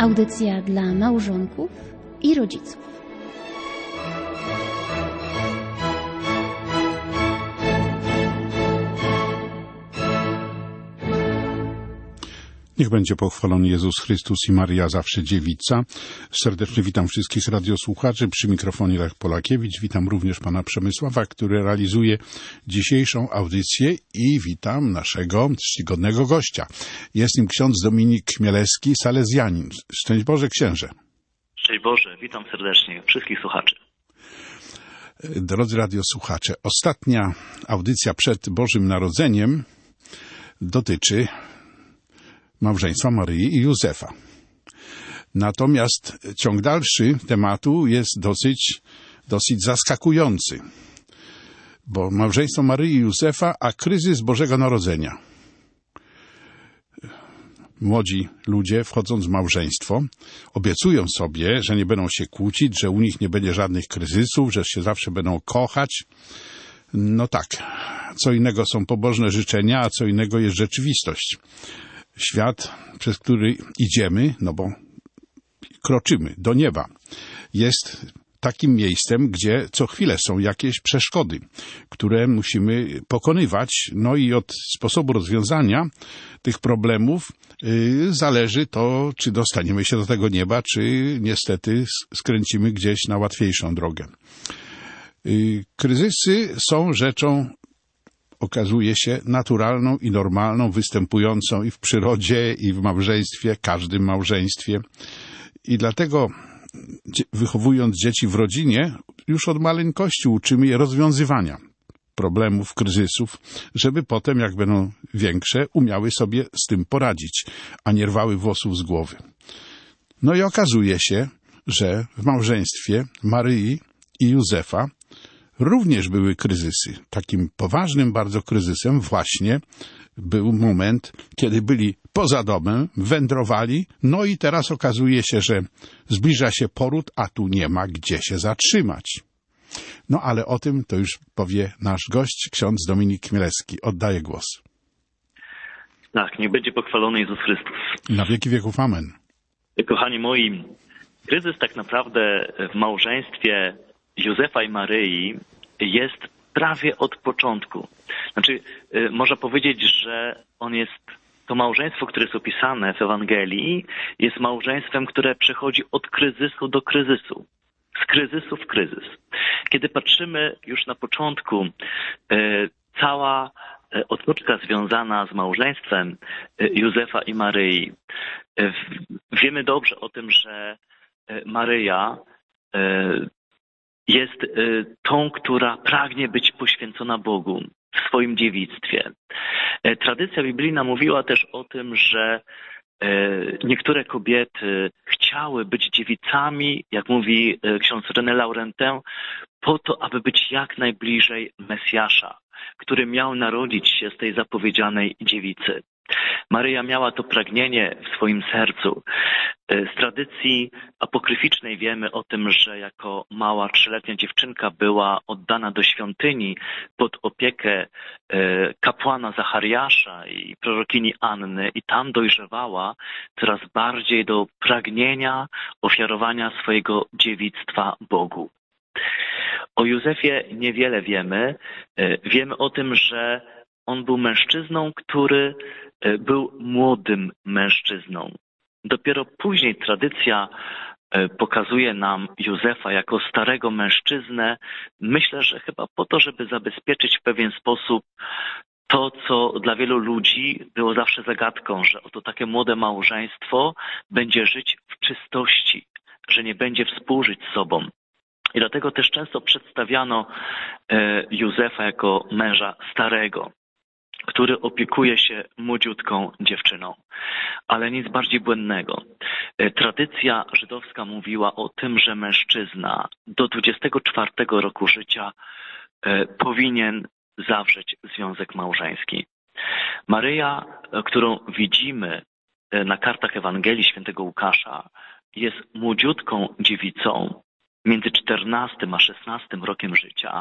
Audycja dla małżonków i rodziców. Niech będzie pochwalony Jezus Chrystus i Maria zawsze dziewica. Serdecznie witam wszystkich radiosłuchaczy. Przy mikrofonie Lech Polakiewicz. Witam również pana Przemysława, który realizuje dzisiejszą audycję i witam naszego czcigodnego gościa. Jest nim ksiądz Dominik Chmielewski, salezjanin. Szczęść Boże, księże. Szczęść Boże, witam serdecznie wszystkich słuchaczy. Drodzy radiosłuchacze, ostatnia audycja przed Bożym Narodzeniem dotyczy małżeństwa Maryi i Józefa. Natomiast ciąg dalszy tematu jest dosyć zaskakujący, bo małżeństwo Maryi i Józefa, a kryzys Bożego Narodzenia. Młodzi ludzie, wchodząc w małżeństwo, obiecują sobie, że nie będą się kłócić, że u nich nie będzie żadnych kryzysów, że się zawsze będą kochać. No tak, co innego są pobożne życzenia, a co innego jest rzeczywistość. Świat, przez który idziemy, no bo kroczymy do nieba, jest takim miejscem, gdzie co chwilę są jakieś przeszkody, które musimy pokonywać, no i od sposobu rozwiązania tych problemów zależy to, czy dostaniemy się do tego nieba, czy niestety skręcimy gdzieś na łatwiejszą drogę. Kryzysy są rzeczą, okazuje się, naturalną i normalną, występującą i w przyrodzie, i w małżeństwie, każdym małżeństwie. I dlatego, wychowując dzieci w rodzinie, już od maleńkości uczymy je rozwiązywania problemów, kryzysów, żeby potem, jak będą większe, umiały sobie z tym poradzić, a nie rwały włosów z głowy. No i okazuje się, że w małżeństwie Maryi i Józefa również były kryzysy. Takim poważnym bardzo kryzysem właśnie był moment, kiedy byli poza domem, wędrowali, no i teraz okazuje się, że zbliża się poród, a tu nie ma gdzie się zatrzymać. No ale o tym to już powie nasz gość, ksiądz Dominik Chmielewski. Oddaję głos. Tak, niech będzie pochwalony Jezus Chrystus. Na wieki wieków, amen. Kochani moi, kryzys tak naprawdę w małżeństwie Józefa i Maryi jest prawie od początku. Znaczy, można powiedzieć, że to małżeństwo, które jest opisane w Ewangelii, jest małżeństwem, które przechodzi od kryzysu do kryzysu. Z kryzysu w kryzys. Kiedy patrzymy już na początku, cała otoczka związana z małżeństwem Józefa i Maryi, wiemy dobrze o tym, że Maryja jest tą, która pragnie być poświęcona Bogu w swoim dziewictwie. Tradycja biblijna mówiła też o tym, że niektóre kobiety chciały być dziewicami, jak mówi ksiądz René Laurentin, po to, aby być jak najbliżej Mesjasza, który miał narodzić się z tej zapowiedzianej dziewicy. Maryja miała to pragnienie w swoim sercu. Z tradycji apokryficznej wiemy o tym, że jako mała 3-letnia dziewczynka była oddana do świątyni pod opiekę kapłana Zachariasza i prorokini Anny i tam dojrzewała coraz bardziej do pragnienia ofiarowania swojego dziewictwa Bogu. O Józefie niewiele wiemy. Wiemy o tym, że on był mężczyzną, który był młodym mężczyzną. Dopiero później tradycja pokazuje nam Józefa jako starego mężczyznę. Myślę, że chyba po to, żeby zabezpieczyć w pewien sposób to, co dla wielu ludzi było zawsze zagadką, że oto takie młode małżeństwo będzie żyć w czystości, że nie będzie współżyć z sobą. I dlatego też często przedstawiano Józefa jako męża starego, który opiekuje się młodziutką dziewczyną. Ale nic bardziej błędnego. Tradycja żydowska mówiła o tym, że mężczyzna do 24 roku życia powinien zawrzeć związek małżeński. Maryja, którą widzimy na kartach Ewangelii świętego Łukasza, jest młodziutką dziewicą między 14 a 16 rokiem życia,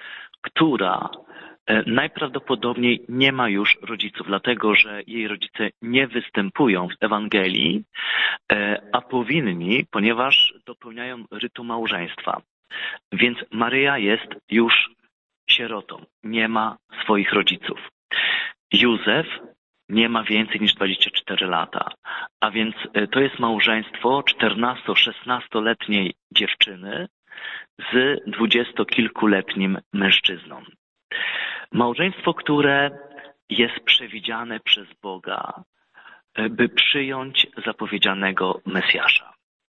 która najprawdopodobniej nie ma już rodziców, dlatego że jej rodzice nie występują w Ewangelii, a powinni, ponieważ dopełniają rytu małżeństwa. Więc Maryja jest już sierotą, nie ma swoich rodziców. Józef nie ma więcej niż 24 lata, a więc to jest małżeństwo 14-16-letniej dziewczyny z 20-kilkuletnim mężczyzną. Małżeństwo, które jest przewidziane przez Boga, by przyjąć zapowiedzianego Mesjasza.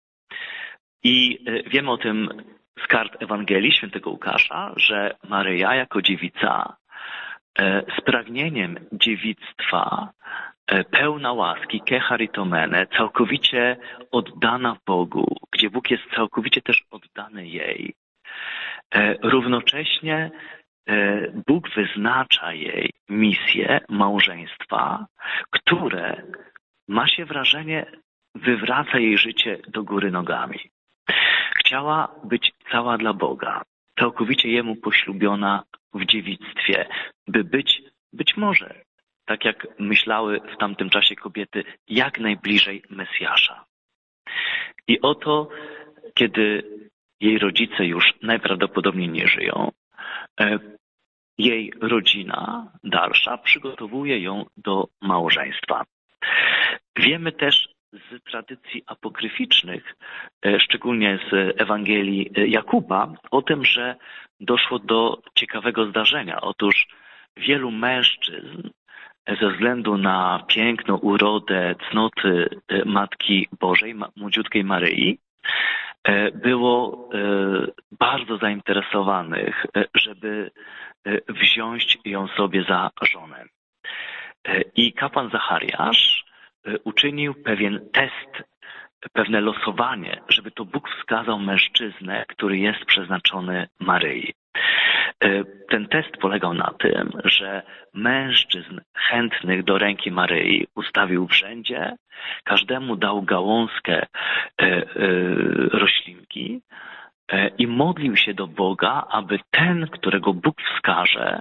I wiemy o tym z kart Ewangelii świętego Łukasza, że Maryja jako dziewica z pragnieniem dziewictwa, pełna łaski, kecharitomene, całkowicie oddana Bogu, gdzie Bóg jest całkowicie też oddany jej, równocześnie Bóg wyznacza jej misję małżeństwa, które, ma się wrażenie, wywraca jej życie do góry nogami. Chciała być cała dla Boga, całkowicie Jemu poślubiona w dziewictwie, by być może, tak jak myślały w tamtym czasie kobiety, jak najbliżej Mesjasza. I oto, kiedy jej rodzice już najprawdopodobniej nie żyją, jej rodzina dalsza przygotowuje ją do małżeństwa. Wiemy też z tradycji apokryficznych, szczególnie z Ewangelii Jakuba, o tym, że doszło do ciekawego zdarzenia. Otóż wielu mężczyzn ze względu na piękno, urodę, cnoty Matki Bożej, młodziutkiej Maryi, było bardzo zainteresowanych, żeby wziąć ją sobie za żonę. I kapłan Zachariasz uczynił pewien test, pewne losowanie, żeby to Bóg wskazał mężczyznę, który jest przeznaczony Maryi. Ten test polegał na tym, że mężczyzn chętnych do ręki Maryi ustawił w rzędzie, każdemu dał gałązkę roślinki i modlił się do Boga, aby ten, którego Bóg wskaże,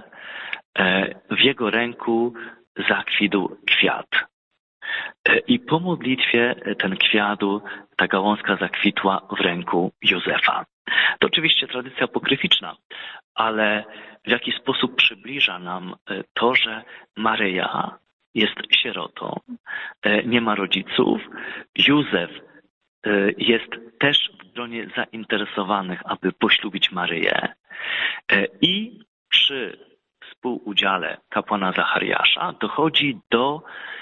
w jego ręku zakwitł kwiat. I po modlitwie ten kwiatu, ta gałązka zakwitła w ręku Józefa. To oczywiście tradycja apokryficzna, ale w jaki sposób przybliża nam to, że Maryja jest sierotą, nie ma rodziców. Józef jest też w gronie zainteresowanych, aby poślubić Maryję. I przy współudziale kapłana Zachariasza dochodzi do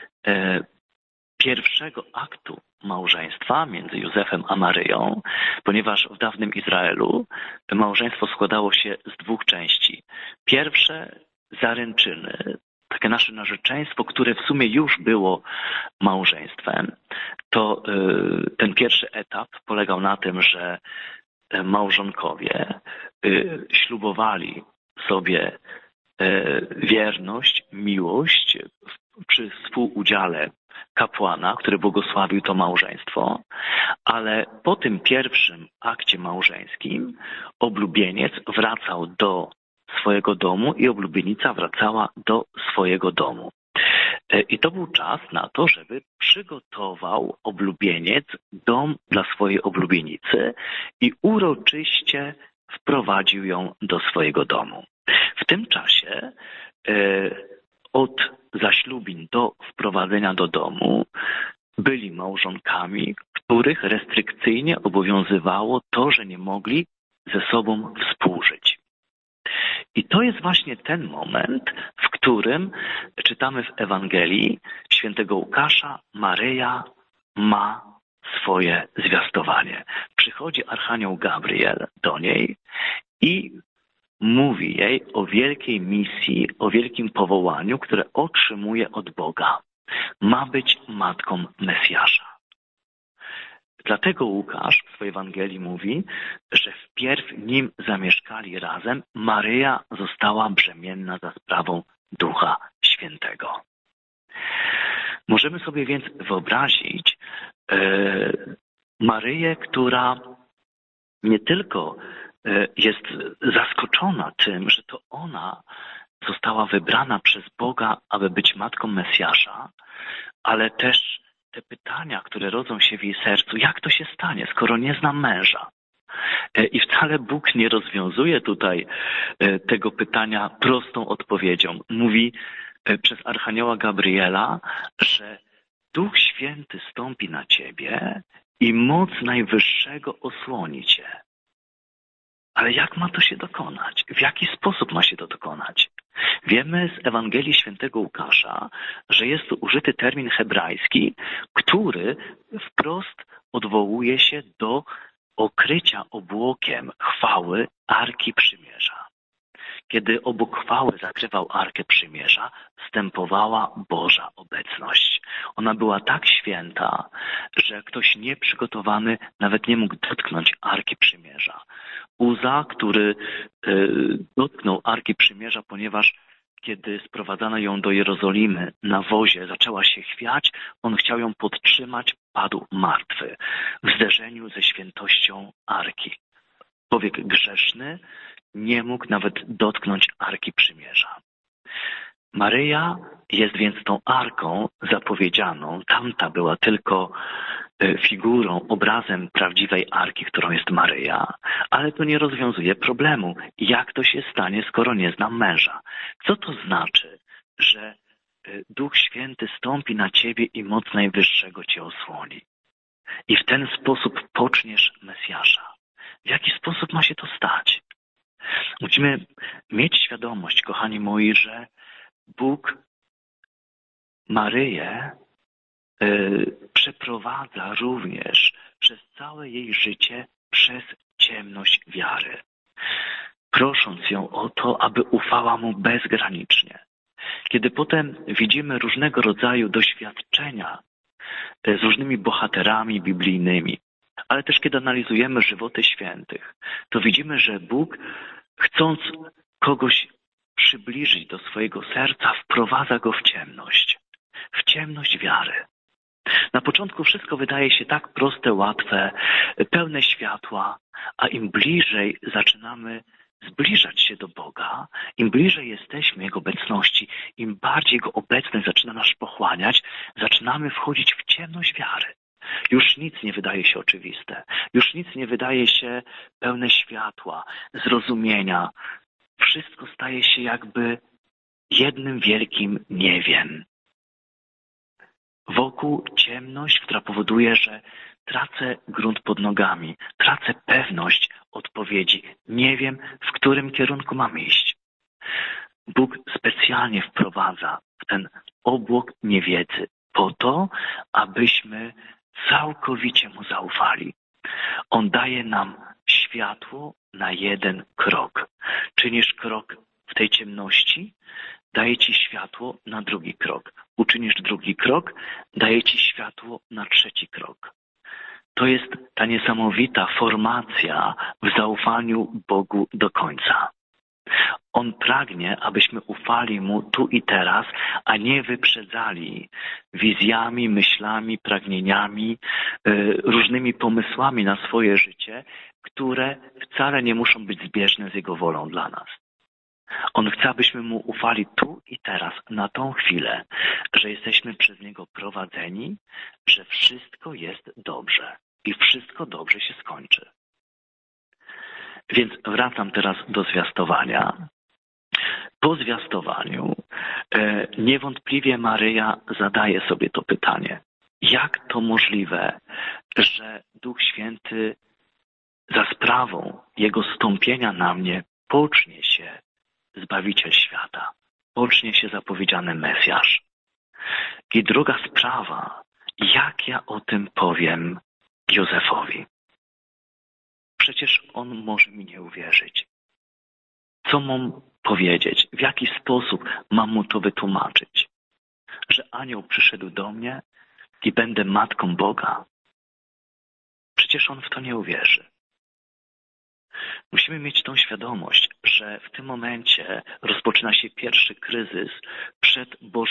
pierwszego aktu małżeństwa między Józefem a Maryją, ponieważ w dawnym Izraelu małżeństwo składało się z dwóch części. Pierwsze zaręczyny, takie nasze narzeczeństwo, które w sumie już było małżeństwem, to ten pierwszy etap polegał na tym, że małżonkowie ślubowali sobie wierność, miłość przy współudziale kapłana, który błogosławił to małżeństwo, ale po tym pierwszym akcie małżeńskim oblubieniec wracał do swojego domu i oblubienica wracała do swojego domu. I to był czas na to, żeby przygotował oblubieniec dom dla swojej oblubienicy i uroczyście wprowadził ją do swojego domu. W tym czasie od zaślubin do wprowadzenia do domu byli małżonkami, których restrykcyjnie obowiązywało to, że nie mogli ze sobą współżyć. I to jest właśnie ten moment, w którym czytamy w Ewangelii świętego Łukasza, Maryja ma swoje zwiastowanie. Przychodzi archanioł Gabriel do niej i mówi jej o wielkiej misji, o wielkim powołaniu, które otrzymuje od Boga. Ma być matką Mesjasza. Dlatego Łukasz w swojej Ewangelii mówi, że wpierw nim zamieszkali razem, Maryja została brzemienna za sprawą Ducha Świętego. Możemy sobie więc wyobrazić Maryję, która nie tylko jest zaskoczona tym, że to ona została wybrana przez Boga, aby być matką Mesjasza, ale też te pytania, które rodzą się w jej sercu, jak to się stanie, skoro nie znam męża? I wcale Bóg nie rozwiązuje tutaj tego pytania prostą odpowiedzią. Mówi przez Archanioła Gabriela, że Duch Święty stąpi na ciebie i moc Najwyższego osłoni cię. Ale jak ma to się dokonać? W jaki sposób ma się to dokonać? Wiemy z Ewangelii Świętego Łukasza, że jest tu użyty termin hebrajski, który wprost odwołuje się do okrycia obłokiem chwały Arki Przymierza. Kiedy obłok chwały zakrywał Arkę Przymierza, wstępowała Boża obecność. Ona była tak święta, że ktoś nieprzygotowany nawet nie mógł dotknąć Arki Przymierza. Uza, który dotknął Arki Przymierza, ponieważ kiedy sprowadzano ją do Jerozolimy na wozie, zaczęła się chwiać, on chciał ją podtrzymać, padł martwy w zderzeniu ze świętością Arki. Człowiek grzeszny nie mógł nawet dotknąć Arki Przymierza. Maryja jest więc tą Arką zapowiedzianą. Tamta była tylko figurą, obrazem prawdziwej Arki, którą jest Maryja, ale to nie rozwiązuje problemu. Jak to się stanie, skoro nie znam męża? Co to znaczy, że Duch Święty stąpi na ciebie i moc Najwyższego cię osłoni? I w ten sposób poczniesz Mesjasza. W jaki sposób ma się to stać? Musimy mieć świadomość, kochani moi, że Bóg Maryję przeprowadza również przez całe jej życie przez ciemność wiary, prosząc ją o to, aby ufała Mu bezgranicznie. Kiedy potem widzimy różnego rodzaju doświadczenia z różnymi bohaterami biblijnymi, ale też kiedy analizujemy żywoty świętych, to widzimy, że Bóg, chcąc kogoś przybliżyć do swojego serca, wprowadza go w ciemność wiary. Na początku wszystko wydaje się tak proste, łatwe, pełne światła, a im bliżej zaczynamy zbliżać się do Boga, im bliżej jesteśmy Jego obecności, im bardziej Jego obecność zaczyna nas pochłaniać, zaczynamy wchodzić w ciemność wiary. Już nic nie wydaje się oczywiste, już nic nie wydaje się pełne światła, zrozumienia. Wszystko staje się jakby jednym wielkim nie wiem. Wokół ciemność, która powoduje, że tracę grunt pod nogami, tracę pewność odpowiedzi. Nie wiem, w którym kierunku mam iść. Bóg specjalnie wprowadza w ten obłok niewiedzy po to, abyśmy całkowicie Mu zaufali. On daje nam światło na jeden krok. Czynisz krok w tej ciemności, daje Ci światło na drugi krok. Uczynisz drugi krok, daje Ci światło na trzeci krok. To jest ta niesamowita formacja w zaufaniu Bogu do końca. On pragnie, abyśmy ufali Mu tu i teraz, a nie wyprzedzali wizjami, myślami, pragnieniami, różnymi pomysłami na swoje życie, które wcale nie muszą być zbieżne z Jego wolą dla nas. On chce, abyśmy Mu ufali tu i teraz, na tą chwilę, że jesteśmy przez Niego prowadzeni, że wszystko jest dobrze i wszystko dobrze się skończy. Więc wracam teraz do zwiastowania. Po zwiastowaniu niewątpliwie Maryja zadaje sobie to pytanie. Jak to możliwe, że Duch Święty za sprawą Jego stąpienia na mnie pocznie się Zbawiciel świata, pocznie się zapowiedziany Mesjasz? I druga sprawa, jak ja o tym powiem Józefowi? Przecież on może mi nie uwierzyć. Co mam powiedzieć? W jaki sposób mam mu to wytłumaczyć? Że anioł przyszedł do mnie i będę matką Boga? Przecież on w to nie uwierzy. Musimy mieć tą świadomość, że w tym momencie rozpoczyna się pierwszy kryzys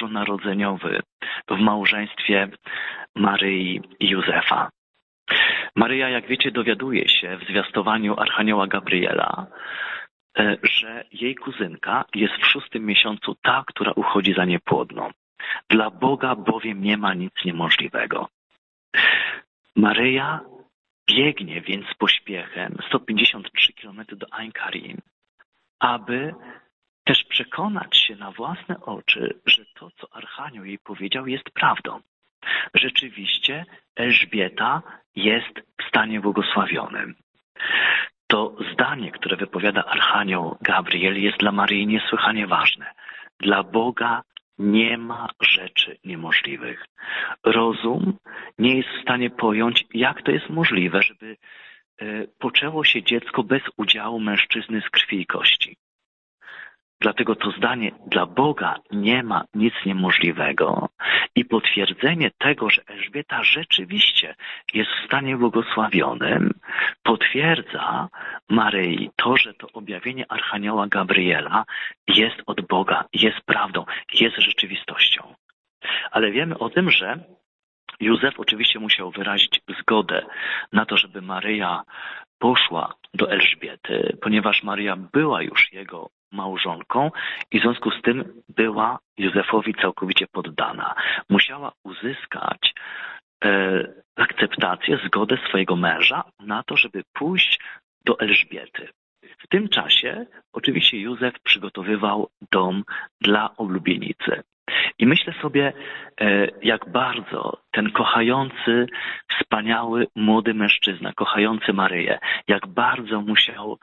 przedbożonarodzeniowy w małżeństwie Maryi i Józefa. Maryja, jak wiecie, dowiaduje się w zwiastowaniu Archanioła Gabriela, że jej kuzynka jest w 6. miesiącu ta, która uchodzi za niepłodną. Dla Boga bowiem nie ma nic niemożliwego. Maryja biegnie więc z pośpiechem 153 km do Ain Karim, aby też przekonać się na własne oczy, że to, co Archanioł jej powiedział, jest prawdą. Rzeczywiście Elżbieta jest w stanie błogosławionym. To zdanie, które wypowiada Archanioł Gabriel, jest dla Maryi niesłychanie ważne. Dla Boga nie ma rzeczy niemożliwych. Rozum nie jest w stanie pojąć, jak to jest możliwe, żeby poczęło się dziecko bez udziału mężczyzny z krwi i kości. Dlatego to zdanie dla Boga nie ma nic niemożliwego i potwierdzenie tego, że Elżbieta rzeczywiście jest w stanie błogosławionym, potwierdza Maryi to, że to objawienie Archanioła Gabriela jest od Boga, jest prawdą, jest rzeczywistością. Ale wiemy o tym, że Józef oczywiście musiał wyrazić zgodę na to, żeby Maryja poszła do Elżbiety, ponieważ Maryja była już jego małżonką i w związku z tym była Józefowi całkowicie poddana. Musiała uzyskać akceptację, zgodę swojego męża na to, żeby pójść do Elżbiety. W tym czasie oczywiście Józef przygotowywał dom dla oblubienicy. I myślę sobie, jak bardzo ten kochający, wspaniały, młody mężczyzna, kochający Maryję, jak bardzo musiał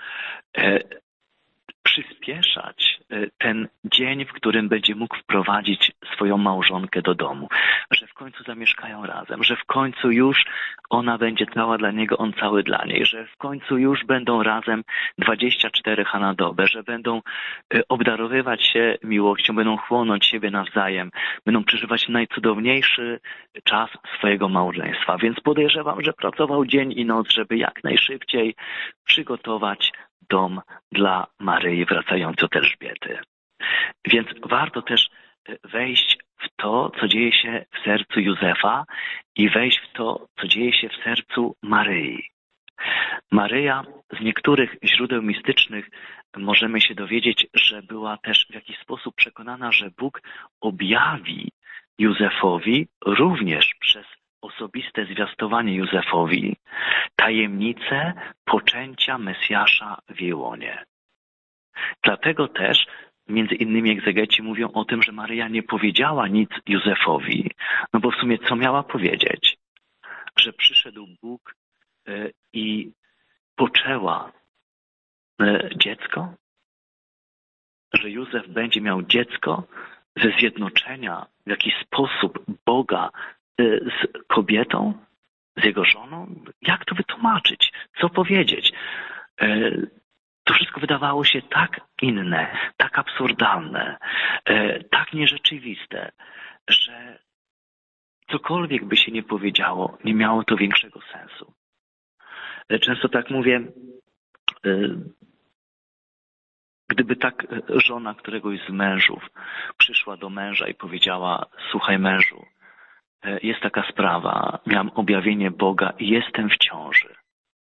przyspieszać ten dzień, w którym będzie mógł wprowadzić swoją małżonkę do domu. Że w końcu zamieszkają razem, że w końcu już ona będzie cała dla niego, on cały dla niej, że w końcu już będą razem 24 na dobę, że będą obdarowywać się miłością, będą chłonąć siebie nawzajem, będą przeżywać najcudowniejszy czas swojego małżeństwa. Więc podejrzewam, że pracował dzień i noc, żeby jak najszybciej przygotować dom dla Maryi wracającej od Elżbiety. Więc warto też wejść w to, co dzieje się w sercu Józefa i wejść w to, co dzieje się w sercu Maryi. Maryja z niektórych źródeł mistycznych możemy się dowiedzieć, że była też w jakiś sposób przekonana, że Bóg objawi Józefowi również przez osobiste zwiastowanie Józefowi tajemnicę poczęcia Mesjasza w jej łonie. Dlatego też między innymi egzegeci mówią o tym, że Maryja nie powiedziała nic Józefowi, no bo w sumie co miała powiedzieć? Że przyszedł Bóg i poczęła dziecko? Że Józef będzie miał dziecko ze zjednoczenia w jakiś sposób Boga z kobietą, z jego żoną? Jak to wytłumaczyć? Co powiedzieć? To wszystko wydawało się tak inne, tak absurdalne, tak nierzeczywiste, że cokolwiek by się nie powiedziało, nie miało to większego sensu. Często tak mówię, gdyby tak żona któregoś z mężów przyszła do męża i powiedziała: słuchaj mężu, jest taka sprawa, miałam objawienie Boga i jestem w ciąży.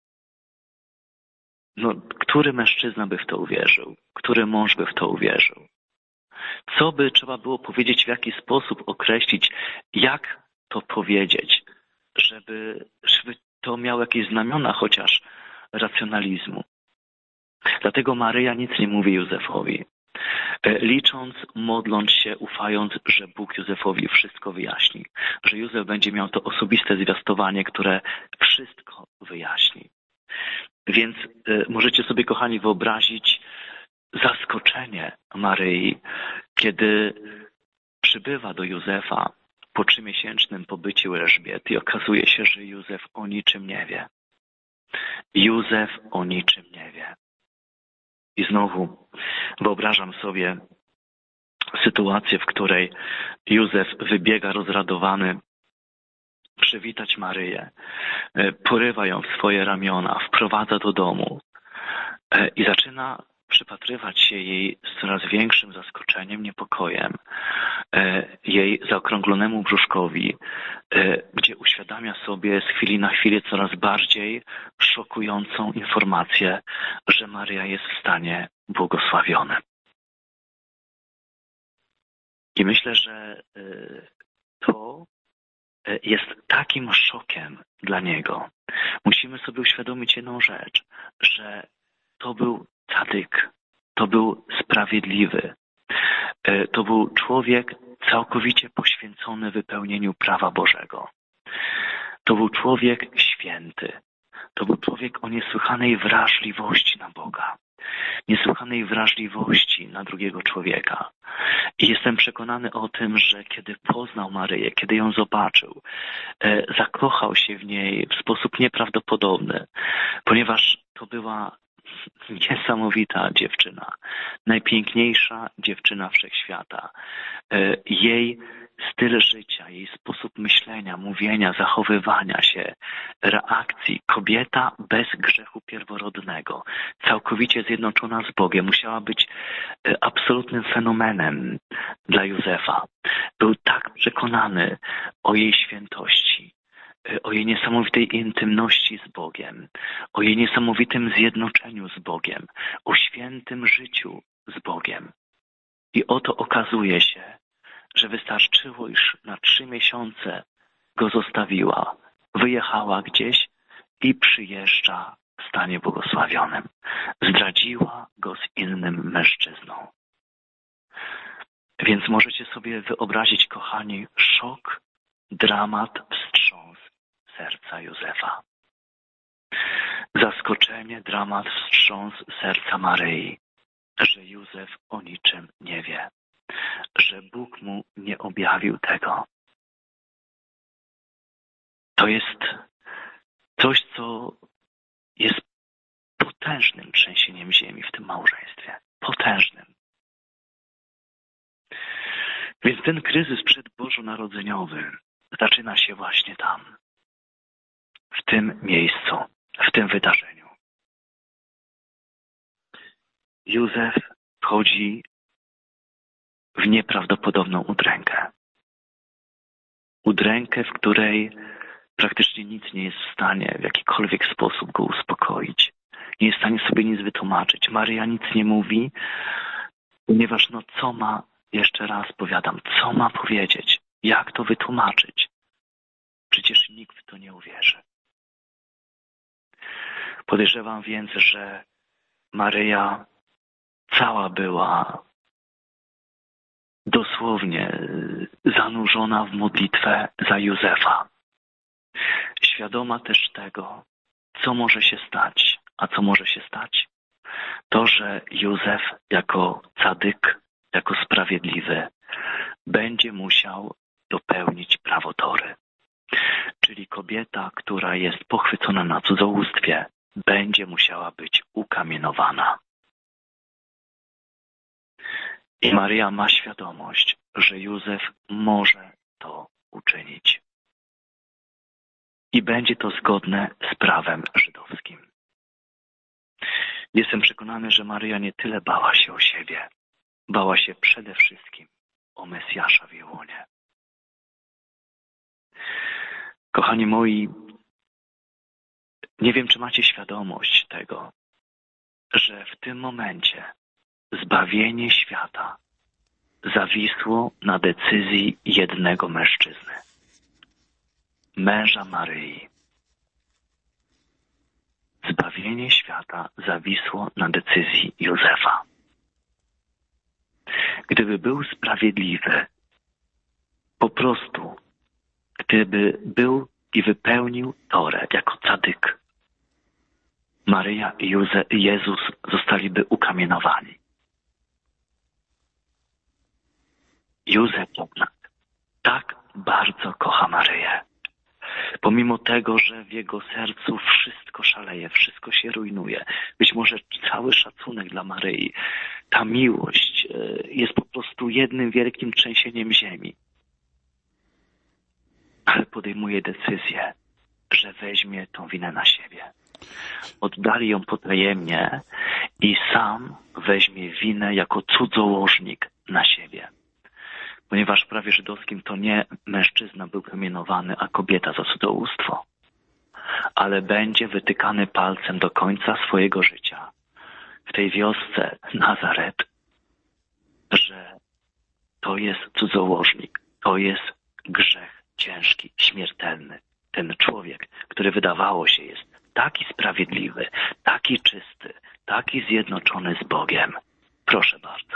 No, który mężczyzna by w to uwierzył? Który mąż by w to uwierzył? Co by trzeba było powiedzieć, w jaki sposób określić, jak to powiedzieć, żeby to miało jakieś znamiona chociaż racjonalizmu. Dlatego Maryja nic nie mówi Józefowi. Licząc, modląc się, ufając, że Bóg Józefowi wszystko wyjaśni. Że Józef będzie miał to osobiste zwiastowanie, które wszystko wyjaśni. Więc możecie sobie, kochani, wyobrazić zaskoczenie Maryi, kiedy przybywa do Józefa po 3-miesięcznym pobyciu Elżbiety i okazuje się, że Józef o niczym nie wie. Józef o niczym nie wie. I znowu wyobrażam sobie sytuację, w której Józef wybiega rozradowany przywitać Maryję, porywa ją w swoje ramiona, wprowadza do domu i zaczyna przypatrywać się jej z coraz większym zaskoczeniem, niepokojem, jej zaokrąglonemu brzuszkowi, gdzie uświadamia sobie z chwili na chwilę coraz bardziej szokującą informację, że Maryja jest w stanie błogosławionym. I myślę, że to jest takim szokiem dla niego. Musimy sobie uświadomić jedną rzecz, że to był cadyk, to był sprawiedliwy, to był człowiek całkowicie poświęcony wypełnieniu prawa Bożego. To był człowiek święty. To był człowiek o niesłychanej wrażliwości na Boga, niesłychanej wrażliwości na drugiego człowieka. I jestem przekonany o tym, że kiedy poznał Maryję, kiedy ją zobaczył, zakochał się w niej w sposób nieprawdopodobny, ponieważ to była niesamowita dziewczyna, najpiękniejsza dziewczyna wszechświata. Jej styl życia, jej sposób myślenia, mówienia, zachowywania się, reakcji. Kobieta bez grzechu pierworodnego, całkowicie zjednoczona z Bogiem, musiała być absolutnym fenomenem dla Józefa. Był tak przekonany o jej świętości, o jej niesamowitej intymności z Bogiem, o jej niesamowitym zjednoczeniu z Bogiem, o świętym życiu z Bogiem. I oto okazuje się, że wystarczyło, iż na 3 miesiące go zostawiła, wyjechała gdzieś i przyjeżdża w stanie błogosławionym. Zdradziła go z innym mężczyzną. Więc możecie sobie wyobrazić, kochani, szok, dramat, wstrząs serca Józefa. Zaskoczenie, dramat, wstrząs serca Maryi, że Józef o niczym nie wie, że Bóg mu nie objawił tego. To jest coś, co jest potężnym trzęsieniem ziemi w tym małżeństwie. Potężnym. Więc ten kryzys przedbożonarodzeniowy zaczyna się właśnie tam. W tym miejscu, w tym wydarzeniu. Józef wchodzi w nieprawdopodobną udrękę. Udrękę, w której praktycznie nic nie jest w stanie w jakikolwiek sposób go uspokoić. Nie jest w stanie sobie nic wytłumaczyć. Maryja nic nie mówi, ponieważ co ma, jeszcze raz powiadam, co ma powiedzieć? Jak to wytłumaczyć? Przecież nikt w to nie uwierzy. Podejrzewam więc, że Maryja cała była dosłownie zanurzona w modlitwę za Józefa. Świadoma też tego, co może się stać. A co może się stać? To, że Józef jako cadyk, jako sprawiedliwy będzie musiał dopełnić prawo Tory. Czyli kobieta, która jest pochwycona na cudzołóstwie, będzie musiała być ukamienowana. I Maryja ma świadomość, że Józef może to uczynić. I będzie to zgodne z prawem żydowskim. Jestem przekonany, że Maryja nie tyle bała się o siebie, bała się przede wszystkim o Mesjasza w jej łonie. Kochani moi, nie wiem, czy macie świadomość tego, że w tym momencie zbawienie świata zawisło na decyzji jednego mężczyzny, męża Maryi. Zbawienie świata zawisło na decyzji Józefa. Gdyby był sprawiedliwy, po prostu, gdyby był i wypełnił Torę jako cadyk, Maryja i Jezus zostaliby ukamienowani. Józef jednak tak bardzo kocha Maryję. Pomimo tego, że w jego sercu wszystko szaleje, wszystko się rujnuje. Być może cały szacunek dla Maryi. Ta miłość jest po prostu jednym wielkim trzęsieniem ziemi. Ale podejmuje decyzję, że weźmie tą winę na siebie. Oddali ją potajemnie i sam weźmie winę jako cudzołożnik na siebie. ponieważ w prawie żydowskim to nie mężczyzna był kamienowany, a kobieta za cudzołóstwo, ale będzie wytykany palcem do końca swojego życia w tej wiosce Nazaret, że to jest cudzołożnik, to jest grzech ciężki, śmiertelny. Ten człowiek, który wydawało się jest taki sprawiedliwy, taki czysty, taki zjednoczony z Bogiem. Proszę bardzo.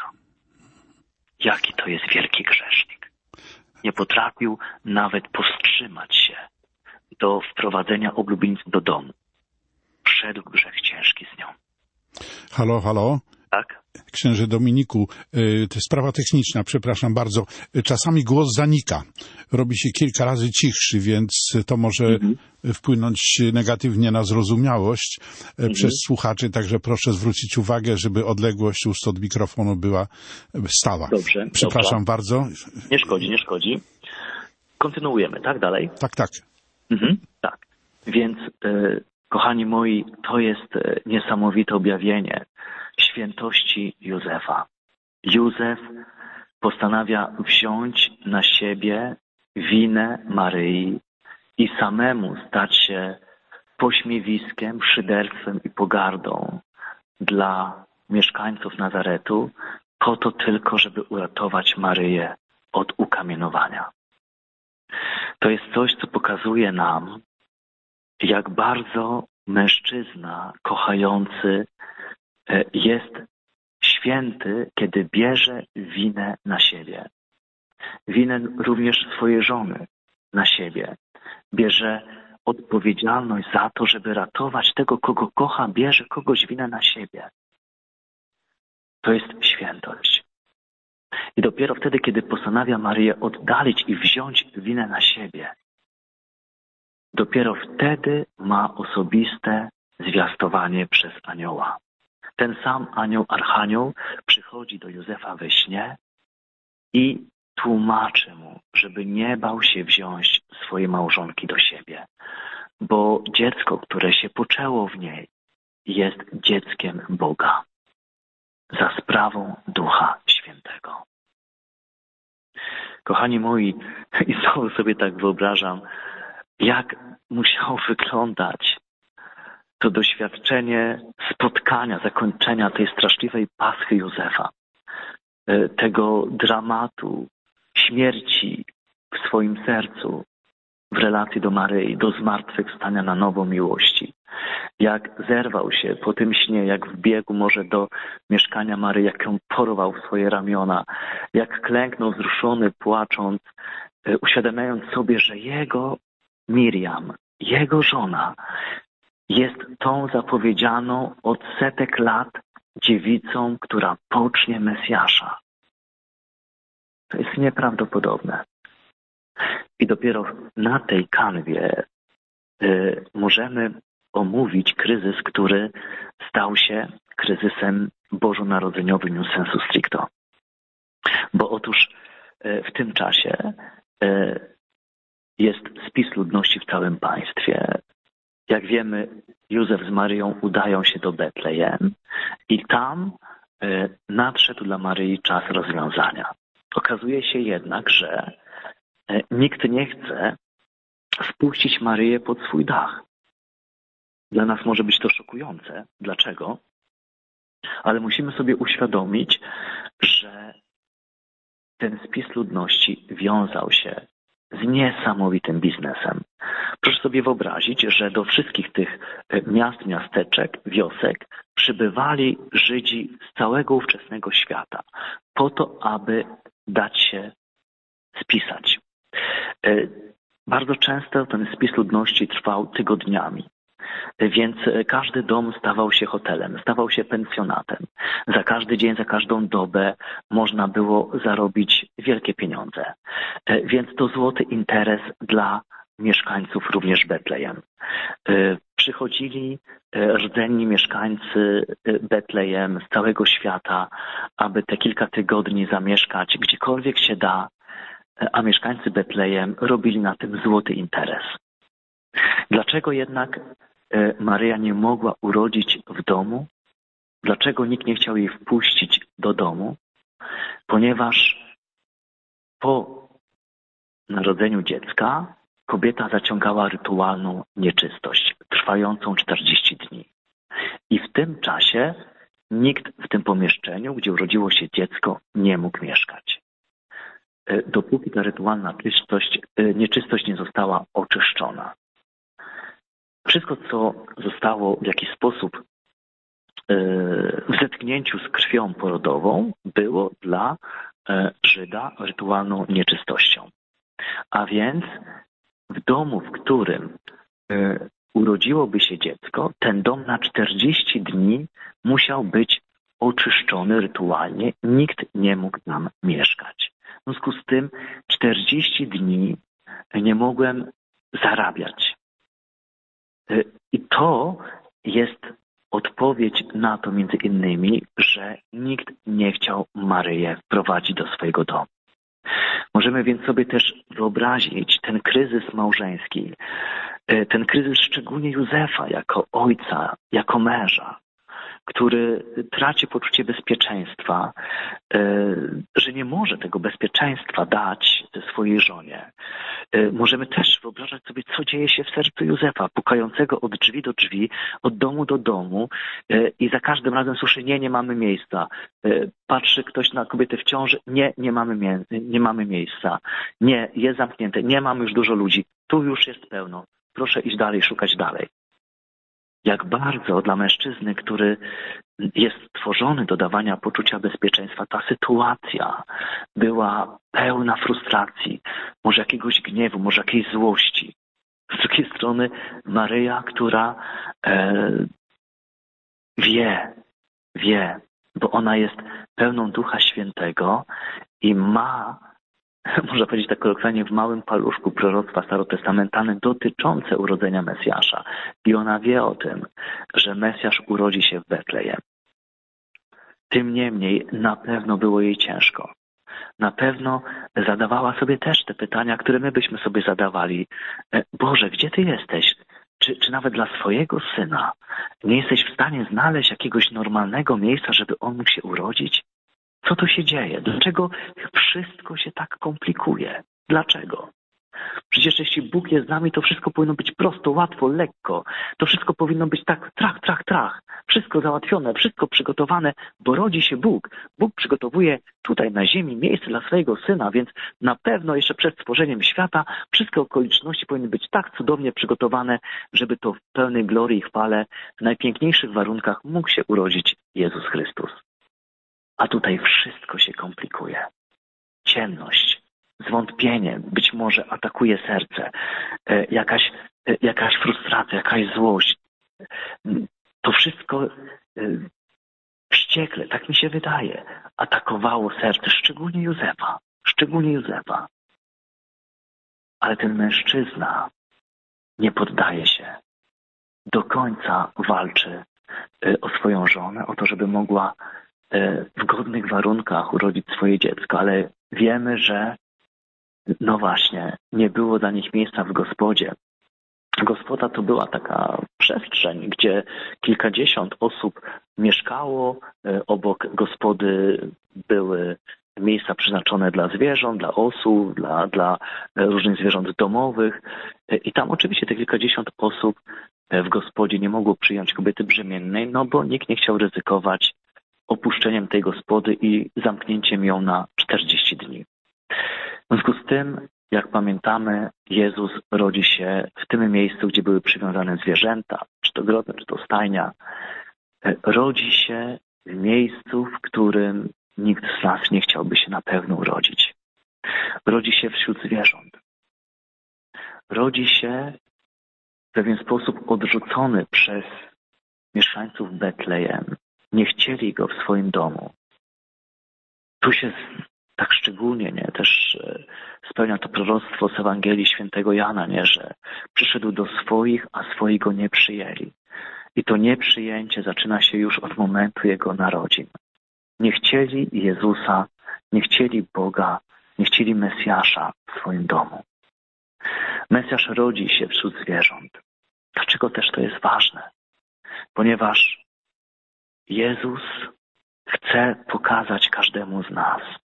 Jaki to jest wielki grzesznik. Nie potrafił nawet powstrzymać się do wprowadzenia oblubieńców do domu. Wszedł grzech ciężki z nią. Halo, halo? Tak? Księże Dominiku, to jest sprawa techniczna, przepraszam bardzo. Czasami głos zanika. Robi się kilka razy cichszy, więc to może wpłynąć negatywnie na zrozumiałość przez słuchaczy, także proszę zwrócić uwagę, żeby odległość ust od mikrofonu była stała. Dobrze. Przepraszam bardzo. Nie szkodzi, nie szkodzi. Kontynuujemy, tak? Dalej? Tak, tak. Tak. Więc, kochani moi, to jest niesamowite objawienie świętości Józefa. Józef postanawia wziąć na siebie winę Maryi i samemu stać się pośmiewiskiem, szyderstwem i pogardą dla mieszkańców Nazaretu, po to tylko, żeby uratować Maryję od ukamienowania. To jest coś, co pokazuje nam, jak bardzo mężczyzna kochający jest święty, kiedy bierze winę na siebie. Winę również swojej żony na siebie. Bierze odpowiedzialność za to, żeby ratować tego, kogo kocha, bierze kogoś winę na siebie. To jest świętość. I dopiero wtedy, kiedy postanawia Maryję oddalić i wziąć winę na siebie, dopiero wtedy ma osobiste zwiastowanie przez anioła. Ten sam anioł, archanioł, przychodzi do Józefa we śnie i tłumaczy mu, żeby nie bał się wziąć swojej małżonki do siebie, bo dziecko, które się poczęło w niej, jest dzieckiem Boga za sprawą Ducha Świętego. Kochani moi, i znowu sobie tak wyobrażam, jak musiało wyglądać to doświadczenie spotkania, zakończenia tej straszliwej paschy Józefa, tego dramatu, śmierci w swoim sercu w relacji do Maryi, do zmartwychwstania na nowo miłości. Jak zerwał się po tym śnie, jak wbiegł może do mieszkania Maryi, jak ją porwał w swoje ramiona, jak klęknął wzruszony, płacząc, uświadamiając sobie, że jego Miriam, jego żona, jest tą zapowiedzianą od setek lat dziewicą, która pocznie Mesjasza. To jest nieprawdopodobne. I dopiero na tej kanwie możemy omówić kryzys, który stał się kryzysem bożonarodzeniowym in sensu stricto. Bo otóż w tym czasie jest spis ludności w całym państwie. Jak wiemy, Józef z Maryją udają się do Betlejem i tam nadszedł dla Maryi czas rozwiązania. Okazuje się jednak, że nikt nie chce wpuścić Maryję pod swój dach. Dla nas może być to szokujące. Dlaczego? Ale musimy sobie uświadomić, że ten spis ludności wiązał się z niesamowitym biznesem. Proszę sobie wyobrazić, że do wszystkich tych miast, miasteczek, wiosek przybywali Żydzi z całego ówczesnego świata po to, aby dać się spisać. Bardzo często ten spis ludności trwał tygodniami. Więc każdy dom stawał się hotelem, stawał się pensjonatem. Za każdy dzień, za każdą dobę można było zarobić wielkie pieniądze. Więc to złoty interes dla mieszkańców również Betlejem. Przychodzili rdzenni mieszkańcy Betlejem z całego świata, aby te kilka tygodni zamieszkać gdziekolwiek się da, a mieszkańcy Betlejem robili na tym złoty interes. Dlaczego jednak Maryja nie mogła urodzić w domu? Dlaczego nikt nie chciał jej wpuścić do domu? Ponieważ po narodzeniu dziecka kobieta zaciągała rytualną nieczystość, trwającą 40 dni. I w tym czasie nikt w tym pomieszczeniu, gdzie urodziło się dziecko, nie mógł mieszkać. Dopóki ta rytualna nieczystość nie została oczyszczona. Wszystko, co zostało w jakiś sposób w zetknięciu z krwią porodową, było dla Żyda rytualną nieczystością. A więc w domu, w którym urodziłoby się dziecko, ten dom na 40 dni musiał być oczyszczony rytualnie. Nikt nie mógł tam mieszkać. W związku z tym 40 dni nie mogłem zarabiać. I to jest odpowiedź na to między innymi, że nikt nie chciał Maryję wprowadzić do swojego domu. Możemy więc sobie też wyobrazić ten kryzys małżeński, ten kryzys szczególnie Józefa jako ojca, jako męża, który traci poczucie bezpieczeństwa, że nie może tego bezpieczeństwa dać swojej żonie. Możemy też wyobrażać sobie, co dzieje się w sercu Józefa, pukającego od drzwi do drzwi, od domu do domu i za każdym razem słyszy, nie mamy miejsca. Patrzy ktoś na kobietę w ciąży, nie mamy miejsca. Nie, jest zamknięte, nie mamy już dużo ludzi, tu już jest pełno. Proszę iść dalej, szukać dalej. Jak bardzo dla mężczyzny, który jest stworzony do dawania poczucia bezpieczeństwa, ta sytuacja była pełna frustracji, może jakiegoś gniewu, może jakiejś złości. Z drugiej strony Maryja, która wie, bo ona jest pełną Ducha Świętego i ma, można powiedzieć tak kolokwialnie, w małym paluszku proroctwa starotestamentalne dotyczące urodzenia Mesjasza. I ona wie o tym, że Mesjasz urodzi się w Betlejem. Tym niemniej na pewno było jej ciężko. Na pewno zadawała sobie też te pytania, które my byśmy sobie zadawali. Boże, gdzie Ty jesteś? Czy nawet dla swojego syna nie jesteś w stanie znaleźć jakiegoś normalnego miejsca, żeby on mógł się urodzić? Co tu się dzieje? Dlaczego wszystko się tak komplikuje? Dlaczego? Przecież jeśli Bóg jest z nami, to wszystko powinno być prosto, łatwo, lekko. To wszystko powinno być tak trach. Wszystko załatwione, wszystko przygotowane, bo rodzi się Bóg. Bóg przygotowuje tutaj na ziemi miejsce dla swojego Syna, więc na pewno jeszcze przed stworzeniem świata wszystkie okoliczności powinny być tak cudownie przygotowane, żeby to w pełnej glorii i chwale, w najpiękniejszych warunkach mógł się urodzić Jezus Chrystus. A tutaj wszystko się komplikuje. Ciemność, zwątpienie być może atakuje serce, jakaś frustracja, jakaś złość. To wszystko wściekle, tak mi się wydaje, atakowało serce, szczególnie Józefa. Ale ten mężczyzna nie poddaje się. Do końca walczy o swoją żonę, o to, żeby mogła w godnych warunkach urodzić swoje dziecko, ale wiemy, że no właśnie, nie było dla nich miejsca w gospodzie. Gospoda to była taka przestrzeń, gdzie kilkadziesiąt osób mieszkało. Obok gospody były miejsca przeznaczone dla zwierząt, dla osób, dla różnych zwierząt domowych. I tam oczywiście te kilkadziesiąt osób w gospodzie nie mogło przyjąć kobiety brzemiennej, no bo nikt nie chciał ryzykować opuszczeniem tej gospody i zamknięciem ją na 40 dni. W związku z tym, jak pamiętamy, Jezus rodzi się w tym miejscu, gdzie były przywiązane zwierzęta, czy to grodem, czy to stajnia. Rodzi się w miejscu, w którym nikt z nas nie chciałby się na pewno urodzić. Rodzi się wśród zwierząt. Rodzi się w pewien sposób odrzucony przez mieszkańców Betlejem. Nie chcieli go w swoim domu. Tu się tak szczególnie też spełnia to proroctwo z Ewangelii Świętego Jana, że przyszedł do swoich, a swoi go nie przyjęli. I to nieprzyjęcie zaczyna się już od momentu jego narodzin. Nie chcieli Jezusa, nie chcieli Boga, nie chcieli Mesjasza w swoim domu. Mesjasz rodzi się wśród zwierząt. Dlaczego też to jest ważne? Ponieważ Jezus chce pokazać każdemu z nas,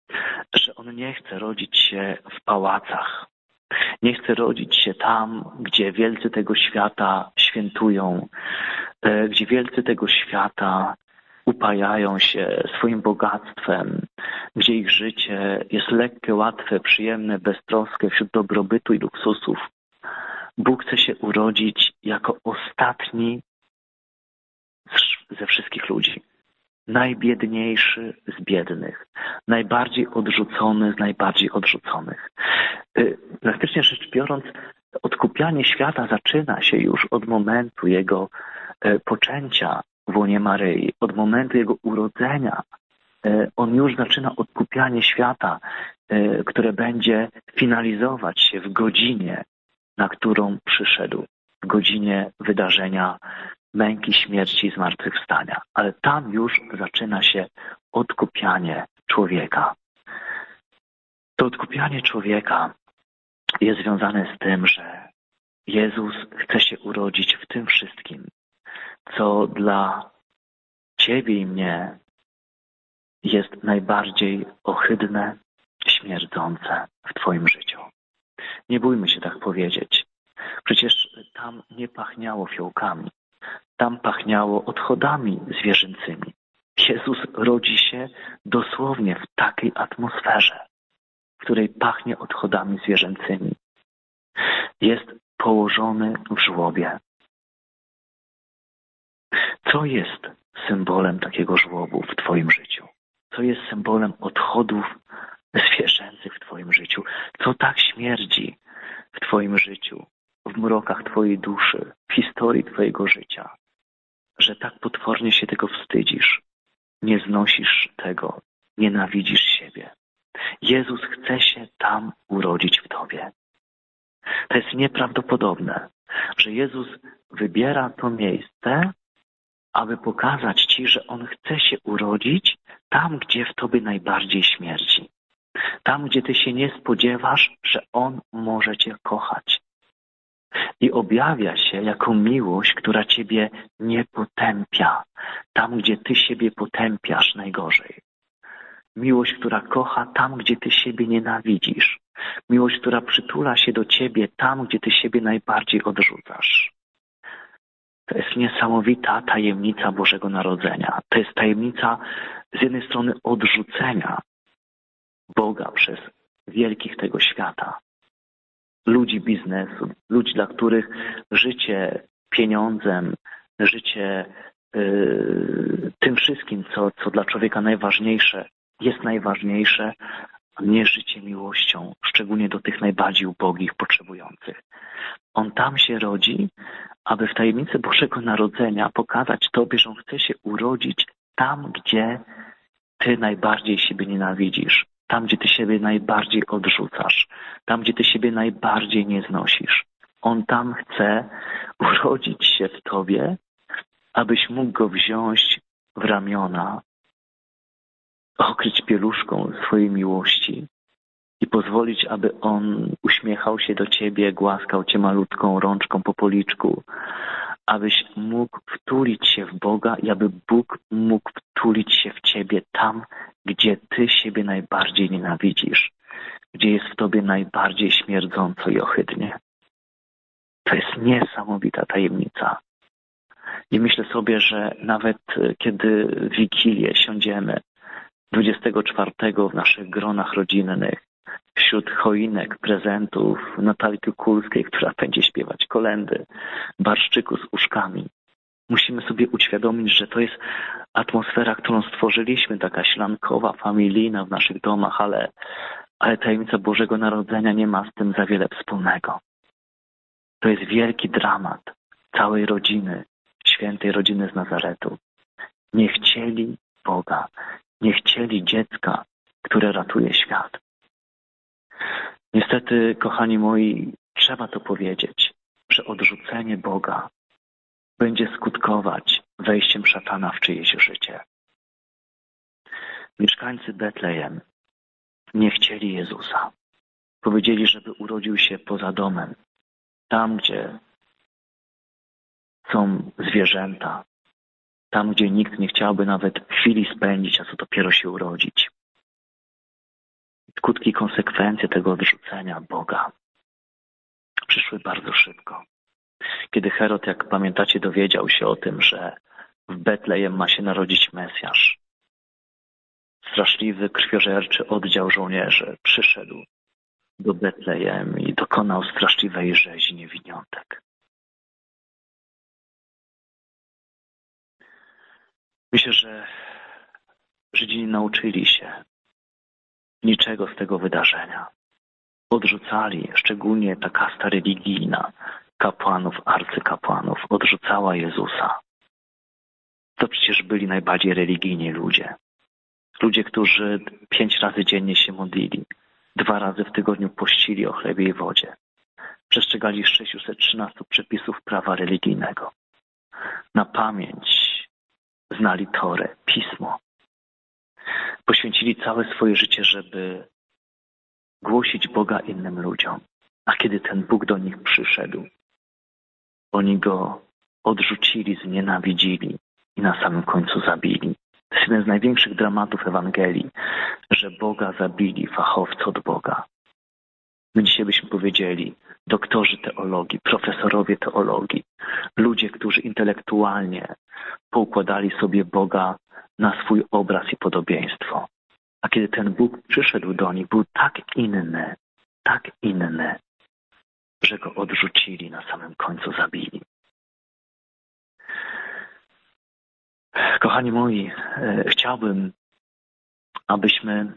że On nie chce rodzić się w pałacach. Nie chce rodzić się tam, gdzie wielcy tego świata świętują, gdzie wielcy tego świata upajają się swoim bogactwem, gdzie ich życie jest lekkie, łatwe, przyjemne, beztroskie wśród dobrobytu i luksusów. Bóg chce się urodzić jako ostatni ze wszystkich ludzi. Najbiedniejszy z biednych. Najbardziej odrzucony z najbardziej odrzuconych. Praktycznie rzecz biorąc, odkupianie świata zaczyna się już od momentu Jego poczęcia w łonie Maryi, od momentu Jego urodzenia. On już zaczyna odkupianie świata, które będzie finalizować się w godzinie, na którą przyszedł, w godzinie wydarzenia męki, śmierci i zmartwychwstania. Ale tam już zaczyna się odkupianie człowieka. To odkupianie człowieka jest związane z tym, że Jezus chce się urodzić w tym wszystkim, co dla Ciebie i mnie jest najbardziej ohydne, śmierdzące w Twoim życiu. Nie bójmy się tak powiedzieć. Przecież tam nie pachniało fiołkami. Tam pachniało odchodami zwierzęcymi. Jezus rodzi się dosłownie w takiej atmosferze, w której pachnie odchodami zwierzęcymi. Jest położony w żłobie. Co jest symbolem takiego żłobu w Twoim życiu? Co jest symbolem odchodów zwierzęcych w Twoim życiu? Co tak śmierdzi w Twoim życiu, w mrokach Twojej duszy, w historii Twojego życia, że tak potwornie się tego wstydzisz, nie znosisz tego, nienawidzisz siebie? Jezus chce się tam urodzić w Tobie. To jest nieprawdopodobne, że Jezus wybiera to miejsce, aby pokazać Ci, że On chce się urodzić tam, gdzie w Tobie najbardziej śmierdzi. Tam, gdzie Ty się nie spodziewasz, że On może Cię kochać. I objawia się jako miłość, która Ciebie nie potępia. Tam, gdzie Ty siebie potępiasz najgorzej. Miłość, która kocha tam, gdzie Ty siebie nienawidzisz. Miłość, która przytula się do Ciebie tam, gdzie Ty siebie najbardziej odrzucasz. To jest niesamowita tajemnica Bożego Narodzenia. To jest tajemnica z jednej strony odrzucenia Boga przez wielkich tego świata. Ludzi biznesu, ludzi, dla których życie pieniądzem, życie tym wszystkim, co dla człowieka najważniejsze, jest najważniejsze, a nie życie miłością, szczególnie do tych najbardziej ubogich, potrzebujących. On tam się rodzi, aby w tajemnicy Bożego Narodzenia pokazać Tobie, że On chce się urodzić tam, gdzie Ty najbardziej siebie nienawidzisz, tam, gdzie Ty siebie najbardziej odrzucasz, tam, gdzie Ty siebie najbardziej nie znosisz. On tam chce urodzić się w Tobie, abyś mógł Go wziąć w ramiona, okryć pieluszką swojej miłości i pozwolić, aby On uśmiechał się do Ciebie, głaskał Cię malutką rączką po policzku, abyś mógł wtulić się w Boga i aby Bóg mógł wtulić się w Ciebie tam, gdzie Ty siebie najbardziej nienawidzisz, gdzie jest w Tobie najbardziej śmierdząco i ohydnie. To jest niesamowita tajemnica. I myślę sobie, że nawet kiedy w Wigilię siądziemy 24 w naszych gronach rodzinnych, wśród choinek, prezentów, Natalii Kukulskiej, która będzie śpiewać kolędy, barszczyku z uszkami, musimy sobie uświadomić, że to jest atmosfera, którą stworzyliśmy, taka ślankowa, familijna w naszych domach, ale tajemnica Bożego Narodzenia nie ma z tym za wiele wspólnego. To jest wielki dramat całej rodziny, świętej rodziny z Nazaretu. Nie chcieli Boga, nie chcieli dziecka, które ratuje świat. Niestety, kochani moi, trzeba to powiedzieć, że odrzucenie Boga będzie skutkować wejściem szatana w czyjeś życie. Mieszkańcy Betlejem nie chcieli Jezusa. Powiedzieli, żeby urodził się poza domem, tam, gdzie są zwierzęta, tam, gdzie nikt nie chciałby nawet chwili spędzić, a co dopiero się urodzić. skutki, konsekwencje tego odrzucenia Boga przyszły bardzo szybko. Kiedy Herod, jak pamiętacie, dowiedział się o tym, że w Betlejem ma się narodzić Mesjasz, straszliwy, krwiożerczy oddział żołnierzy przyszedł do Betlejem i dokonał straszliwej rzezi niewiniątek. Myślę, że Żydzi nie nauczyli się niczego z tego wydarzenia. Odrzucali, szczególnie ta kasta religijna, kapłanów, arcykapłanów, odrzucała Jezusa. To przecież byli najbardziej religijni ludzie. Ludzie, którzy 5 razy dziennie się modlili, 2 razy w tygodniu pościli o chlebie i wodzie. Przestrzegali 613 przepisów prawa religijnego. Na pamięć znali Torę, Pismo. Poświęcili całe swoje życie, żeby głosić Boga innym ludziom. A kiedy ten Bóg do nich przyszedł, oni Go odrzucili, znienawidzili i na samym końcu zabili. To jest jeden z największych dramatów Ewangelii, że Boga zabili fachowcy od Boga. My dzisiaj byśmy powiedzieli doktorzy teologii, profesorowie teologii, ludzie, którzy intelektualnie poukładali sobie Boga na swój obraz i podobieństwo. A kiedy ten Bóg przyszedł do nich, był tak inny, że Go odrzucili, na samym końcu zabili. Kochani moi, chciałbym, abyśmy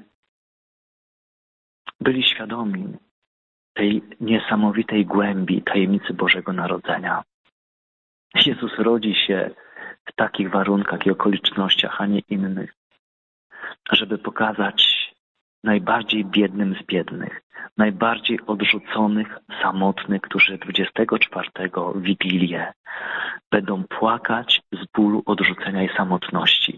byli świadomi tej niesamowitej głębi tajemnicy Bożego Narodzenia. Jezus rodzi się w takich warunkach i okolicznościach, a nie innych, żeby pokazać najbardziej biednym z biednych, najbardziej odrzuconych, samotnych, którzy 24 Wigilię będą płakać z bólu odrzucenia i samotności.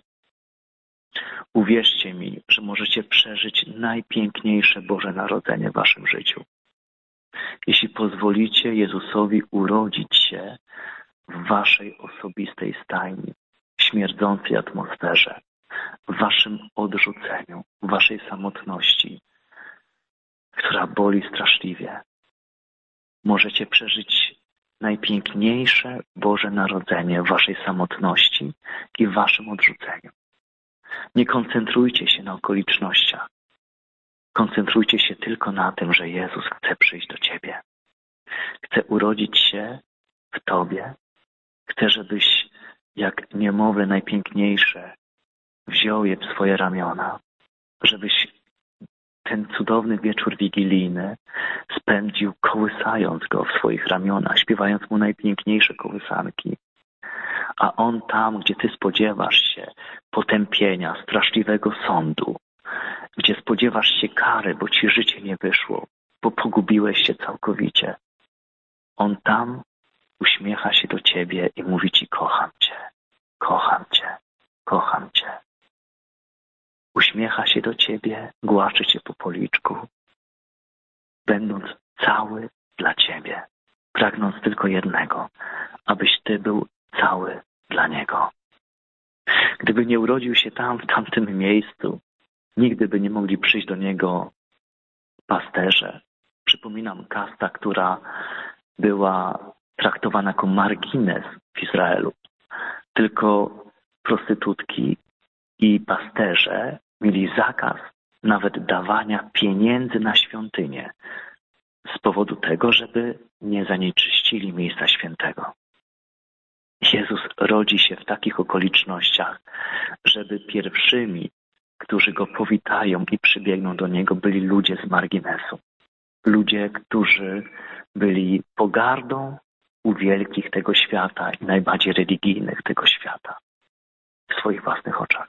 Uwierzcie mi, że możecie przeżyć najpiękniejsze Boże Narodzenie w waszym życiu. Jeśli pozwolicie Jezusowi urodzić się w waszej osobistej stajni, w śmierdzącej atmosferze, w waszym odrzuceniu, w waszej samotności, która boli straszliwie. Możecie przeżyć najpiękniejsze Boże Narodzenie w waszej samotności i w waszym odrzuceniu. Nie koncentrujcie się na okolicznościach. Koncentrujcie się tylko na tym, że Jezus chce przyjść do ciebie. Chce urodzić się w tobie. Chce, żebyś jak niemowlę najpiękniejsze wziął je w swoje ramiona. Żebyś ten cudowny wieczór wigilijny spędził kołysając go w swoich ramionach, śpiewając mu najpiękniejsze kołysanki. A on tam, gdzie ty spodziewasz się potępienia, straszliwego sądu, gdzie spodziewasz się kary, bo ci życie nie wyszło, bo pogubiłeś się całkowicie, on tam uśmiecha się do ciebie i mówi ci: kocham cię, kocham cię, kocham cię. Uśmiecha się do ciebie, głaszcze cię po policzku, będąc cały dla ciebie, pragnąc tylko jednego, abyś ty był cały dla Niego. Gdyby nie urodził się tam, w tamtym miejscu, nigdy by nie mogli przyjść do Niego pasterze. Przypominam, kasta, która była traktowana jako margines w Izraelu. Tylko prostytutki i pasterze mieli zakaz nawet dawania pieniędzy na świątynię z powodu tego, żeby nie zanieczyścili miejsca świętego. Jezus rodzi się w takich okolicznościach, żeby pierwszymi, którzy Go powitają i przybiegną do Niego, byli ludzie z marginesu. Ludzie, którzy byli pogardą u wielkich tego świata i najbardziej religijnych tego świata w swoich własnych oczach.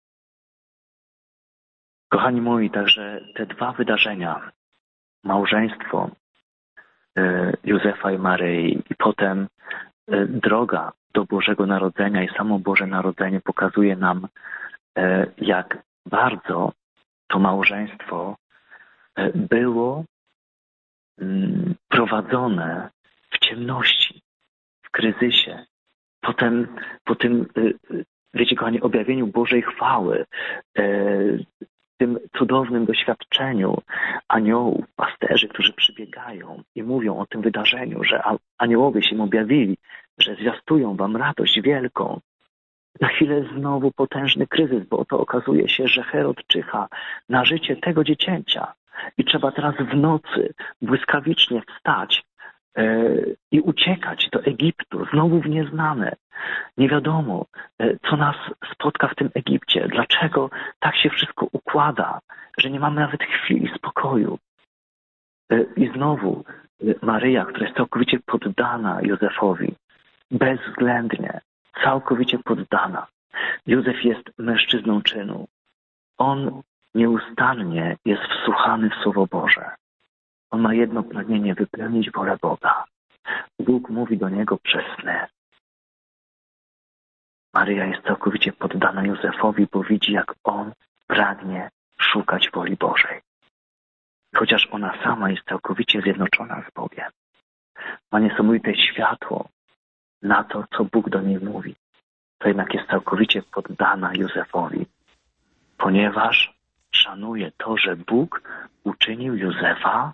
Kochani moi, także te 2 wydarzenia, małżeństwo Józefa i Maryi i potem droga do Bożego Narodzenia i samo Boże Narodzenie pokazuje nam, jak bardzo to małżeństwo było prowadzone w ciemności, w kryzysie. Po tym, wiecie kochani, objawieniu Bożej chwały, tym cudownym doświadczeniu aniołów, pasterzy, którzy przybiegają i mówią o tym wydarzeniu, że aniołowie się im objawili, że zwiastują wam radość wielką. Za chwilę znowu potężny kryzys, bo oto okazuje się, że Herod czyha na życie tego dziecięcia i trzeba teraz w nocy błyskawicznie wstać i uciekać do Egiptu, znowu w nieznane. Nie wiadomo, co nas spotka w tym Egipcie, dlaczego tak się wszystko układa, że nie mamy nawet chwili spokoju. I znowu Maryja, która jest całkowicie poddana Józefowi, bezwzględnie, całkowicie poddana. Józef jest mężczyzną czynu. On nieustannie jest wsłuchany w Słowo Boże. On ma jedno pragnienie: wypełnić wolę Boga. Bóg mówi do niego przez sny. Maryja jest całkowicie poddana Józefowi, bo widzi, jak on pragnie szukać woli Bożej. Chociaż ona sama jest całkowicie zjednoczona z Bogiem. Ma niesamowite światło na to, co Bóg do niej mówi. To jednak jest całkowicie poddana Józefowi, ponieważ szanuje to, że Bóg uczynił Józefa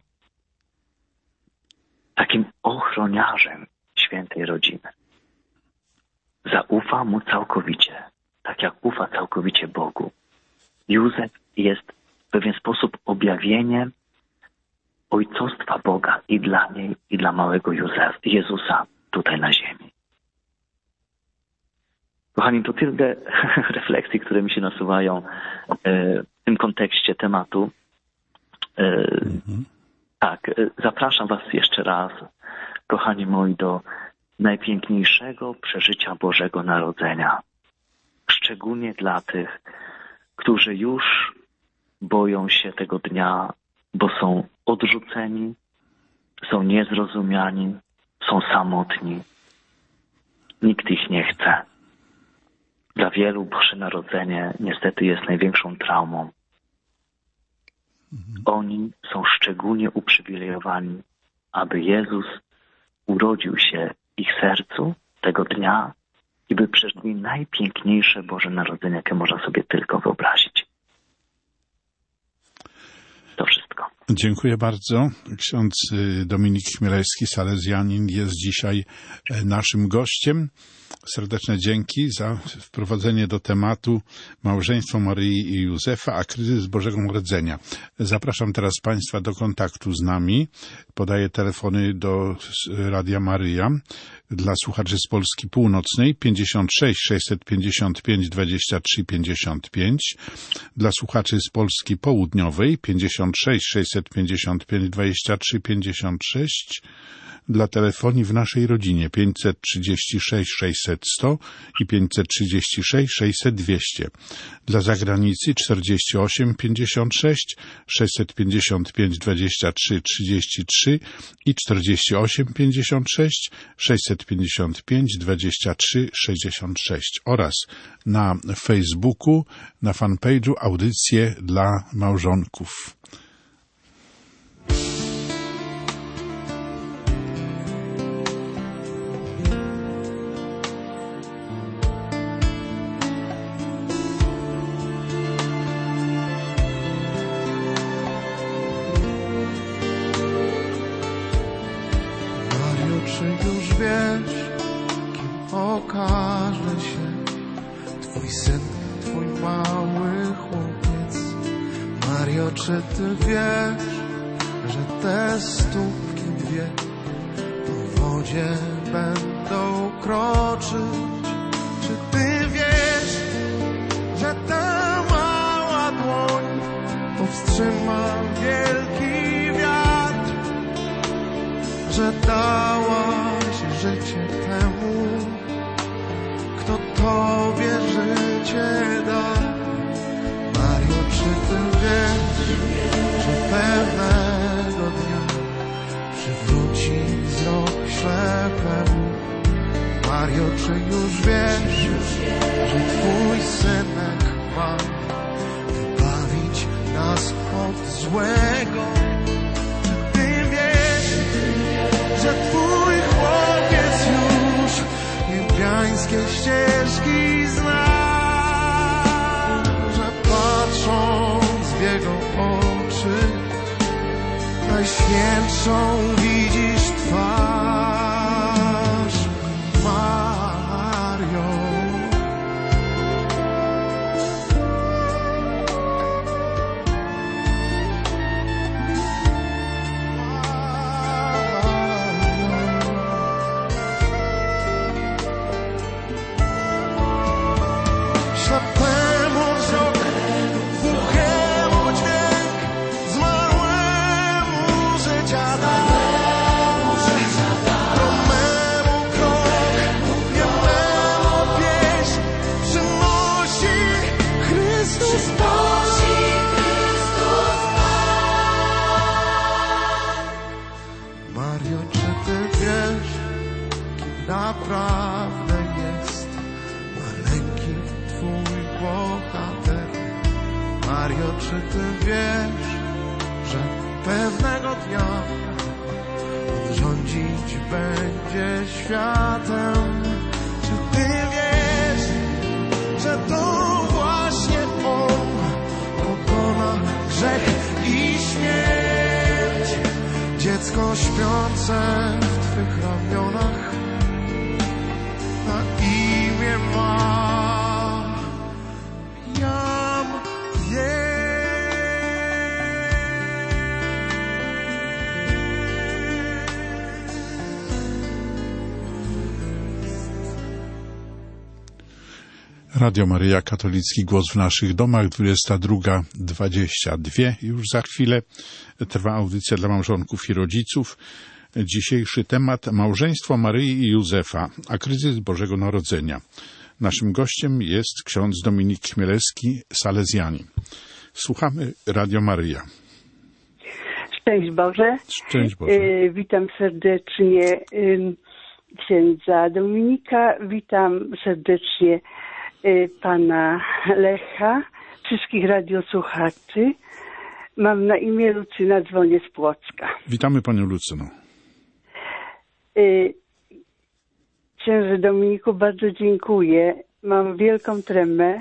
takim ochroniarzem świętej rodziny. Zaufa mu całkowicie, tak jak ufa całkowicie Bogu. Józef jest w pewien sposób objawieniem ojcostwa Boga i dla niej, i dla małego Jezusa tutaj na ziemi. Kochani, to tyle refleksji, które mi się nasuwają w tym kontekście tematu. Tak, zapraszam was jeszcze raz, kochani moi, do najpiękniejszego przeżycia Bożego Narodzenia. Szczególnie dla tych, którzy już boją się tego dnia, bo są odrzuceni, są niezrozumiani, są samotni. Nikt ich nie chce. Dla wielu Boże Narodzenie niestety jest największą traumą. Oni są szczególnie uprzywilejowani, aby Jezus urodził się w ich sercu tego dnia i by przeżyli najpiękniejsze Boże Narodzenie, jakie można sobie tylko wyobrazić. To wszystko. Dziękuję bardzo. Ksiądz Dominik Chmielewski, salezjanin, jest dzisiaj naszym gościem. Serdeczne dzięki za wprowadzenie do tematu małżeństwo Maryi i Józefa, a kryzys Bożego Narodzenia. Zapraszam teraz Państwa do kontaktu z nami. Podaję telefony do Radia Maryja dla słuchaczy z Polski Północnej 56 655 23 55, dla słuchaczy z Polski Południowej 56 655 23 56, dla telefonii w naszej rodzinie 536 600 100 i 536 600 200. Dla zagranicy 48 56 655 23 33 i 48 56 655 23 66 oraz na Facebooku, na fanpage'u Audycje dla małżonków. Czy ty wiesz, że te stópki dwie po wodzie będą kroczyć? Czy ty wiesz, że ta mała dłoń powstrzyma wielki wiatr? Że dałaś życie temu, kto tobie życie da? Mario, czy ty wiesz, że pewnego dnia przywróci wzrok ślepemu? Mario, czy już wiesz, że twój synek ma wybawić nas od złego? Czy ty wiesz, że twój chłopiec już niebiańskie ścieżki zna? Że patrząc w najświętszą widzisz twarz, Mario. Ślepemu wzrok, głuchemu dźwięk, zmarłemu życia dał, chromemu krok, niememu pieśń przynosi Chrystus Pan. Mario, czy ty wiesz, kim naprawdę jest maleńki twój bohater? Mario, czy ty wiesz, że pewnego dnia on rządzić będzie światem? Czy ty wiesz, że to właśnie on pokona grzech i śmierć? Dziecko śpiące w twych ramionach na imię ma Jan Radio Maryja, katolicki głos w naszych domach, 22:22. Już za chwilę trwa audycja dla małżonków i rodziców. Dzisiejszy temat: małżeństwo Maryi i Józefa, a kryzys Bożego Narodzenia. Naszym gościem jest ksiądz Dominik Chmielewski, salezjanin. Słuchamy Radio Maryja. Szczęść Boże. Szczęść Boże. Witam serdecznie księdza Dominika, witam serdecznie pana Lecha, wszystkich radiosłuchaczy. Mam na imię Lucyna, dzwonię z Płocka. Witamy panią Lucyno. Księże Dominiku, bardzo dziękuję. Mam wielką tremę.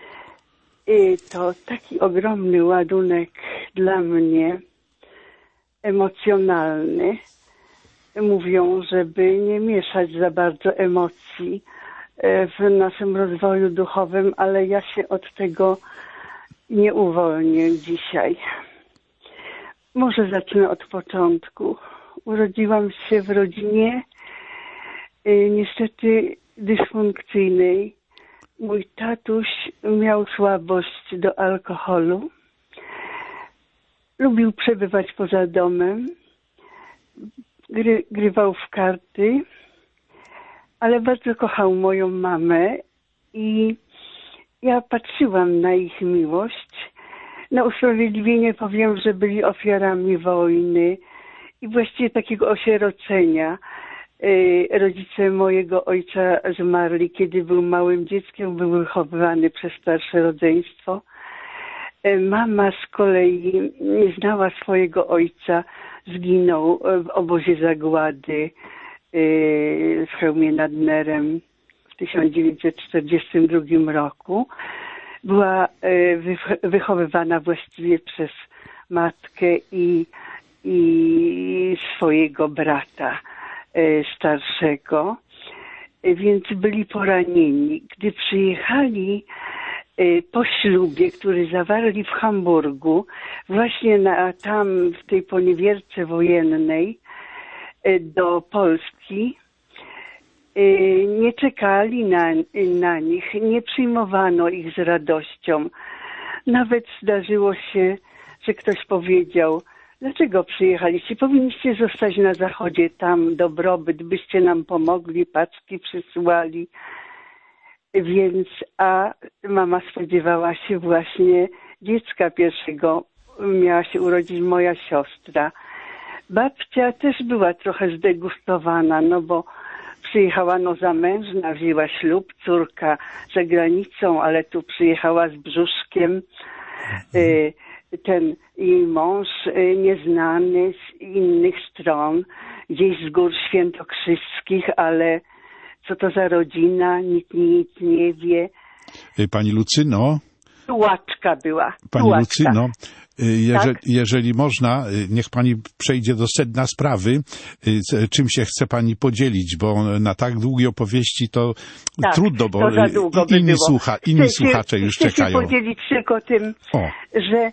To taki ogromny ładunek dla mnie, emocjonalny. Mówią, żeby nie mieszać za bardzo emocji w naszym rozwoju duchowym, ale ja się od tego nie uwolnię dzisiaj. Może zacznę od początku. Urodziłam się w rodzinie niestety dysfunkcyjnej. Mój tatuś miał słabość do alkoholu. Lubił przebywać poza domem. Grywał w karty, ale bardzo kochał moją mamę i ja patrzyłam na ich miłość. Na usprawiedliwienie powiem, że byli ofiarami wojny i właściwie takiego osierocenia. Rodzice mojego ojca zmarli, kiedy był małym dzieckiem, był wychowywany przez starsze rodzeństwo. Mama z kolei nie znała swojego ojca, zginął w obozie zagłady w Chełmie nad Nerem w 1942 roku. Była wychowywana właściwie przez matkę i swojego brata starszego, więc byli poranieni. Gdy przyjechali po ślubie, który zawarli w Hamburgu, właśnie tam w tej poniewierce wojennej do Polski, nie czekali na nich, nie przyjmowano ich z radością. Nawet zdarzyło się, że ktoś powiedział: dlaczego przyjechaliście? Powinniście zostać na zachodzie, tam dobrobyt, byście nam pomogli, paczki przysyłali. Więc, a mama spodziewała się właśnie dziecka pierwszego. Miała się urodzić moja siostra. Babcia też była trochę zdegustowana, no bo przyjechała zamężna, wzięła ślub, córka za granicą, ale tu przyjechała z brzuszkiem. Ten jej mąż nieznany z innych stron, gdzieś z gór świętokrzyskich, ale co to za rodzina, nikt nic nie wie. Pani Lucyno. Tułaczka była. Pani Lucyno, Jeżeli można, niech pani przejdzie do sedna sprawy, czym się chce pani podzielić, bo na tak długie opowieści to trudno, bo inni słuchacze już czekają. Chcę się podzielić tylko tym, że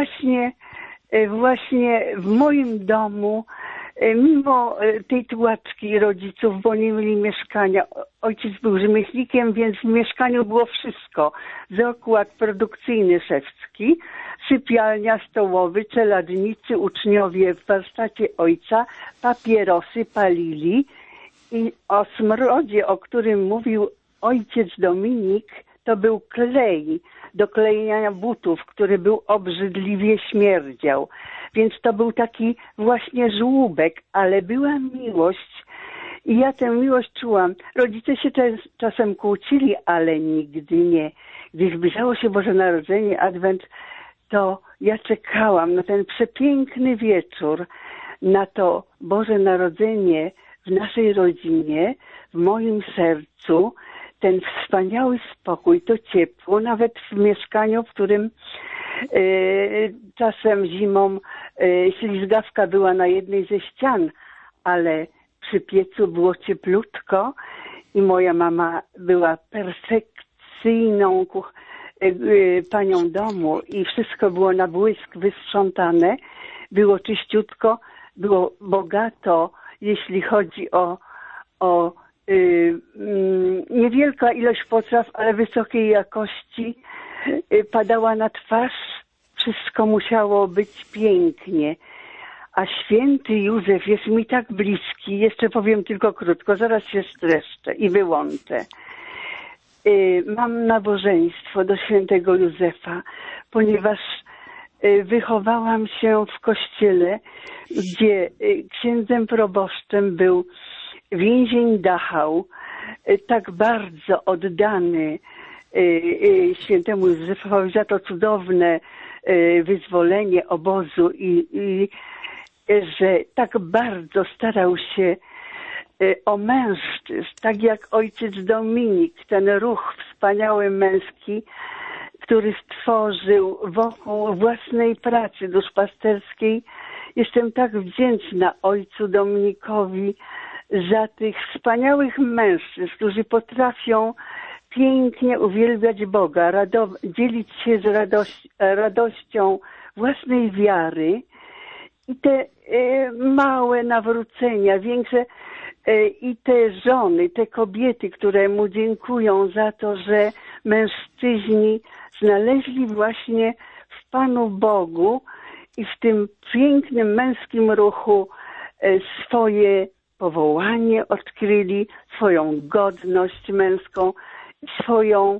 właśnie w moim domu, mimo tej tułaczki rodziców, bo nie mieli mieszkania, ojciec był rzemieślnikiem, więc w mieszkaniu było wszystko. Zakład produkcyjny szewski, sypialnia, stołowy, czeladnicy, uczniowie w warsztacie ojca, papierosy palili i o smrodzie, o którym mówił ojciec Dominik, to był klej do klejenia butów, który był obrzydliwie śmierdział. Więc to był taki właśnie żłóbek, ale była miłość i ja tę miłość czułam. Rodzice się czasem kłócili, ale nigdy nie. Gdy zbliżało się Boże Narodzenie, Adwent, to ja czekałam na ten przepiękny wieczór, na to Boże Narodzenie w naszej rodzinie, w moim sercu, ten wspaniały spokój, to ciepło, nawet w mieszkaniu, w którym czasem zimą ślizgawka była na jednej ze ścian, ale przy piecu było cieplutko i moja mama była perfekcyjną panią domu i wszystko było na błysk wysprzątane, było czyściutko, było bogato, jeśli chodzi o niewielka ilość potraw, ale wysokiej jakości, padała na twarz, wszystko musiało być pięknie. A święty Józef jest mi tak bliski, jeszcze powiem tylko krótko, zaraz się streszczę i wyłączę. Mam nabożeństwo do świętego Józefa, ponieważ wychowałam się w kościele, gdzie księdzem proboszczem był więzień Dachau, tak bardzo oddany świętemu Józefowi za to cudowne wyzwolenie obozu i że tak bardzo starał się o mężczyzn, tak jak ojciec Dominik, ten ruch wspaniały męski, który stworzył wokół własnej pracy duszpasterskiej. Jestem tak wdzięczna ojcu Dominikowi za tych wspaniałych mężczyzn, którzy potrafią pięknie uwielbiać Boga, dzielić się z radością własnej wiary i te małe nawrócenia, większe i te żony, te kobiety, które mu dziękują za to, że mężczyźni znaleźli właśnie w Panu Bogu i w tym pięknym męskim ruchu swoje powołanie odkryli, swoją godność męską, swoją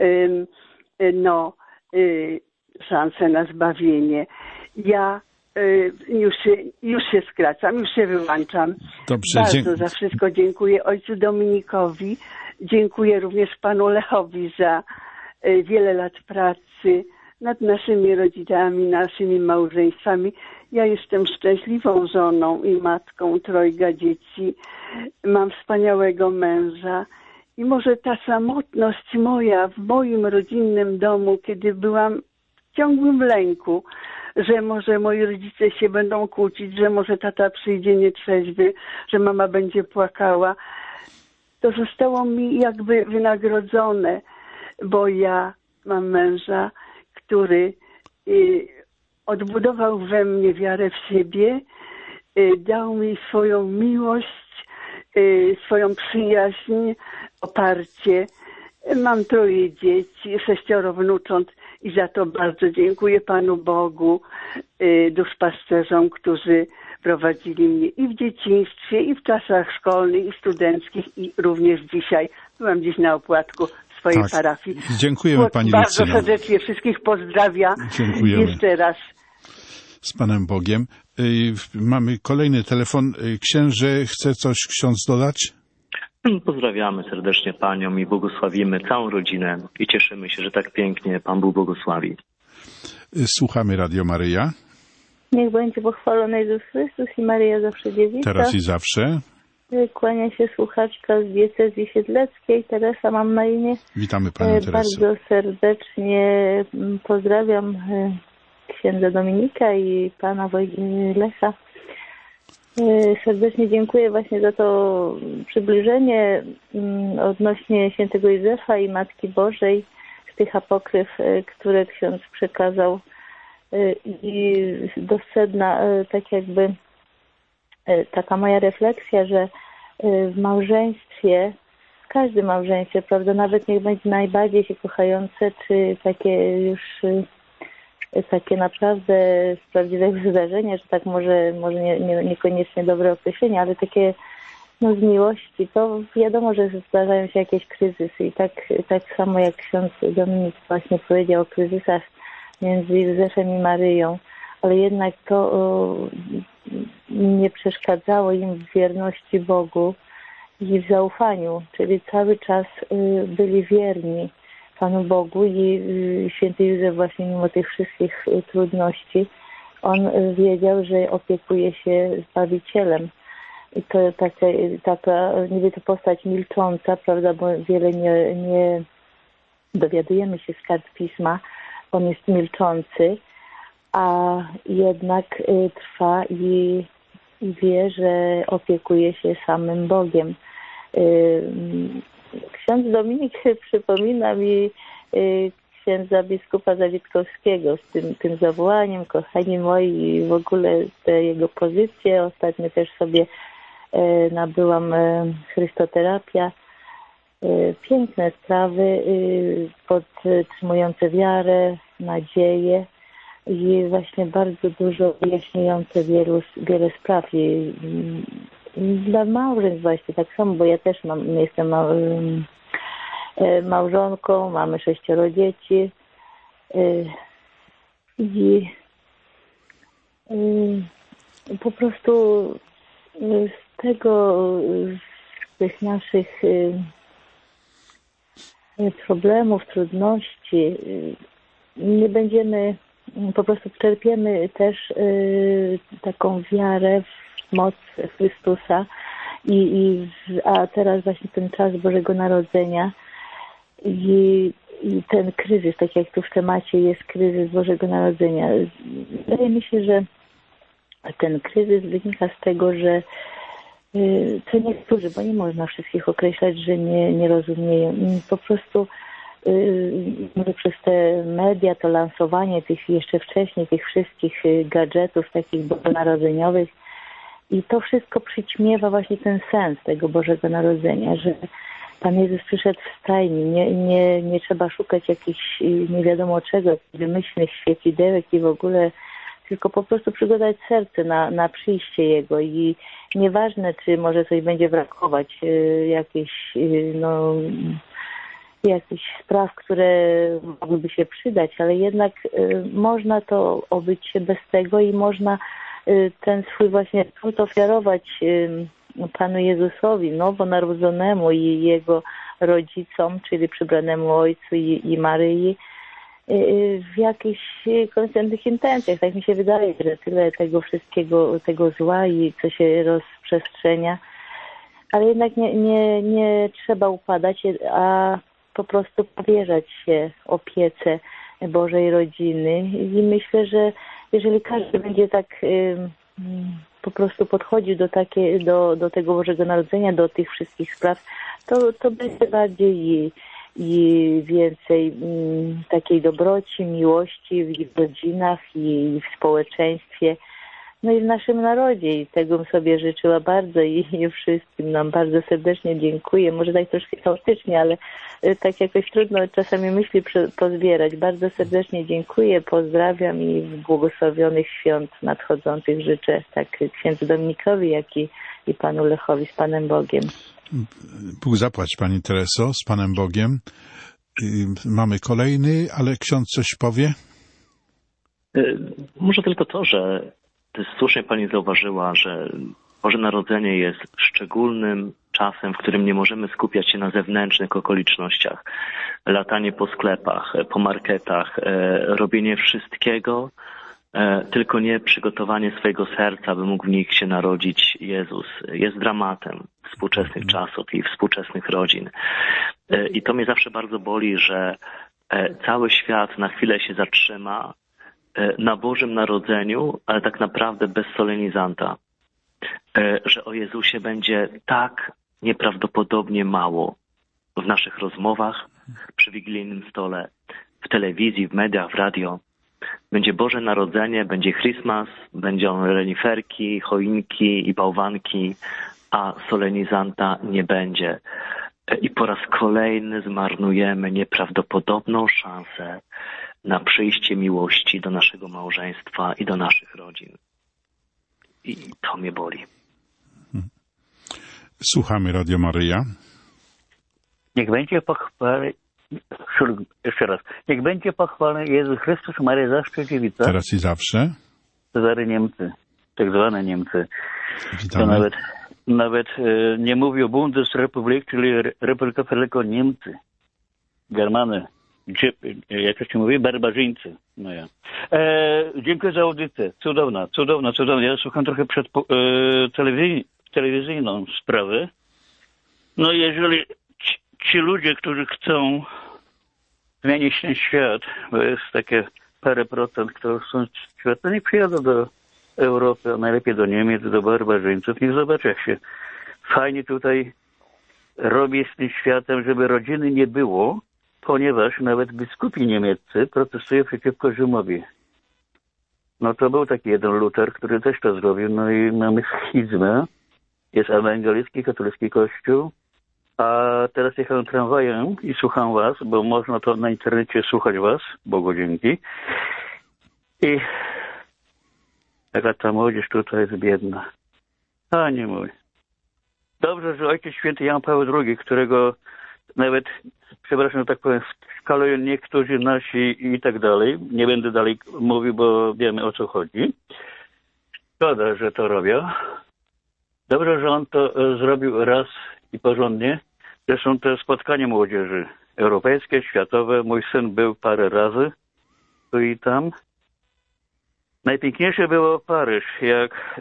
szansę na zbawienie. Ja już się skracam, już się wyłączam. Dobrze, bardzo za wszystko dziękuję ojcu Dominikowi. Dziękuję również panu Lechowi za wiele lat pracy nad naszymi rodzinami, naszymi małżeństwami. Ja jestem szczęśliwą żoną i matką trojga dzieci. Mam wspaniałego męża. I może ta samotność moja w moim rodzinnym domu, kiedy byłam w ciągłym lęku, że może moi rodzice się będą kłócić, że może tata przyjdzie nietrzeźwy, że mama będzie płakała, to zostało mi jakby wynagrodzone, bo ja mam męża, który odbudował we mnie wiarę w siebie, dał mi swoją miłość, swoją przyjaźń, oparcie. Mam 3 dzieci, 6 wnucząt i za to bardzo dziękuję Panu Bogu, duszpasterzom, którzy prowadzili mnie i w dzieciństwie, i w czasach szkolnych, i studenckich, i również dzisiaj. Byłam dziś na opłatku w swojej parafii. Dziękujemy Pani Lucyno. Bardzo serdecznie wszystkich pozdrawiam. Dziękujemy. Jeszcze raz. Z Panem Bogiem. Mamy kolejny telefon. Księże, chce coś ksiądz dodać? Pozdrawiamy serdecznie Panią i błogosławimy całą rodzinę i cieszymy się, że tak pięknie Pan Bóg błogosławi. Słuchamy Radio Maryja. Niech będzie pochwalony Jezus Chrystus i Maryja zawsze dziewica. Teraz i zawsze. Kłania się słuchaczka z diecezji siedleckiej. Teresa mam na imię. Witamy Panią Teresę. Bardzo serdecznie pozdrawiam księdza Dominika i pana Lecha. Serdecznie dziękuję właśnie za to przybliżenie odnośnie świętego Józefa i Matki Bożej z tych apokryf, które ksiądz przekazał. I do sedna tak jakby taka moja refleksja, że w małżeństwie, w każdym małżeństwie, prawda, nawet niech będzie najbardziej się kochające, czy takie już takie naprawdę z prawdziwego zdarzenia, że tak może niekoniecznie dobre określenie, ale takie z miłości, to wiadomo, że zdarzają się jakieś kryzysy i tak samo jak ksiądz Dominik właśnie powiedział o kryzysach między Józefem i Maryją, ale jednak to nie przeszkadzało im w wierności Bogu i w zaufaniu, czyli cały czas byli wierni Panu Bogu i święty Józef właśnie mimo tych wszystkich trudności, on wiedział, że opiekuje się Zbawicielem. I to taka niby to postać milcząca, prawda, bo wiele nie dowiadujemy się z kart Pisma, on jest milczący, a jednak trwa i wie, że opiekuje się samym Bogiem. Ksiądz Dominik przypomina mi księdza biskupa Zawitkowskiego z tym zawołaniem, kochani moi, i w ogóle te jego pozycje. Ostatnio też sobie nabyłam Chrystoterapia. Piękne sprawy podtrzymujące wiarę, nadzieję i właśnie bardzo dużo wyjaśniające wiele spraw. I dla małżeństw właśnie tak samo, bo ja też jestem małżonką, mamy 6 dzieci i po prostu z tych naszych problemów, trudności nie będziemy, po prostu czerpiemy też taką wiarę w moc Chrystusa a teraz właśnie ten czas Bożego Narodzenia i ten kryzys, tak jak tu w temacie jest kryzys Bożego Narodzenia. Wydaje mi się, że ten kryzys wynika z tego, że co niektórzy, bo nie można wszystkich określać, że nie rozumieją. Po prostu może przez te media, to lansowanie tych jeszcze wcześniej, tych wszystkich gadżetów takich bożonarodzeniowych i to wszystko przyćmiewa właśnie ten sens tego Bożego Narodzenia, że Pan Jezus przyszedł w stajni, nie trzeba szukać jakichś nie wiadomo czego, wymyślnych świecidełek i w ogóle, tylko po prostu przygotować serce na przyjście Jego i nieważne, czy może coś będzie brakować, jakichś spraw, które mogłyby się przydać, ale jednak można to obyć się bez tego i można ten swój właśnie trud ofiarować Panu Jezusowi, nowonarodzonemu i Jego rodzicom, czyli przybranemu Ojcu i Maryi, w jakichś konsekwentnych intencjach. Tak mi się wydaje, że tyle tego wszystkiego, tego zła i co się rozprzestrzenia, ale jednak nie trzeba upadać, a po prostu powierzać się opiece Bożej rodziny i myślę, że jeżeli każdy będzie tak po prostu podchodził do tego Bożego Narodzenia, do tych wszystkich spraw, to będzie bardziej i więcej takiej dobroci, miłości w rodzinach i w społeczeństwie, no i w naszym narodzie. I tego bym sobie życzyła bardzo i wszystkim nam bardzo serdecznie dziękuję. Może tak troszkę chaotycznie, ale tak jakoś trudno czasami myśli pozbierać. Bardzo serdecznie dziękuję, pozdrawiam i błogosławionych świąt nadchodzących życzę tak księdzu Dominikowi, jak i panu Lechowi z Panem Bogiem. Bóg zapłać, pani Tereso, z Panem Bogiem. Mamy kolejny, ale ksiądz coś powie? Może tylko to, że słusznie pani zauważyła, że Boże Narodzenie jest szczególnym czasem, w którym nie możemy skupiać się na zewnętrznych okolicznościach. Latanie po sklepach, po marketach, robienie wszystkiego, tylko nie przygotowanie swojego serca, by mógł w nich się narodzić Jezus. Jest dramatem współczesnych czasów i współczesnych rodzin. I to mnie zawsze bardzo boli, że cały świat na chwilę się zatrzyma na Bożym Narodzeniu, ale tak naprawdę bez solenizanta. Że o Jezusie będzie tak nieprawdopodobnie mało w naszych rozmowach, przy wigilijnym stole, w telewizji, w mediach, w radio. Będzie Boże Narodzenie, będzie Christmas, będą reniferki, choinki i bałwanki, a solenizanta nie będzie. I po raz kolejny zmarnujemy nieprawdopodobną szansę na przyjście miłości do naszego małżeństwa i do naszych rodzin. I to mnie boli. Słuchamy Radio Maryja. Niech będzie pochwalony, jeszcze raz, niech będzie pochwalony Jezus Chrystus, Maria zawsze dziewica. Teraz i zawsze. Cezary Niemcy, tak zwane Niemcy. Witamy. To nawet nie mówi o Bundesrepublik, czyli Republika Federalna Niemcy. Germany. Jak to się mówi? Barbarzyńcy. No ja. Dziękuję za audycję. Cudowna. Ja słucham trochę przed telewizyjną sprawę. No jeżeli ci ludzie, którzy chcą zmienić ten świat, bo jest takie parę procent, które chcą świat, to nie przyjadą do Europy, a najlepiej do Niemiec, do barbarzyńców. Niech zobaczą, jak się fajnie tutaj robi z tym światem, żeby rodziny nie było, ponieważ nawet biskupi niemieccy protestują przeciwko Rzymowi. No to był taki jeden Luter, który też to zrobił. No i mamy schizmę. Jest ewangelicki, katolicki kościół. A teraz jechałem tramwajem i słucham was, bo można to na internecie słuchać was, Bogu dzięki. I jaka ta młodzież tutaj jest biedna. Panie mój. Dobrze, że Ojciec Święty Jan Paweł II, którego nawet, przepraszam, że tak powiem, szkalują niektórzy nasi i tak dalej. Nie będę dalej mówił, bo wiemy, o co chodzi. Szkoda, że to robią. Dobrze, że on to zrobił raz i porządnie. Zresztą te spotkania młodzieży europejskie, światowe. Mój syn był parę razy tu i tam. Najpiękniejsze było Paryż, jak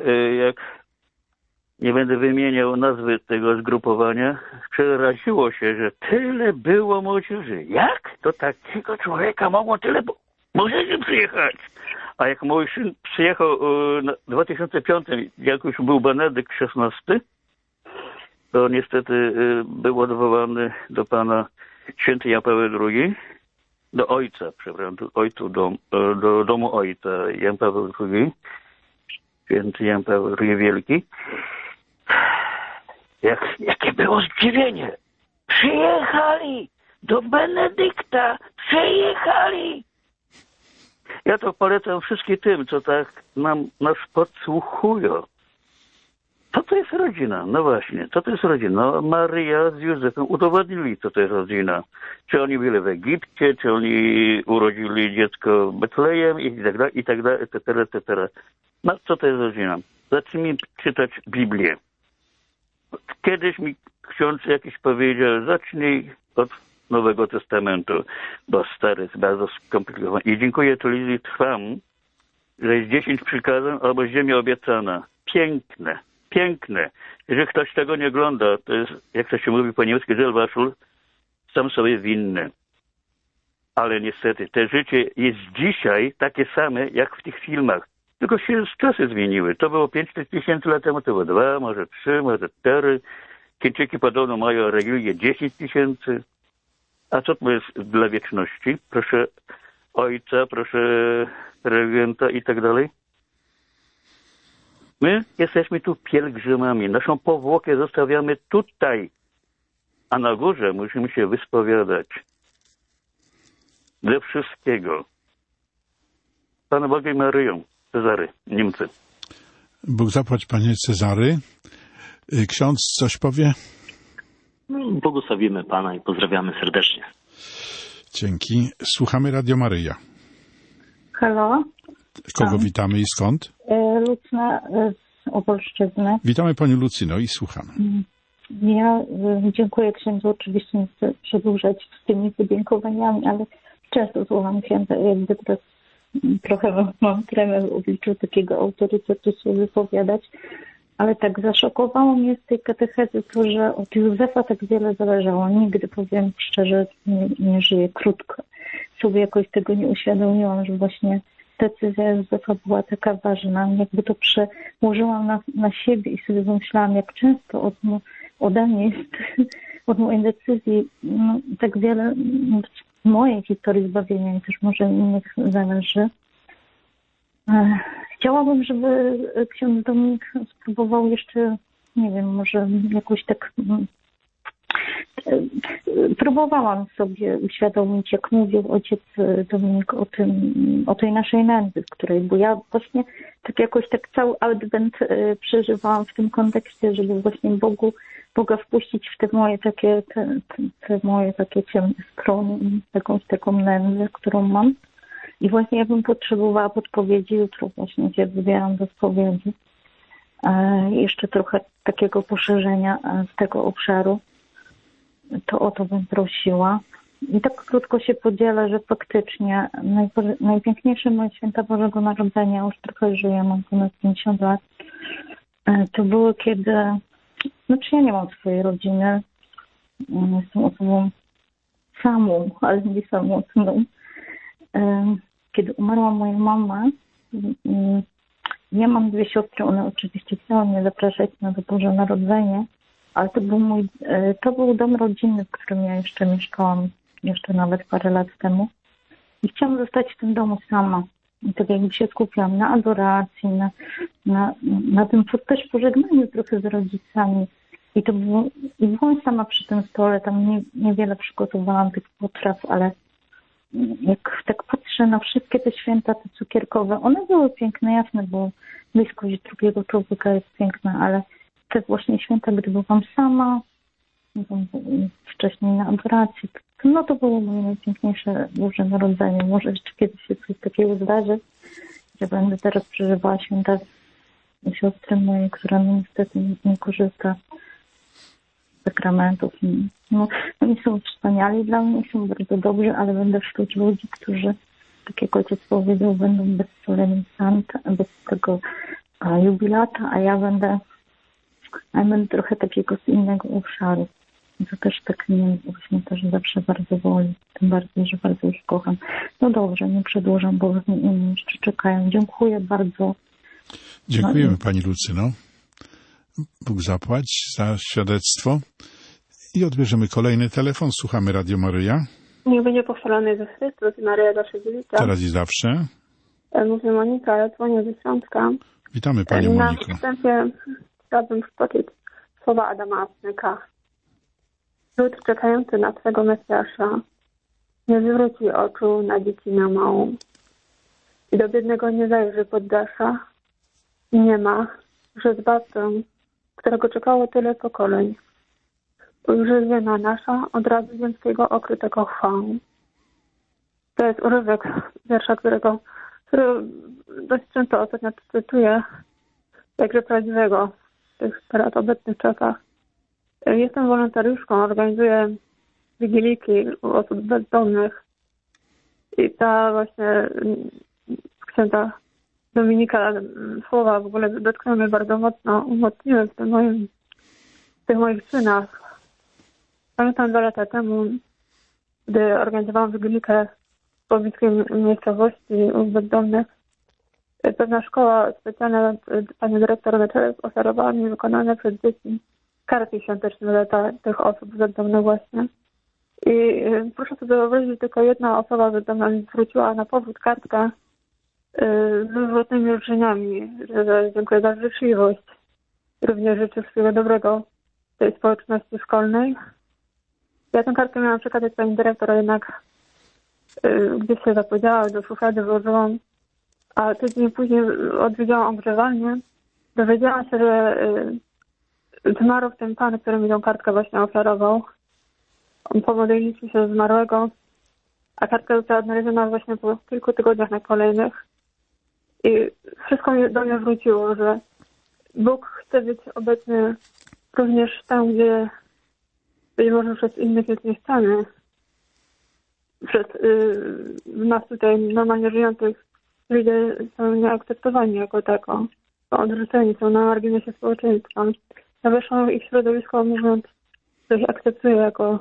nie będę wymieniał nazwy tego zgrupowania, przeraziło się, że tyle było młodzieży. Jak to takiego człowieka mogło tyle młodzieży przyjechać? A jak mój syn przyjechał w 2005, jak już był Benedykt XVI, to niestety był odwołany do pana Święty Jan Paweł II, do ojca, przepraszam, do domu ojca Jan Paweł II, Święty Jan Paweł II Wielki. Jakie było zdziwienie! Przyjechali do Benedykta! Przyjechali! Ja to polecam wszystkim tym, co tak nas podsłuchują. Co to jest rodzina? No właśnie, co to jest rodzina? No, Maryja z Józefem udowodnili, co to jest rodzina. Czy oni byli w Egipcie, czy oni urodzili dziecko w Betlejem i tak dalej, etc. No, co to jest rodzina? Zacznijmy czytać Biblię. Kiedyś mi ksiądz jakiś powiedział, zacznij od Nowego Testamentu, bo stary jest bardzo skomplikowany. I dziękuję telewizji Trwam, że jest 10 przykazań albo ziemia obiecana. Piękne. Jeżeli ktoś tego nie ogląda, to jest, jak to się mówi po niemiecku, Zelbaszul, sam sobie winny. Ale niestety, te życie jest dzisiaj takie same, jak w tych filmach. Tylko się czasy zmieniły. To było 5 tysięcy lat temu, to było 2, może 3, może 4. Chińczyki podobno mają religię 10 tysięcy. A co to jest dla wieczności? Proszę ojca, proszę regenta i tak dalej. My jesteśmy tu pielgrzymami. Naszą powłokę zostawiamy tutaj. A na górze musimy się wyspowiadać. Ze wszystkiego. Panu Bogu i Maryją. Cezary, Niemcy. Bóg zapłać, panie Cezary. Ksiądz coś powie? Błogosławimy pana i pozdrawiamy serdecznie. Dzięki. Słuchamy Radio Maryja. Halo? Kogo witamy i skąd? Lucna z Opolszczyzny. Witamy panią Lucyno i słuchamy. Ja dziękuję księdzu, oczywiście nie chcę przedłużać z tymi podziękowaniami, ale często słucham księdza, jakby teraz trochę mam tremę w obliczu takiego autorytetu się wypowiadać, ale tak zaszokowało mnie z tej katechezy to, że od Józefa tak wiele zależało. Nigdy, powiem szczerze, nie żyję krótko. Sobie jakoś tego nie uświadomiłam, że właśnie decyzja Józefa była taka ważna. Jakby to przełożyłam na siebie i sobie pomyślałam, jak często ode mnie jest, od mojej decyzji, no, tak wiele w mojej historii zbawienia i też może innych zależy. Chciałabym, żeby ksiądz Dominik spróbował jeszcze, nie wiem, może jakoś tak... Próbowałam sobie uświadomić, jak mówił ojciec Dominik o tej naszej nędzy, bo ja właśnie tak jakoś tak cały adwent przeżywałam w tym kontekście, żeby właśnie Boga wpuścić w te moje takie ciemne strony, jakąś taką nędzę, którą mam. I właśnie ja bym potrzebowała podpowiedzi, jutro właśnie się wybieram do spowiedzi. Jeszcze trochę takiego poszerzenia z tego obszaru. To o to bym prosiła. I tak krótko się podzielę, że faktycznie najpiękniejsze moje święta Bożego Narodzenia, już trochę żyję, mam ponad 50 lat, to były kiedy, ja nie mam swojej rodziny, jestem osobą samą, ale nie samotną. Kiedy umarła moja mama, ja mam 2 siostry, one oczywiście chciały mnie zapraszać na to Boże Narodzenie, ale to był dom rodzinny, w którym ja jeszcze mieszkałam, jeszcze nawet parę lat temu. I chciałam zostać w tym domu sama. I tak jakby się skupiłam na adoracji, na tym też pożegnaniu trochę z rodzicami. I byłam sama przy tym stole, tam niewiele przygotowałam tych potraw, ale jak tak patrzę na wszystkie te święta, te cukierkowe, one były piękne, jasne, bo bliskość drugiego człowieka jest piękna, ale te właśnie święta, gdy byłam sama, wcześniej na adoracji, to było moje najpiękniejsze Boże Narodzenie. Może jeszcze kiedyś się coś takiego zdarzy, że będę teraz przeżywała święta siostry mojej, która niestety nie korzysta z sakramentów. Oni są wspaniali dla mnie, są bardzo dobrzy, ale będę wśród ludzi, którzy, tak jak ojciec powiedział, będą bez solenizanta, bez tego jubilata, a ja będę trochę takiego z innego obszaru. To też tak mnie właśnie też zawsze bardzo boli. Tym bardziej, że bardzo ich kocham. No dobrze, nie przedłużam, bo inni jeszcze czekają. Dziękuję bardzo. Dziękujemy Pani Lucyno. Bóg zapłać za świadectwo. I odbierzemy kolejny telefon. Słuchamy Radio Maryja. Niech będzie pochwalony Jezus Chrystus i Maryja zawsze dziewicza. Teraz i zawsze. Mówię Monika, ale dzwonię ze Śląska. Witamy Panią Moniko. Na wstępie chciałabym przytoczyć słowa Adama Apnyka. Lud czekający na swego Mesjasza nie zwróci oczu na dziecinę małą i do biednego nie zajrzy pod dasza i nie ma, że zbawcę, którego czekało tyle pokoleń, ujrzy ziemia nasza od razu ziemskiego okrytego chwałą. To jest urywek wiersza, który dość często ostatnio cytuję, jakże prawdziwego w tych teraz obecnych czasach. Jestem wolontariuszką, organizuję wigiliki u osób bezdomnych i ta właśnie księdza Dominika słowa w ogóle dotknęły mnie bardzo mocno, umocniły w tych moich czynach. Pamiętam 2 lata temu, gdy organizowałam wigilikę w pobliskiej miejscowości u bezdomnych, pewna szkoła specjalna, pani dyrektor Neczerek oferowała mi wykonane przez dzieci karty świąteczne dla tych osób bezdomnych właśnie. I proszę sobie wyobrazić, tylko jedna osoba bezdomna mi zwróciła na powrót kartkę z zwrotnymi życzeniami, że dziękuję za życzliwość. Również życzę wszystkiego dobrego tej społeczności szkolnej. Ja tę kartkę miałam przekazać pani dyrektor, a jednak gdzieś się zapowiedziała, do szuflady włożyłam. A tydzień później odwiedziłam ogrzewalnię. Dowiedziałam się, że zmarł ten pan, który mi tą kartkę właśnie oferował. Pomodliliśmy się zmarłego, a kartka została odnaleziona właśnie po kilku tygodniach na kolejnych. I wszystko do mnie wróciło, że Bóg chce być obecny również tam, gdzie być może przez innych jest niechciany. Przez nas tutaj normalnie żyjących ludzie są nieakceptowani jako tako. Są odrzuceni, są na marginesie społeczeństwa. Zawieszą ich środowisko, mówiąc, że ich akceptuje jako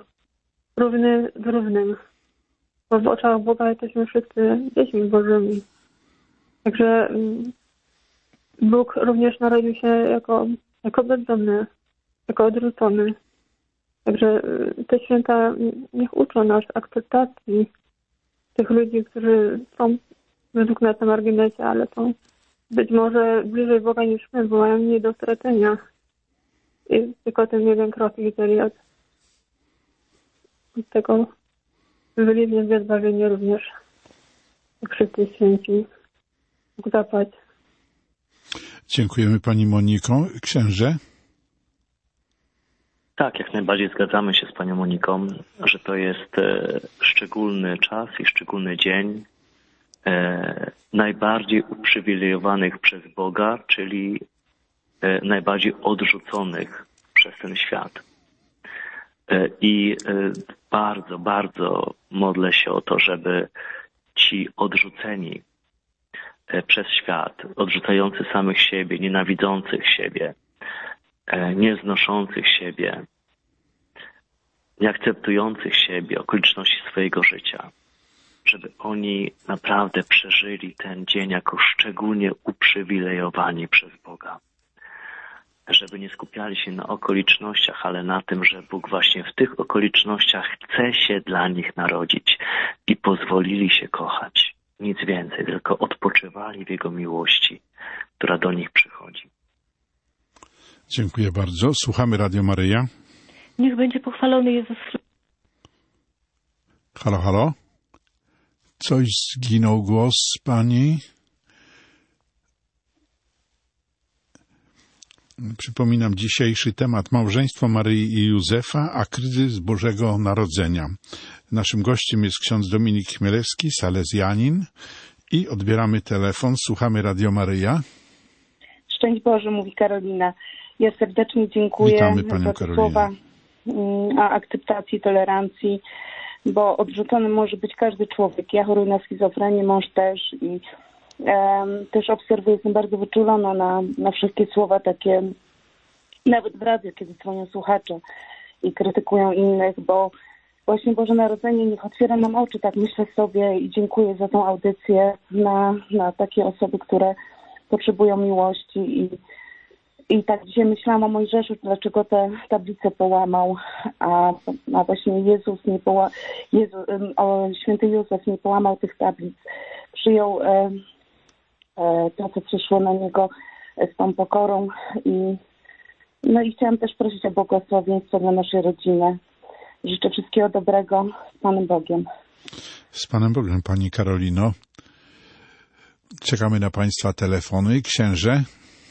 równy z równym. Bo w oczach Boga jesteśmy wszyscy dziećmi Bożymi. Także Bóg również narodził się jako bezdomny, jako odrzucony. Także te święta niech uczą nas akceptacji tych ludzi, którzy są według nas na marginesie, ale są być może bliżej Boga niż my, bo mają mniej do stracenia. I tylko ten jeden krok widzieli od tego byli w zbawienie również, jak wszyscy święci, Bóg zapłać. Dziękujemy pani Moniko. Księże? Tak, jak najbardziej zgadzamy się z panią Moniką, że to jest szczególny czas i szczególny dzień najbardziej uprzywilejowanych przez Boga, czyli najbardziej odrzuconych przez ten świat. I bardzo, bardzo modlę się o to, żeby ci odrzuceni przez świat, odrzucający samych siebie, nienawidzących siebie, nieznoszących siebie, nieakceptujących siebie, okoliczności swojego życia, żeby oni naprawdę przeżyli ten dzień jako szczególnie uprzywilejowani przez Boga. Żeby nie skupiali się na okolicznościach, ale na tym, że Bóg właśnie w tych okolicznościach chce się dla nich narodzić i pozwolili się kochać. Nic więcej, tylko odpoczywali w Jego miłości, która do nich przychodzi. Dziękuję bardzo. Słuchamy Radio Maryja. Niech będzie pochwalony Jezus. Halo, halo? Coś zginął głos pani. Przypominam dzisiejszy temat małżeństwo Maryi i Józefa, a kryzys Bożego Narodzenia. Naszym gościem jest ksiądz Dominik Chmielewski, salezjanin i odbieramy telefon. Słuchamy Radio Maryja. Szczęść Boże, mówi Karolina. Ja serdecznie dziękuję za te słowa o akceptacji, tolerancji, bo odrzucony może być każdy człowiek. Ja choruję na schizofrenię, mąż też i też obserwuję, jestem bardzo wyczulona na wszystkie słowa takie, nawet w radiu, kiedy dzwonią słuchacze i krytykują innych, bo właśnie Boże Narodzenie niech otwiera nam oczy, tak myślę sobie i dziękuję za tą audycję na takie osoby, które potrzebują miłości i tak dzisiaj myślałam o Mojżeszu, dlaczego te tablice połamał, a właśnie święty Józef nie połamał tych tablic. Przyjął to, co przyszło na niego z tą pokorą i chciałam też prosić o błogosławieństwo dla naszej rodziny. Życzę wszystkiego dobrego. Z Panem Bogiem. Z Panem Bogiem, Pani Karolino. Czekamy na Państwa telefony. Księże?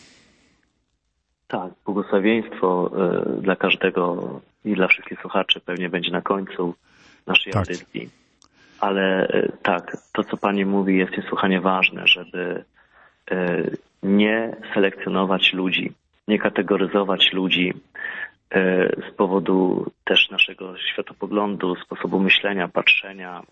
Tak, błogosławieństwo dla każdego i dla wszystkich słuchaczy pewnie będzie na końcu naszej audycji. Ale tak, to co Pani mówi jest niesłychanie ważne, żeby nie selekcjonować ludzi, nie kategoryzować ludzi z powodu też naszego światopoglądu, sposobu myślenia, patrzenia.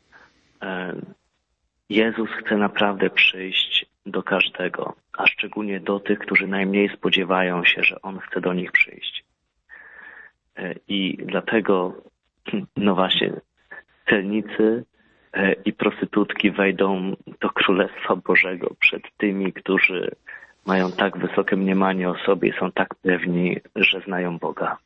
Jezus chce naprawdę przyjść do każdego, a szczególnie do tych, którzy najmniej spodziewają się, że On chce do nich przyjść. I dlatego, no właśnie, celnicy i prostytutki wejdą do Królestwa Bożego przed tymi, którzy mają tak wysokie mniemanie o sobie i są tak pewni, że znają Boga.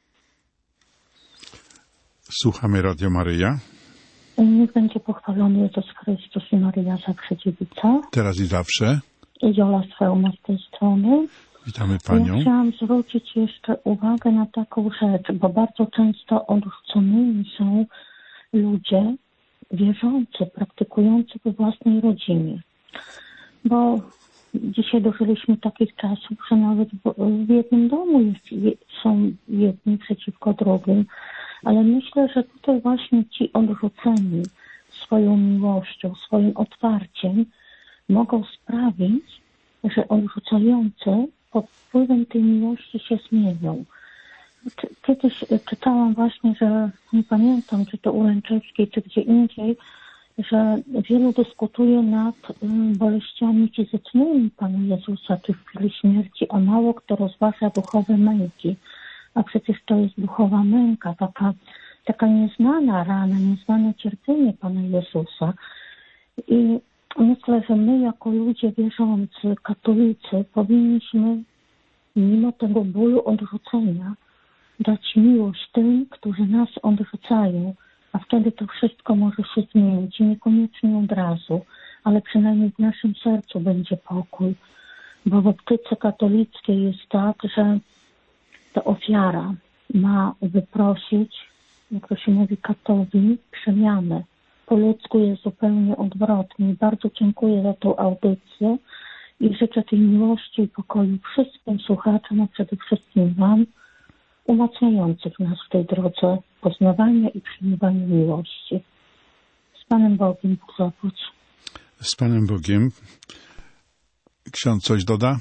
Słuchamy Radio Maryja. Niech będzie pochwalony Jezus Chrystus i Maryja Zawsze Dziewica. Teraz i zawsze. I Jola Sveuma z tej strony. Witamy Panią. Ja chciałam zwrócić jeszcze uwagę na taką rzecz, bo bardzo często odrzuconymi są ludzie wierzący, praktykujący we własnej rodzinie. Bo dzisiaj dożyliśmy takich czasów, że nawet w jednym domu są jedni przeciwko drugim. Ale myślę, że tutaj właśnie ci odrzuceni swoją miłością, swoim otwarciem mogą sprawić, że odrzucający pod wpływem tej miłości się zmienią. Kiedyś czytałam właśnie, że nie pamiętam, czy to u Łęczewskiej, czy gdzie indziej, że wielu dyskutuje nad boleściami fizycznymi Pana Jezusa, czy w chwili śmierci, a mało kto rozważa duchowe męki. A przecież to jest duchowa męka, taka nieznana rana, nieznane cierpienie Pana Jezusa. I Myślę, że my jako ludzie wierzący, katolicy powinniśmy mimo tego bólu odrzucenia dać miłość tym, którzy nas odrzucają, a wtedy to wszystko może się zmienić. Niekoniecznie od razu, ale przynajmniej w naszym sercu będzie pokój. Bo w optyce katolickiej jest tak, że ta ofiara ma wyprosić, jak to się mówi, katowi, przemianę. Po ludzku jest zupełnie odwrotnie. Bardzo dziękuję za tą audycję i życzę tej miłości i pokoju wszystkim słuchaczom, a przede wszystkim Wam, umacniających nas w tej drodze poznawania i przyjmowania miłości. Z Panem Bogiem, Bóg zapłać. Z Panem Bogiem. Ksiądz coś doda?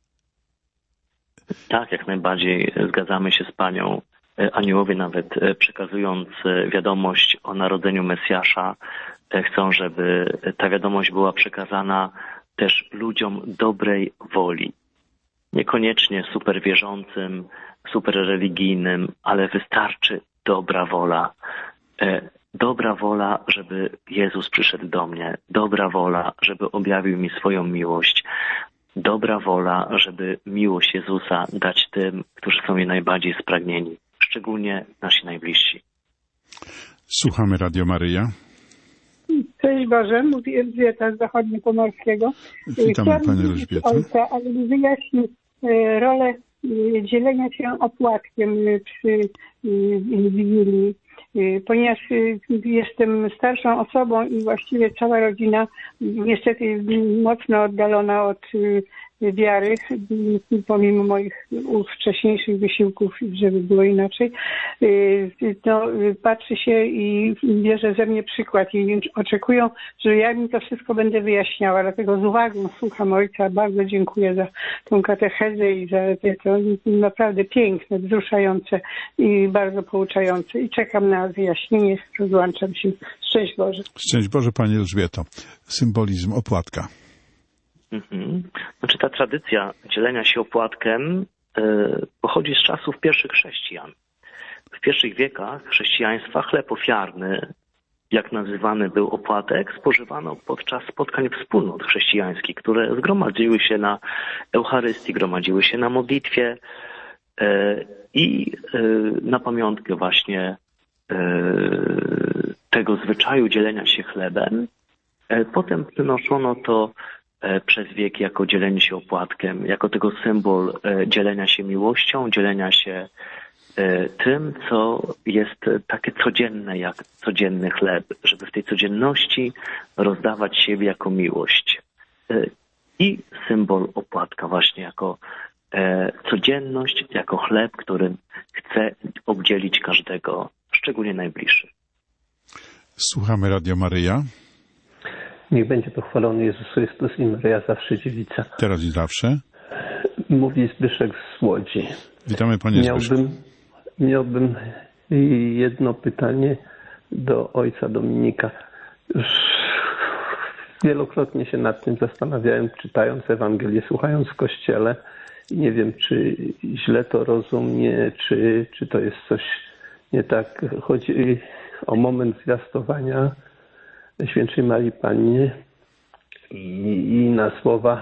Tak, jak najbardziej zgadzamy się z Panią. Aniołowie nawet przekazując wiadomość o narodzeniu Mesjasza, chcą, żeby ta wiadomość była przekazana też ludziom dobrej woli. Niekoniecznie super wierzącym, super religijnym, ale wystarczy dobra wola. Dobra wola, żeby Jezus przyszedł do mnie. Dobra wola, żeby objawił mi swoją miłość. Dobra wola, żeby miłość Jezusa dać tym, którzy są jej najbardziej spragnieni. Szczególnie nasi najbliżsi. Słuchamy Radio Maryja. Cześć Boże, mówię Elżbieta z Zachodniopomorskiego. Witamy Pani Elżbieto. Ojca, ale mi wyjaśni rolę dzielenia się opłatkiem przy Wigilii, ponieważ jestem starszą osobą i właściwie cała rodzina niestety mocno oddalona od wiary, pomimo moich wcześniejszych wysiłków, żeby było inaczej, no, patrzy się i bierze ze mnie przykład i oczekują, że ja im to wszystko będę wyjaśniała, dlatego z uwagą słucham ojca, bardzo dziękuję za tą katechezę i za to naprawdę piękne, wzruszające i bardzo pouczające i czekam na wyjaśnienie, rozłączam się. Szczęść Boże. Szczęść Boże Pani Elżbieto. Symbolizm opłatka. Znaczy ta tradycja dzielenia się opłatkiem pochodzi z czasów pierwszych chrześcijan. W pierwszych wiekach chrześcijaństwa chleb ofiarny, jak nazywany był opłatek, spożywano podczas spotkań wspólnot chrześcijańskich, które zgromadziły się na Eucharystii, gromadziły się na modlitwie i na pamiątkę właśnie tego zwyczaju dzielenia się chlebem. Potem przynoszono to przez wieki jako dzielenie się opłatkiem, jako tego symbol dzielenia się miłością, dzielenia się tym, co jest takie codzienne, jak codzienny chleb, żeby w tej codzienności rozdawać siebie jako miłość. I symbol opłatka właśnie jako codzienność, jako chleb, którym chce obdzielić każdego, szczególnie najbliższych. Słuchamy Radio Maryja. Niech będzie pochwalony Jezus Chrystus i Maryja zawsze dziewica. Teraz i zawsze. Mówi Zbyszek z Łodzi. Witamy Panie Zbyszku. Miałbym jedno pytanie do ojca Dominika. Już wielokrotnie się nad tym zastanawiałem, czytając Ewangelię, słuchając w Kościele. I nie wiem, czy źle to rozumie, czy to jest coś nie tak. Chodzi o moment zwiastowania Świętej Marii Pannie i na słowa,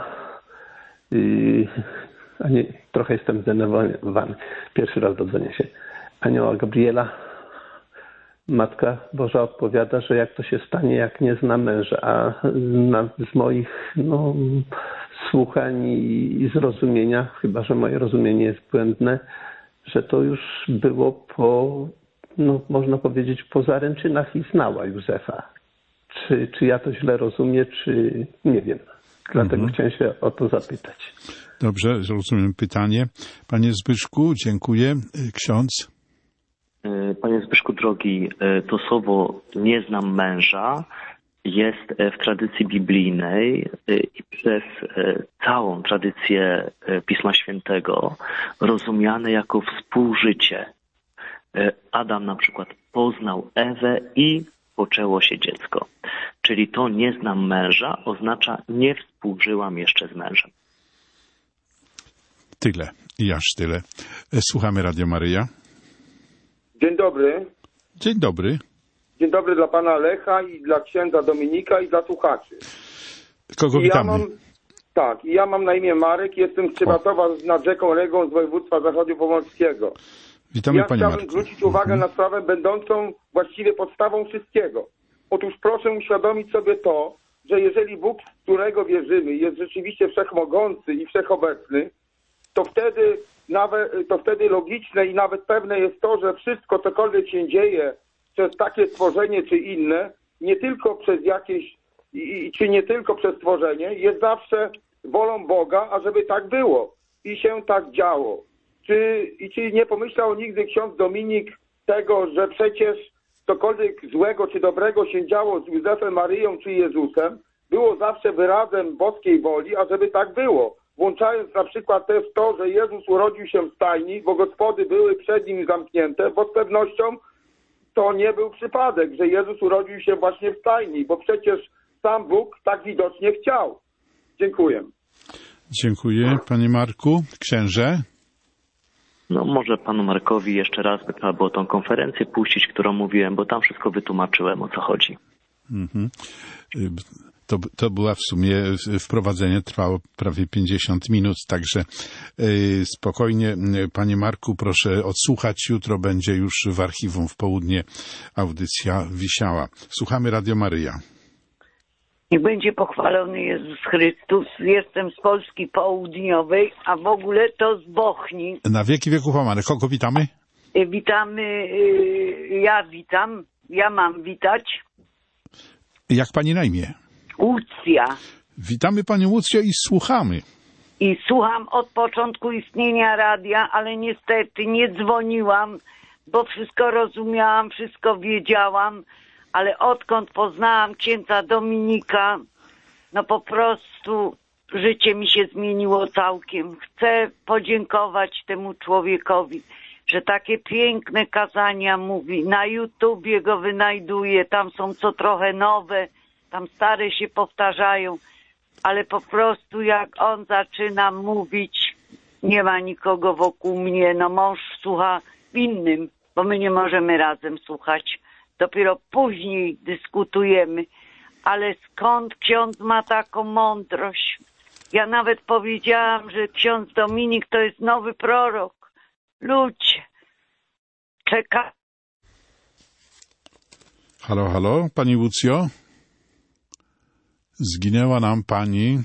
trochę jestem zdenerwowany, pierwszy raz dodzwonię się, anioła Gabriela. Matka Boża odpowiada, że jak to się stanie, jak nie zna męża, a z moich słuchań i zrozumienia, chyba że moje rozumienie jest błędne, że to już było można powiedzieć, po zaręczynach i znała Józefa. Czy ja to źle rozumiem, czy nie wiem. Dlatego chciałem się o to zapytać. Dobrze, zrozumiem pytanie. Panie Zbyszku, dziękuję. Ksiądz? Panie Zbyszku drogi, to słowo nie znam męża jest w tradycji biblijnej i przez całą tradycję Pisma Świętego rozumiane jako współżycie. Adam na przykład poznał Ewę i poczęło się dziecko. Czyli to nie znam męża oznacza nie współżyłam jeszcze z mężem. Tyle i aż tyle. Słuchamy Radio Maryja. Dzień dobry. Dzień dobry. Dzień dobry dla pana Lecha i dla księdza Dominika i dla słuchaczy. Kogo witamy? Ja mam na imię Marek, jestem z Trzebatowa nad rzeką Regą z województwa zachodniopomorskiego. Witamy, panie Marku. Chciałbym zwrócić uwagę na sprawę będącą właściwie podstawą wszystkiego. Otóż proszę uświadomić sobie to, że jeżeli Bóg, w którego wierzymy, jest rzeczywiście wszechmogący i wszechobecny, to wtedy logiczne i nawet pewne jest to, że wszystko, cokolwiek się dzieje przez takie stworzenie czy inne, nie tylko przez czy nie tylko przez stworzenie, jest zawsze wolą Boga, ażeby tak było i się tak działo. Czy nie pomyślał nigdy ksiądz Dominik tego, że przecież cokolwiek złego czy dobrego się działo z Józefem, Maryją czy Jezusem, było zawsze wyrazem boskiej woli, ażeby tak było. Włączając na przykład też to, że Jezus urodził się w stajni, bo gospody były przed nim zamknięte, bo z pewnością to nie był przypadek, że Jezus urodził się właśnie w stajni, bo przecież sam Bóg tak widocznie chciał. Dziękuję. Dziękuję, panie Marku. Księże? No może panu Markowi jeszcze raz by trzeba było tą konferencję puścić, którą mówiłem, bo tam wszystko wytłumaczyłem, o co chodzi. To była w sumie wprowadzenie, trwało prawie 50 minut, także spokojnie, panie Marku, proszę odsłuchać. Jutro będzie już w archiwum w południe audycja wisiała. Słuchamy Radio Maryja. Niech będzie pochwalony Jezus Chrystus. Jestem z Polski Południowej, a w ogóle to z Bochni. Na wieki wieków łamane. Kogo witamy? Witamy, ja mam witać. Jak pani na imię? Łucja. Witamy panią Łucjo i słuchamy. I słucham od początku istnienia radia, ale niestety nie dzwoniłam, bo wszystko rozumiałam, wszystko wiedziałam, ale odkąd poznałam księdza Dominika, no po prostu życie mi się zmieniło całkiem. Chcę podziękować temu człowiekowi, że takie piękne kazania mówi. Na YouTubie go wynajduję, tam są co trochę nowe, tam stare się powtarzają, ale po prostu jak on zaczyna mówić, nie ma nikogo wokół mnie, no mąż słucha w innym, bo my nie możemy razem słuchać. Dopiero później dyskutujemy, ale skąd ksiądz ma taką mądrość? Ja nawet powiedziałam, że ksiądz Dominik to jest nowy prorok. Ludzie, czeka. Halo, pani Łucjo? Zginęła nam pani.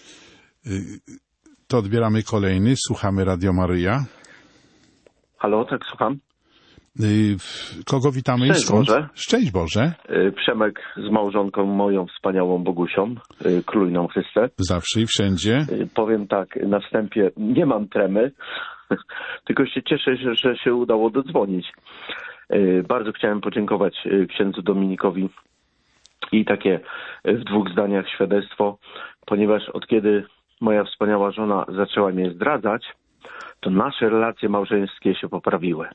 To odbieramy kolejny. Słuchamy Radio Maryja. Halo, tak, słucham. Kogo witamy? Szczęść Boże. Szczęść Boże. Przemek z małżonką moją wspaniałą Bogusią, Króluj nam Chryste. Zawsze i wszędzie. Powiem tak, na wstępie nie mam tremy, tylko się cieszę, że się udało dodzwonić. Bardzo chciałem podziękować księdzu Dominikowi i takie w 2 zdaniach świadectwo, ponieważ od kiedy moja wspaniała żona zaczęła mnie zdradzać, to nasze relacje małżeńskie się poprawiły.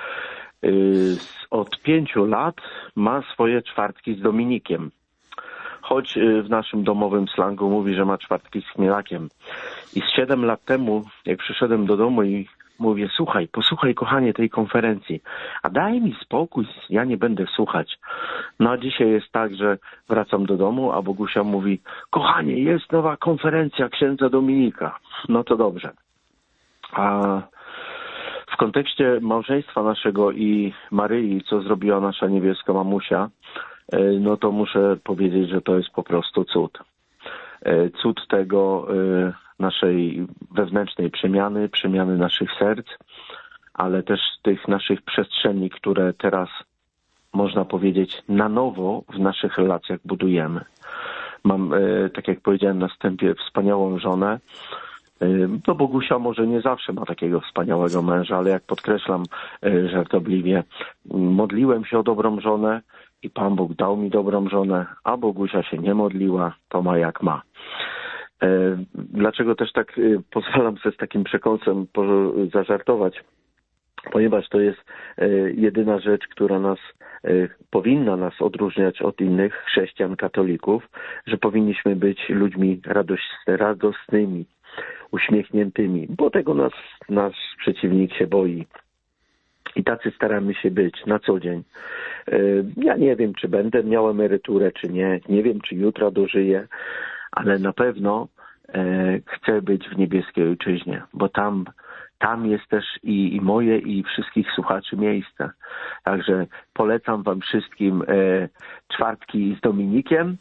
Od 5 lat ma swoje czwartki z Dominikiem. Choć w naszym domowym slangu mówi, że ma czwartki z chmielakiem. I z 7 lat temu, jak przyszedłem do domu i mówię, posłuchaj kochanie tej konferencji, a daj mi spokój, ja nie będę słuchać. No a dzisiaj jest tak, że wracam do domu, a Bogusia mówi, kochanie, jest nowa konferencja księdza Dominika. No to dobrze. A w kontekście małżeństwa naszego i Maryi, co zrobiła nasza niebieska mamusia, no to muszę powiedzieć, że to jest po prostu cud. Cud tego naszej wewnętrznej przemiany naszych serc, ale też tych naszych przestrzeni, które teraz, można powiedzieć, na nowo w naszych relacjach budujemy. Mam, tak jak powiedziałem na wstępie, wspaniałą żonę. No Bogusia może nie zawsze ma takiego wspaniałego męża, ale jak podkreślam żartobliwie, modliłem się o dobrą żonę i Pan Bóg dał mi dobrą żonę, a Bogusia się nie modliła, to ma jak ma. Dlaczego też tak pozwalam sobie z takim przekąsem zażartować? Ponieważ to jest jedyna rzecz, która powinna nas odróżniać od innych chrześcijan, katolików, że powinniśmy być ludźmi radosnymi, uśmiechniętymi, bo tego nasz przeciwnik się boi. I tacy staramy się być na co dzień. Ja nie wiem, czy będę miał emeryturę, czy nie. Nie wiem, czy jutro dożyję, ale na pewno chcę być w niebieskiej ojczyźnie, bo tam jest też i moje, i wszystkich słuchaczy miejsce. Także polecam wam wszystkim czwartki z Dominikiem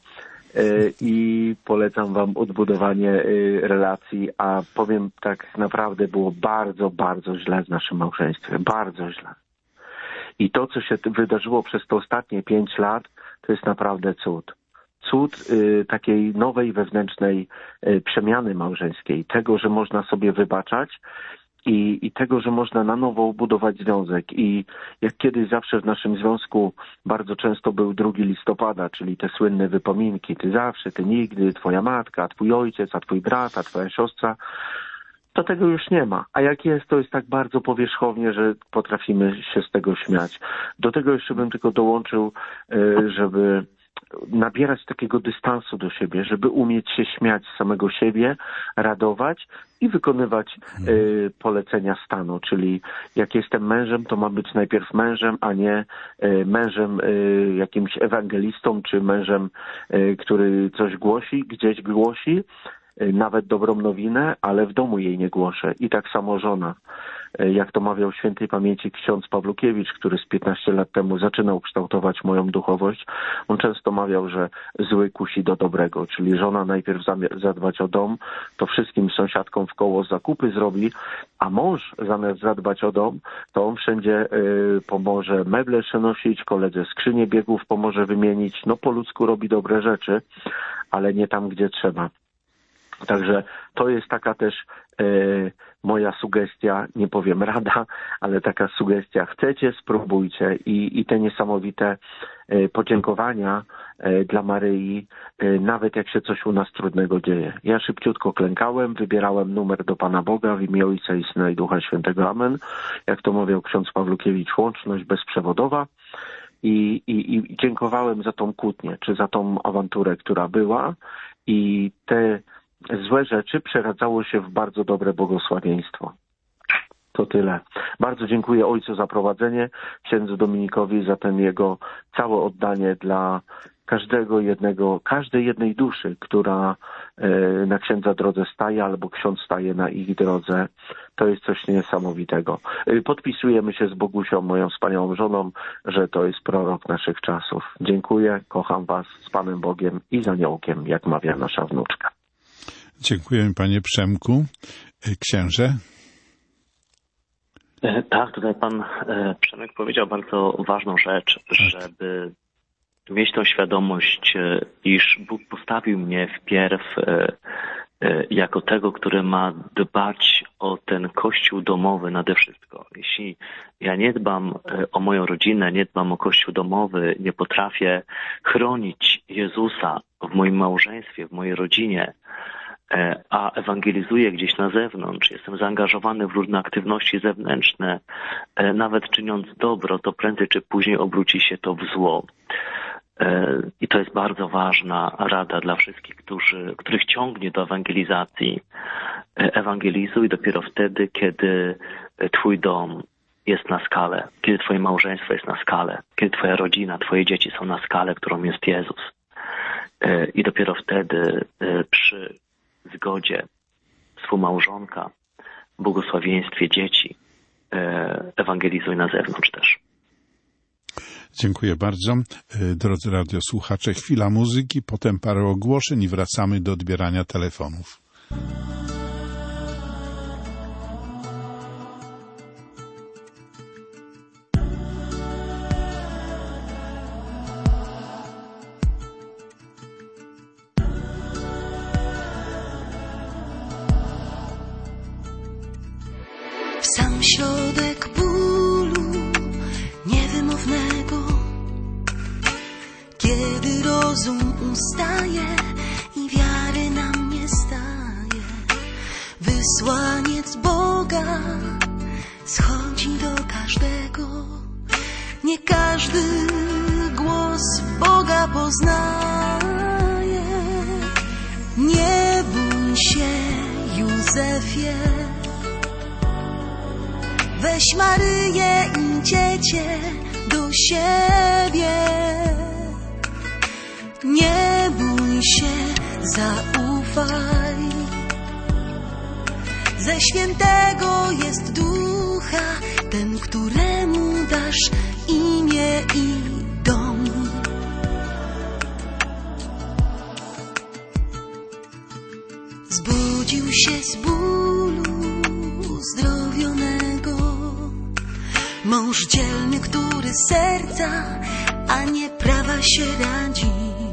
i polecam wam odbudowanie relacji, a powiem tak naprawdę było bardzo, bardzo źle w naszym małżeństwie. Bardzo źle. I to, co się wydarzyło przez te ostatnie 5 lat, to jest naprawdę cud. Cud takiej nowej wewnętrznej przemiany małżeńskiej. Tego, że można sobie wybaczać i tego, że można na nowo budować związek. I jak kiedyś zawsze w naszym związku bardzo często był 2 listopada, czyli te słynne wypominki. Ty zawsze, ty nigdy, twoja matka, twój ojciec, a twój brat, a twoja siostra. To tego już nie ma. A jak jest, to jest tak bardzo powierzchownie, że potrafimy się z tego śmiać. Do tego jeszcze bym tylko dołączył, żeby nabierać takiego dystansu do siebie, żeby umieć się śmiać z samego siebie, radować i wykonywać polecenia stanu. Czyli jak jestem mężem, to ma być najpierw mężem, a nie mężem jakimś ewangelistą, czy mężem, który coś głosi, gdzieś głosi, nawet dobrą nowinę, ale w domu jej nie głoszę. I tak samo żona. Jak to mawiał świętej pamięci ksiądz Pawlukiewicz, który z 15 lat temu zaczynał kształtować moją duchowość, on często mawiał, że zły kusi do dobrego, czyli żona najpierw zadbać o dom, to wszystkim sąsiadkom w koło zakupy zrobi, a mąż zamiast zadbać o dom, to on wszędzie pomoże meble przenosić, koledze skrzynię biegów pomoże wymienić, no po ludzku robi dobre rzeczy, ale nie tam, gdzie trzeba. Także to jest taka też moja sugestia, nie powiem rada, ale taka sugestia. Chcecie, spróbujcie i te niesamowite podziękowania dla Maryi, nawet jak się coś u nas trudnego dzieje. Ja szybciutko klękałem, wybierałem numer do Pana Boga w imię Ojca i Syna i Ducha Świętego. Amen. Jak to mówił ksiądz Pawlukiewicz, łączność bezprzewodowa. I dziękowałem za tą kłótnię, czy za tą awanturę, która była i te złe rzeczy przeradzało się w bardzo dobre błogosławieństwo. To tyle. Bardzo dziękuję Ojcu za prowadzenie, księdzu Dominikowi za ten jego całe oddanie dla każdej jednej duszy, która na księdza drodze staje, albo ksiądz staje na ich drodze. To jest coś niesamowitego. Podpisujemy się z Bogusią, moją wspaniałą żoną, że to jest prorok naszych czasów. Dziękuję, kocham was z Panem Bogiem i z aniołkiem, jak mawia nasza wnuczka. Dziękujemy, panie Przemku. Księże? Tak, tutaj pan Przemek powiedział bardzo ważną rzecz, żeby mieć tą świadomość, iż Bóg postawił mnie wpierw jako tego, który ma dbać o ten kościół domowy nade wszystko. Jeśli ja nie dbam o moją rodzinę, nie dbam o kościół domowy, nie potrafię chronić Jezusa w moim małżeństwie, w mojej rodzinie, a ewangelizuję gdzieś na zewnątrz, jestem zaangażowany w różne aktywności zewnętrzne, nawet czyniąc dobro, to prędzej czy później obróci się to w zło. I to jest bardzo ważna rada dla wszystkich, których ciągnie do ewangelizacji. Ewangelizuj dopiero wtedy, kiedy twój dom jest na skalę, kiedy twoje małżeństwo jest na skalę, kiedy twoja rodzina, twoje dzieci są na skalę, którą jest Jezus. I dopiero wtedy przy zgodzie współmałżonka, błogosławieństwie dzieci ewangelizuj na zewnątrz też. Dziękuję bardzo. Drodzy radiosłuchacze, chwila muzyki, potem parę ogłoszeń i wracamy do odbierania telefonów. W sam środek bólu niewymownego, kiedy rozum ustaje i wiary nam nie staje, wysłaniec Boga schodzi do każdego. Nie każdy głos Boga poznaje. Nie bój się, Józefie, weź Maryję i dziecię do siebie. Nie bój się, zaufaj Ze świętego jest ducha, ten, któremu dasz imię i dom. Zbudził się z bólu uzdrowionego, mąż dzielny, który serca, a nie prawa się radził.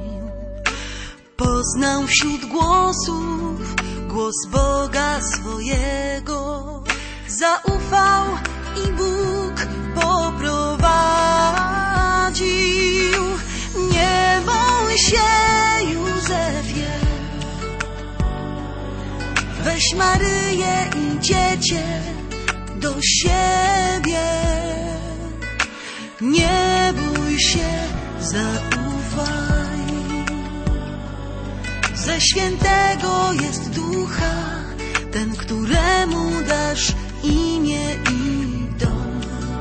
Poznał wśród głosów głos Boga swojego, zaufał i Bóg poprowadził. Nie bój się, Józefie, weź Maryję i dziecię do siebie. Nie bój się, zaufaj. Ze świętego jest ducha, ten, któremu dasz imię i dom.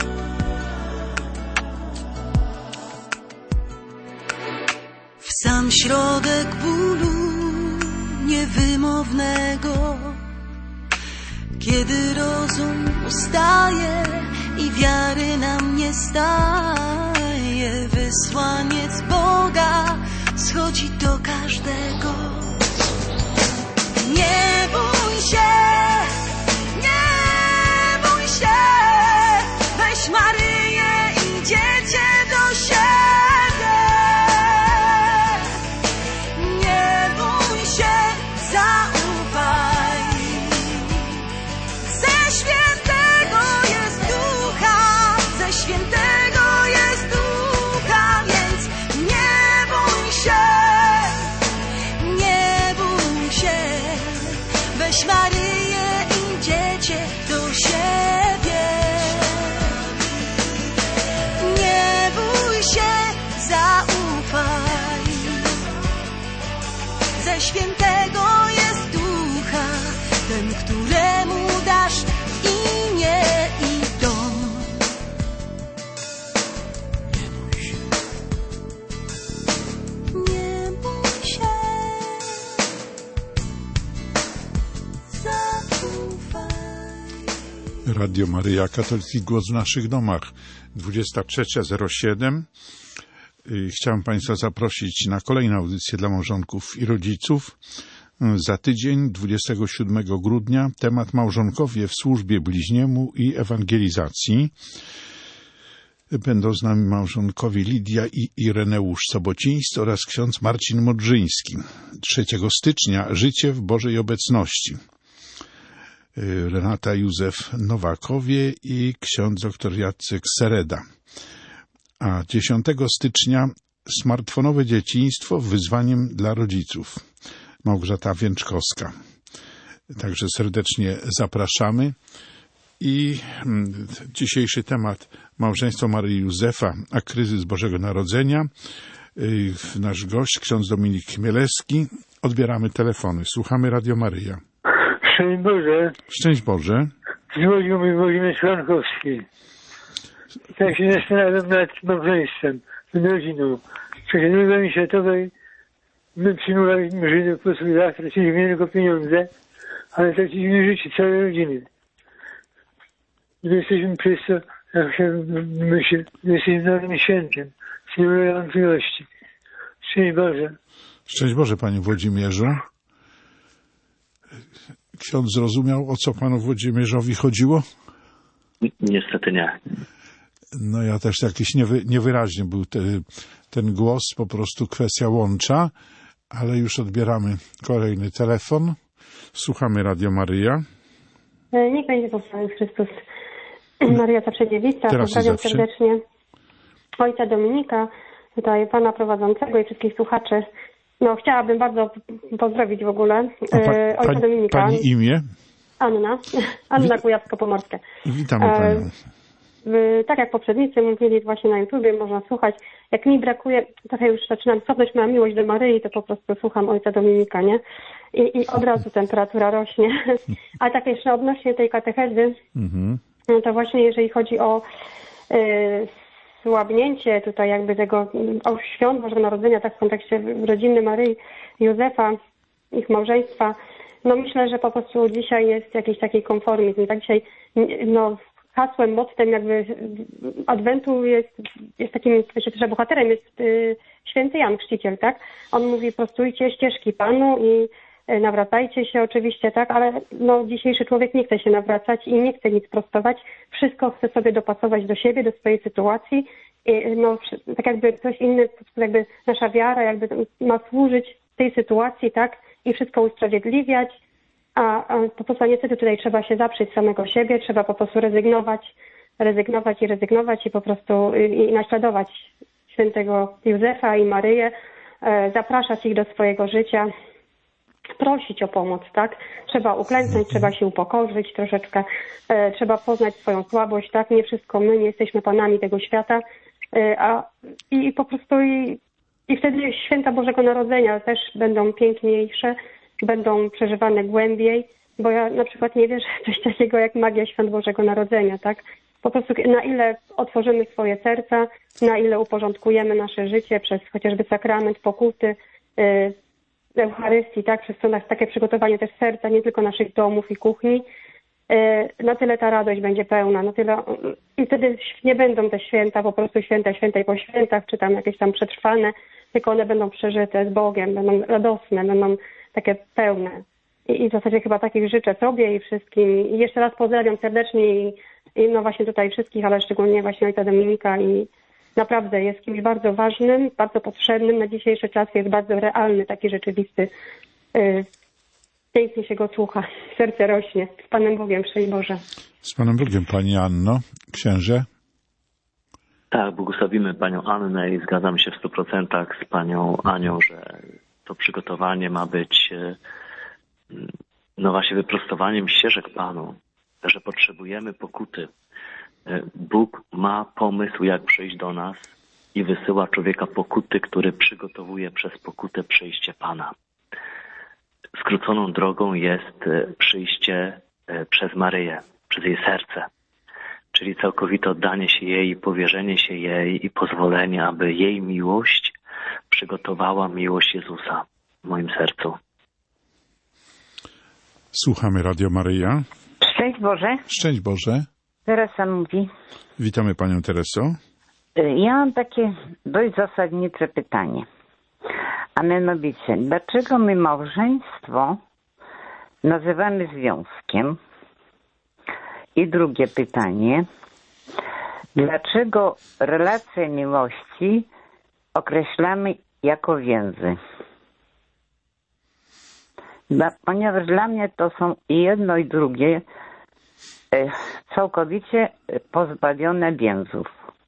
W sam środek bólu niewymownego, kiedy rozum ustaje i wiary nam nie staje, wysłaniec Boga schodzi do każdego. Nie bój się, nie bój się, weź Maryję i dziecię do siebie. Nie bój się, zaufaj. Ze świętego jest ducha, ze świętego jest ducha, więc nie bój się, nie bój się, weź Maryję i dziecię do siebie. Nie bój się, zaufaj. Ze świętego jest ducha, ten, któremu dasz imię i dom. Nie bój się, nie bój się, zaufaj. Radio Maryja, katolicki głos w naszych domach. 23:07. Chciałem Państwa zaprosić na kolejną audycję dla małżonków i rodziców. Za tydzień, 27 grudnia, temat małżonkowie w służbie bliźniemu i ewangelizacji. Będą z nami małżonkowie Lidia i Ireneusz Sobocińscy oraz ksiądz Marcin Modrzyński. 3 stycznia życie w Bożej obecności. Renata Józef Nowakowie i ksiądz dr Jacek Sereda. A 10 stycznia smartfonowe dzieciństwo wyzwaniem dla rodziców. Małgorzata Więczkowska. Także serdecznie zapraszamy. I dzisiejszy temat małżeństwo Maryi i Józefa, a kryzys Bożego Narodzenia. Nasz gość, ksiądz Dominik Chmielewski. Odbieramy telefony. Słuchamy Radio Maryja. Szczęść Boże. Szczęść Boże. Z Łodzi mówi Włodzimierz Frankowski. Tak się zastanawiam nad małżeństwem, nad rodziną. W czasie II wojny światowej my przyjmowaliśmy Żydów po służbach, traciliśmy nie tylko pieniądze, ale traciliśmy życie całej rodziny. My jesteśmy przez to, jak się myśli, jesteśmy narodem świętym, synem wątpliwości. Szczęść Boże. Szczęść Boże, Panie Włodzimierzu. Ksiądz zrozumiał, o co Panu Włodzimierzowi chodziło? Niestety nie. No ja też jakiś niewyraźnie był ten głos, po prostu kwestia łącza, ale już odbieramy kolejny telefon. Słuchamy Radio Maryja. Niech będzie pochwalony Chrystus. Maria zawsze dziewica. Pozdrawiam serdecznie ojca Dominika, tutaj pana prowadzącego i wszystkich słuchaczy. No, chciałabym bardzo pozdrowić w ogóle ojca Dominika. Pani imię? Anna. Anna Kujawsko-Pomorskie. Witamy panią. Tak jak poprzednicy mówili właśnie na YouTubie, można słuchać. Jak mi brakuje, trochę już zaczynam słabnąć, miała miłość do Maryi, to po prostu słucham ojca Dominika, nie? I od razu temperatura rośnie. A tak jeszcze odnośnie tej katechezy, to właśnie jeżeli chodzi o słabnięcie tutaj jakby tego o świąt Bożego Narodzenia, tak w kontekście rodziny Maryi i Józefa, ich małżeństwa, no myślę, że po prostu dzisiaj jest jakiś taki konformizm. Tak dzisiaj, no hasłem, mottem jakby Adwentu jest takim, że bohaterem jest święty Jan Chrzciciel, tak? On mówi, prostujcie ścieżki Panu i nawracajcie się oczywiście, tak? Ale no dzisiejszy człowiek nie chce się nawracać i nie chce nic prostować. Wszystko chce sobie dopasować do siebie, do swojej sytuacji. I no tak jakby ktoś inny, jakby nasza wiara jakby ma służyć tej sytuacji, tak? I wszystko usprawiedliwiać. A po prostu niestety tutaj trzeba się zaprzeć samego siebie, trzeba po prostu rezygnować i po prostu i naśladować świętego Józefa i Maryję, zapraszać ich do swojego życia, prosić o pomoc, tak? Trzeba uklęknąć, trzeba się upokorzyć troszeczkę, trzeba poznać swoją słabość, tak? Nie wszystko my, nie jesteśmy panami tego świata, i po prostu i wtedy święta Bożego Narodzenia też będą piękniejsze, będą przeżywane głębiej, bo ja na przykład nie wierzę w coś takiego jak magia świąt Bożego Narodzenia, tak? Po prostu na ile otworzymy swoje serca, na ile uporządkujemy nasze życie przez chociażby sakrament pokuty, Eucharystii, tak? Przez to takie przygotowanie też serca, nie tylko naszych domów i kuchni, na tyle ta radość będzie pełna, na tyle i wtedy nie będą te święta po prostu święte i po świętach, czy tam jakieś tam przetrwane, tylko one będą przeżyte z Bogiem, będą radosne, będą takie pełne. I w zasadzie chyba takich życzę sobie i wszystkim. I jeszcze raz pozdrawiam serdecznie i no właśnie tutaj wszystkich, ale szczególnie właśnie ojca Dominika i naprawdę jest kimś bardzo ważnym, bardzo potrzebnym na dzisiejszy czas, jest bardzo realny, taki rzeczywisty. Pięknie się go słucha, serce rośnie. Z Panem Bogiem, szczęść Boże. Z Panem Bogiem, Pani Anno. Księże? Tak, błogosławimy Panią Annę i zgadzam się w 100% z Panią Anią, że to przygotowanie ma być no właśnie wyprostowaniem ścieżek Panu, że potrzebujemy pokuty. Bóg ma pomysł, jak przyjść do nas i wysyła człowieka pokuty, który przygotowuje przez pokutę przyjście Pana. Skróconą drogą jest przyjście przez Maryję, przez jej serce, czyli całkowite oddanie się jej, powierzenie się jej i pozwolenie, aby jej miłość przygotowała miłość Jezusa w moim sercu. Słuchamy Radio Maryja. Szczęść Boże. Szczęść Boże. Teresa mówi. Witamy Panią Tereso. Ja mam takie dość zasadnicze pytanie. A mianowicie, dlaczego my małżeństwo nazywamy związkiem? I drugie pytanie, dlaczego relacje miłości określamy jako więzy? Ponieważ dla mnie to są i jedno i drugie całkowicie pozbawione więzów.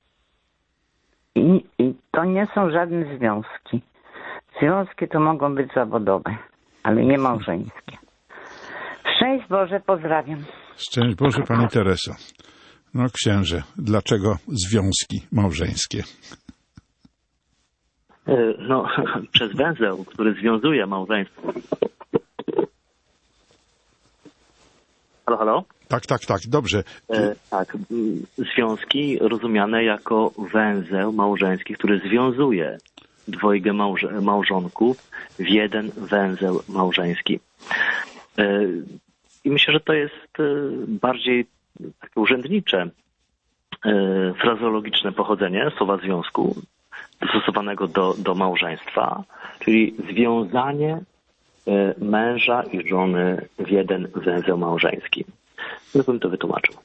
I to nie są żadne związki. Związki to mogą być zawodowe, ale nie małżeńskie. Szczęść Boże, pozdrawiam. Szczęść Boże, Pani Tereso. No księże, dlaczego związki małżeńskie? No, przez węzeł, który związuje małżeństwo. Halo, halo? Tak, dobrze. Tak, związki rozumiane jako węzeł małżeński, który związuje dwojga małżonków w jeden węzeł małżeński. I myślę, że to jest bardziej takie urzędnicze, frazologiczne pochodzenie słowa związku dostosowanego do małżeństwa, czyli związanie męża i żony w jeden węzeł małżeński. Ja bym to wytłumaczył.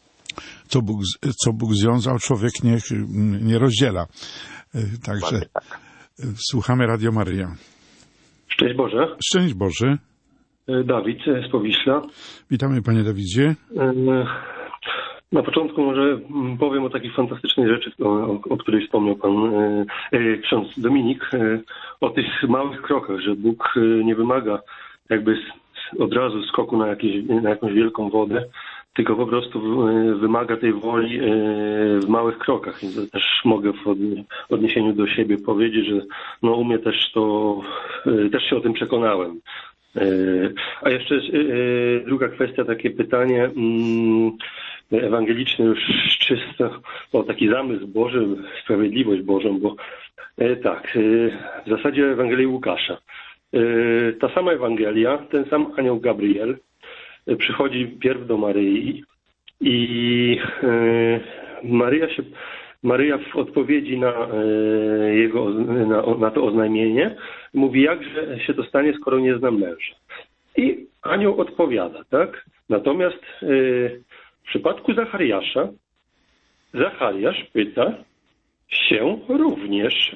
Co Bóg związał, człowiek nie rozdziela. Także słuchamy Radio Maryja. Szczęść Boże. Szczęść Boże. Dawid z Powiśla. Witamy Panie Dawidzie. Na początku może powiem o takiej fantastycznej rzeczy, o której wspomniał Pan ksiądz Dominik, o tych małych krokach, że Bóg nie wymaga jakby od razu skoku na jakąś wielką wodę, tylko po prostu wymaga tej woli w małych krokach. I też mogę w odniesieniu do siebie powiedzieć, że no u mnie też się o tym przekonałem. A jeszcze druga kwestia, takie pytanie ewangeliczne, już czysto o taki zamysł Boży, sprawiedliwość Bożą, bo tak, w zasadzie Ewangelii Łukasza. ta sama Ewangelia, ten sam anioł Gabriel przychodzi pierw do Maryi i Maryja w odpowiedzi na to oznajmienie mówi, jakże się to stanie, skoro nie znam męża. I anioł odpowiada, tak? Natomiast w przypadku Zachariasza, Zachariasz pyta się również,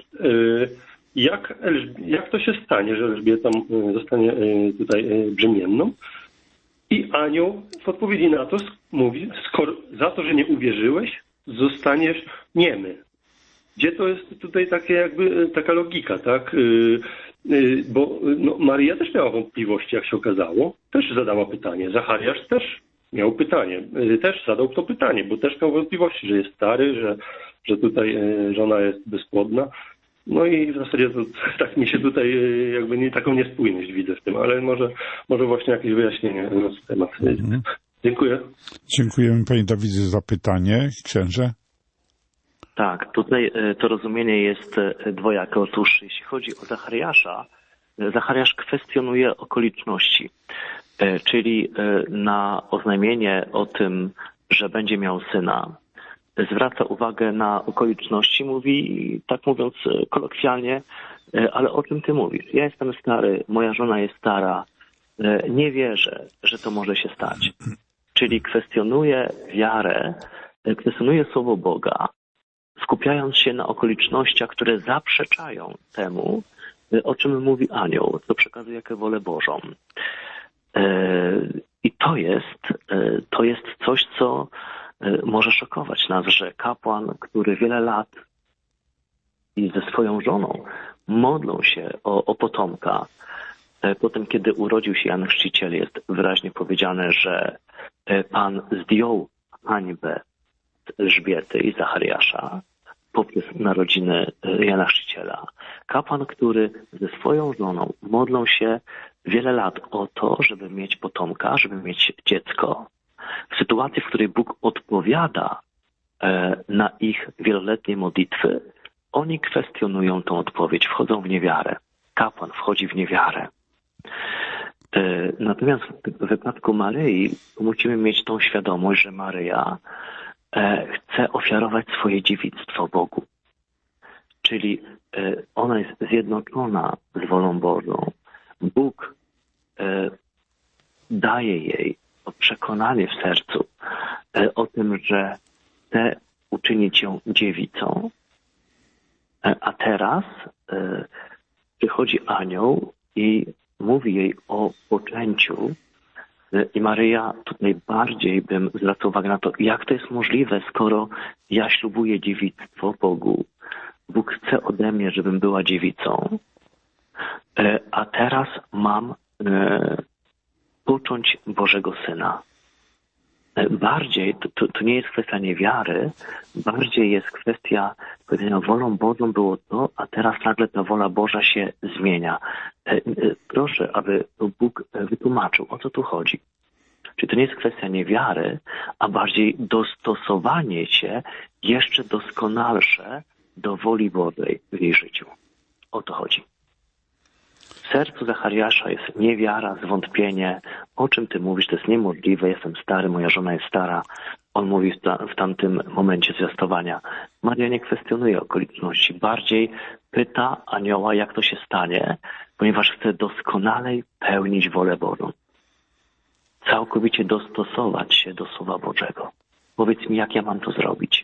jak to się stanie, że Elżbieta zostanie tutaj brzemienną. I anioł w odpowiedzi na to mówi, skoro za to, że nie uwierzyłeś, zostaniesz niemy. Gdzie to jest tutaj taka logika, tak? Bo Maryja też miała wątpliwości, jak się okazało. Też zadała pytanie. Zachariasz też miał pytanie. Też zadał to pytanie, bo też miał wątpliwości, że jest stary, że tutaj żona jest bezpłodna. No i w zasadzie to tak mi się tutaj taką niespójność widzę w tym, ale może właśnie jakieś wyjaśnienie na ten temat. Dziękuję. Dziękujemy panie Dawidzie za pytanie. Księże? Tak, tutaj to rozumienie jest dwojake. Otóż jeśli chodzi o Zachariasza, Zachariasz kwestionuje okoliczności, czyli na oznajmienie o tym, że będzie miał syna, zwraca uwagę na okoliczności, mówi, tak mówiąc kolokwialnie, ale o czym ty mówisz? Ja jestem stary, moja żona jest stara, nie wierzę, że to może się stać. Czyli kwestionuje wiarę, kwestionuje słowo Boga, skupiając się na okolicznościach, które zaprzeczają temu, o czym mówi anioł, co przekazuje jako wolę Bożą. I to jest coś, co może szokować nas, że kapłan, który wiele lat i ze swoją żoną modlą się o potomka, potem kiedy urodził się Jan Chrzciciel, jest wyraźnie powiedziane, że Pan zdjął hańbę z Elżbiety i Zachariasza poprzez narodziny Jana Chrzciciela. Kapłan, który ze swoją żoną modlą się wiele lat o to, żeby mieć potomka, żeby mieć dziecko. W sytuacji, w której Bóg odpowiada na ich wieloletnie modlitwy, oni kwestionują tą odpowiedź, wchodzą w niewiarę. Kapłan wchodzi w niewiarę. Natomiast w wypadku Maryi musimy mieć tą świadomość, że Maryja chce ofiarować swoje dziewictwo Bogu. Czyli ona jest zjednoczona z wolą Bożą. Bóg daje jej przekonanie w sercu o tym, że chce uczynić ją dziewicą, a teraz przychodzi anioł i mówi jej o poczęciu i Maryja, tutaj bardziej bym zwracał uwagę na to, jak to jest możliwe, skoro ja ślubuję dziewictwo Bogu. Bóg chce ode mnie, żebym była dziewicą, a teraz mam począć Bożego Syna. Bardziej, to nie jest kwestia niewiary, bardziej jest kwestia powiedzenia, wolą Bożą było to, a teraz nagle ta wola Boża się zmienia. Proszę, aby Bóg wytłumaczył, o co tu chodzi. Czyli to nie jest kwestia niewiary, a bardziej dostosowanie się jeszcze doskonalsze do woli Bożej w jej życiu. O to chodzi. W sercu Zachariasza jest niewiara, zwątpienie. O czym ty mówisz? To jest niemożliwe. Jestem stary, moja żona jest stara. On mówi w tamtym momencie zwiastowania. Maria nie kwestionuje okoliczności. Bardziej pyta anioła, jak to się stanie, ponieważ chce doskonalej pełnić wolę Bożą. Całkowicie dostosować się do Słowa Bożego. Powiedz mi, jak ja mam to zrobić?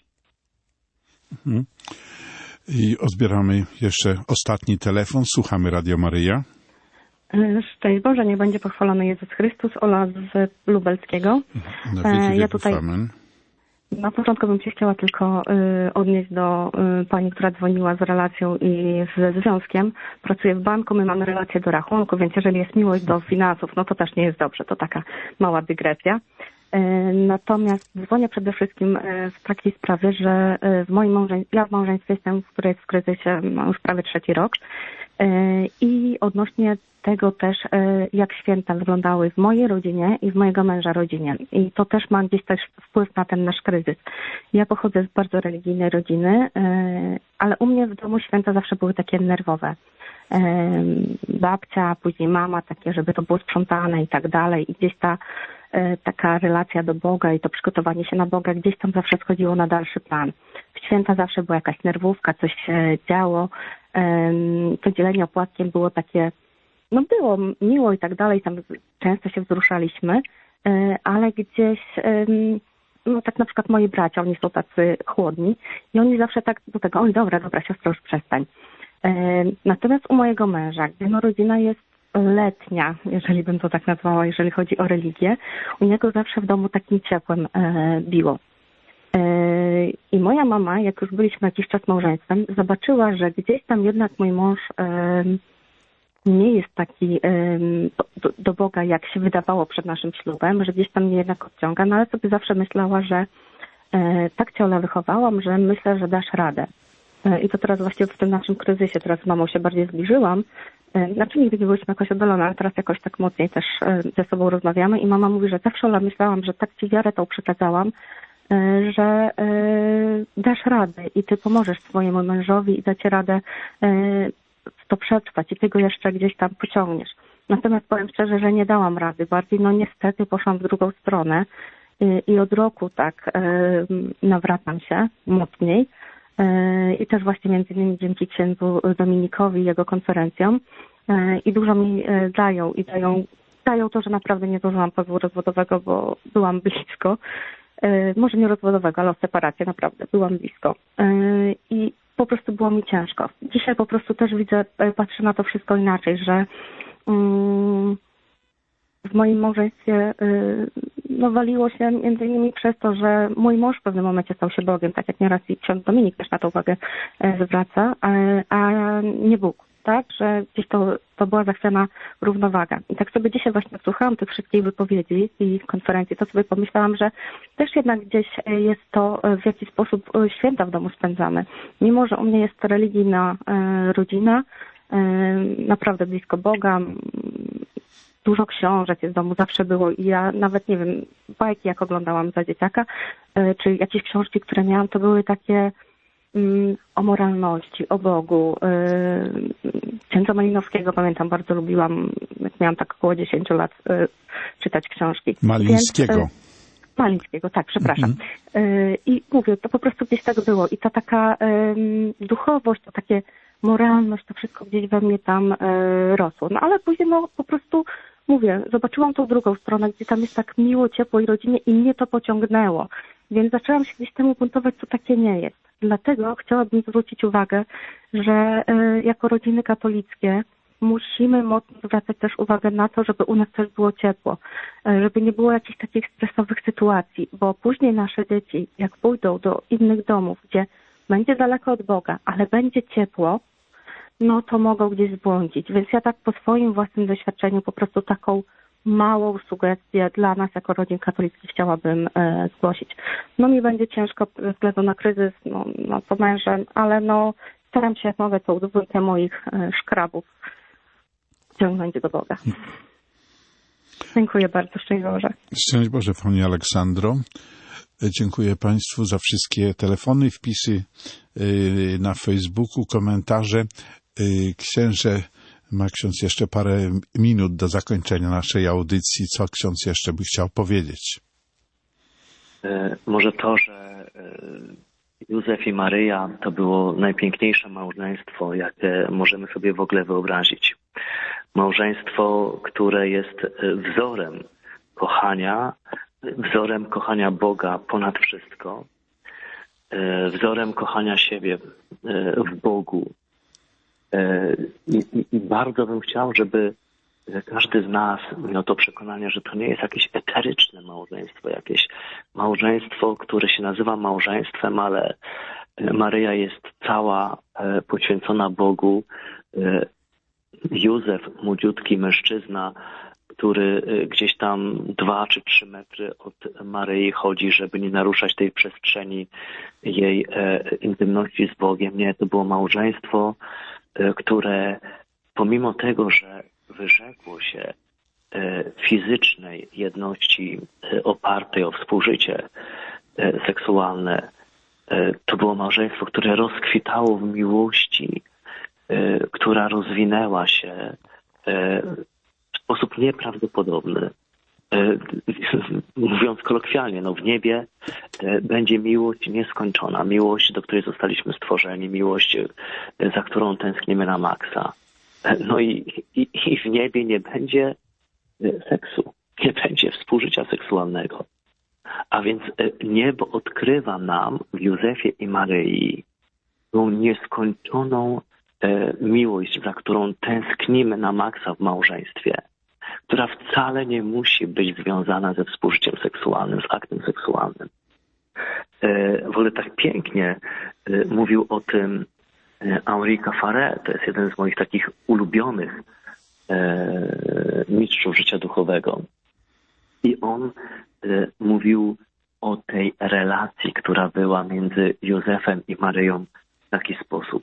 I odbieramy jeszcze ostatni telefon. Słuchamy Radio Maryja. Szczęść Boże, niech będzie pochwalony Jezus Chrystus. Ola z Lubelskiego. Ja tutaj na początku bym się chciała tylko odnieść do pani, która dzwoniła z relacją i ze związkiem. Pracuję w banku, my mamy relację do rachunku, więc jeżeli jest miłość do finansów, no to też nie jest dobrze. To taka mała dygresja. Natomiast dzwonię przede wszystkim w takiej sprawie, że ja w małżeństwie jestem, które jest w kryzysie już prawie 3. rok i odnośnie tego też, jak święta wyglądały w mojej rodzinie i w mojego męża rodzinie. I to też ma gdzieś też wpływ na ten nasz kryzys. Ja pochodzę z bardzo religijnej rodziny, ale u mnie w domu święta zawsze były takie nerwowe. Babcia, później mama, takie, żeby to było sprzątane i tak dalej. I gdzieś taka relacja do Boga i to przygotowanie się na Boga gdzieś tam zawsze schodziło na dalszy plan. W święta zawsze była jakaś nerwówka, coś się działo. To dzielenie opłatkiem było takie, było miło i tak dalej, tam często się wzruszaliśmy, ale gdzieś, tak na przykład moi bracia, oni są tacy chłodni i oni zawsze tak do tego, oj dobra, siostro, już przestań. Natomiast u mojego męża, gdzie rodzina jest letnia, jeżeli bym to tak nazwała, jeżeli chodzi o religię, u niego zawsze w domu takim ciepłem biło. I moja mama, jak już byliśmy jakiś czas małżeństwem, zobaczyła, że gdzieś tam jednak mój mąż nie jest taki do Boga, jak się wydawało przed naszym ślubem, że gdzieś tam mnie jednak odciąga, no ale sobie zawsze myślała, że tak cię Ola wychowałam, że myślę, że dasz radę. I to teraz właściwie w tym naszym kryzysie, teraz z mamą się bardziej zbliżyłam. Znaczy nigdy nie byliśmy jakoś oddalone, ale teraz jakoś tak mocniej też ze sobą rozmawiamy i mama mówi, że zawsze Ola myślałam, że tak ci wiarę tą przekazałam, że dasz radę i ty pomożesz swojemu mężowi i dacie radę to przetrwać i ty go jeszcze gdzieś tam pociągniesz. Natomiast powiem szczerze, że nie dałam rady. Bardziej, niestety poszłam w drugą stronę i od roku tak nawracam się mocniej. I też właśnie między innymi dzięki księdzu Dominikowi i jego konferencjom i dużo mi dają to, że naprawdę nie złożyłam pozwu rozwodowego, bo byłam blisko. Może nie rozwodowego, ale o separację naprawdę byłam blisko. I po prostu było mi ciężko. Dzisiaj po prostu też patrzę na to wszystko inaczej, że w moim małżeństwie waliło się między innymi przez to, że mój mąż w pewnym momencie stał się Bogiem, tak jak nieraz i ksiądz Dominik też na to uwagę zwraca, a nie Bóg, tak? Że gdzieś to była zachwiana równowaga. I tak sobie dzisiaj właśnie słuchałam tych wszystkich wypowiedzi i konferencji, to sobie pomyślałam, że też jednak gdzieś jest to, w jaki sposób święta w domu spędzamy. Mimo, że u mnie jest religijna rodzina, naprawdę blisko Boga, dużo książek jest w domu, zawsze było i ja nawet, nie wiem, bajki jak oglądałam za dzieciaka, czy jakieś książki, które miałam, to były takie o moralności, o Bogu. Księdza Malinowskiego pamiętam, bardzo lubiłam, jak miałam tak około 10 lat czytać książki. Malińskiego. Malińskiego, tak, przepraszam. I mówię, to po prostu gdzieś tak było. I ta taka duchowość, to takie moralność, to wszystko gdzieś we mnie tam rosło. No ale później po prostu, mówię, zobaczyłam tą drugą stronę, gdzie tam jest tak miło, ciepło i rodzinnie i mnie to pociągnęło. Więc zaczęłam się gdzieś temu buntować, co takie nie jest. Dlatego chciałabym zwrócić uwagę, że jako rodziny katolickie musimy mocno zwracać też uwagę na to, żeby u nas też było ciepło, żeby nie było jakichś takich stresowych sytuacji, bo później nasze dzieci, jak pójdą do innych domów, gdzie będzie daleko od Boga, ale będzie ciepło, no to mogą gdzieś zbłądzić. Więc ja tak po swoim własnym doświadczeniu po prostu taką małą sugestię dla nas jako rodzin katolickich chciałabym zgłosić. No mi będzie ciężko ze względu na kryzys, no to mężem, ale staram się jak mogę tą dwójkę moich szkrabów ciągnąć do Boga. Dziękuję bardzo, szczęść Boże. Szczęść Boże, Pani Aleksandro. Dziękuję Państwu za wszystkie telefony, wpisy na Facebooku, komentarze. Księże, ma ksiądz jeszcze parę minut do zakończenia naszej audycji. Co ksiądz jeszcze by chciał powiedzieć? Może to, że Józef i Maryja to było najpiękniejsze małżeństwo, jakie możemy sobie w ogóle wyobrazić. Małżeństwo, które jest wzorem kochania Boga ponad wszystko, wzorem kochania siebie w Bogu. I bardzo bym chciał, żeby każdy z nas miał to przekonanie, że to nie jest jakieś eteryczne małżeństwo, jakieś małżeństwo, które się nazywa małżeństwem, ale Maryja jest cała poświęcona Bogu. Józef, młodziutki mężczyzna, który gdzieś tam 2 czy 3 metry od Maryi chodzi, żeby nie naruszać tej przestrzeni jej intymności z Bogiem. Nie, to było małżeństwo, które pomimo tego, że wyrzekło się fizycznej jedności opartej o współżycie seksualne, to było małżeństwo, które rozkwitało w miłości, która rozwinęła się w sposób nieprawdopodobny. Mówiąc kolokwialnie, w niebie będzie miłość nieskończona, miłość, do której zostaliśmy stworzeni, miłość, za którą tęsknimy na maksa. I w niebie nie będzie seksu, nie będzie współżycia seksualnego. A więc niebo odkrywa nam w Józefie i Maryi tą nieskończoną miłość, za którą tęsknimy na maksa w małżeństwie, która wcale nie musi być związana ze współżyciem seksualnym, z aktem seksualnym. W ogóle tak pięknie mówił o tym Henri Caffarel, to jest jeden z moich takich ulubionych mistrzów życia duchowego. I on mówił o tej relacji, która była między Józefem i Maryją w taki sposób.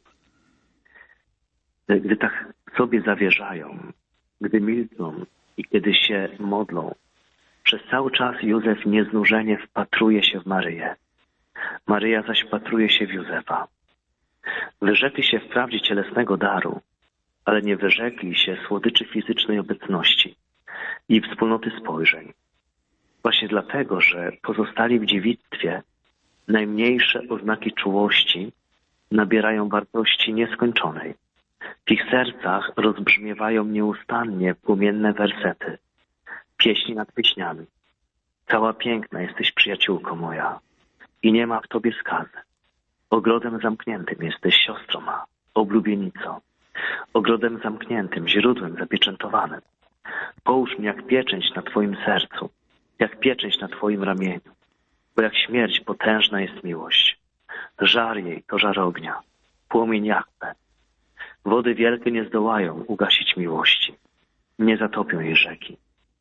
Gdy tak sobie zawierzają, gdy milczą i kiedy się modlą, przez cały czas Józef nieznużenie wpatruje się w Maryję. Maryja zaś wpatruje się w Józefa. Wyrzekli się wprawdzie cielesnego daru, ale nie wyrzekli się słodyczy fizycznej obecności i wspólnoty spojrzeń. Właśnie dlatego, że pozostali w dziewictwie, najmniejsze oznaki czułości nabierają wartości nieskończonej. W ich sercach rozbrzmiewają nieustannie płomienne wersety, pieśni nad pieśniami. Cała piękna jesteś, przyjaciółko moja, i nie ma w tobie skazy. Ogrodem zamkniętym jesteś, siostro ma, oblubienico. Ogrodem zamkniętym, źródłem zapieczętowanym. Połóż mnie jak pieczęć na twoim sercu, jak pieczęć na twoim ramieniu, bo jak śmierć potężna jest miłość. Żar jej to żar ognia, płomień Jahwe. Wody wielkie nie zdołają ugasić miłości, nie zatopią jej rzeki.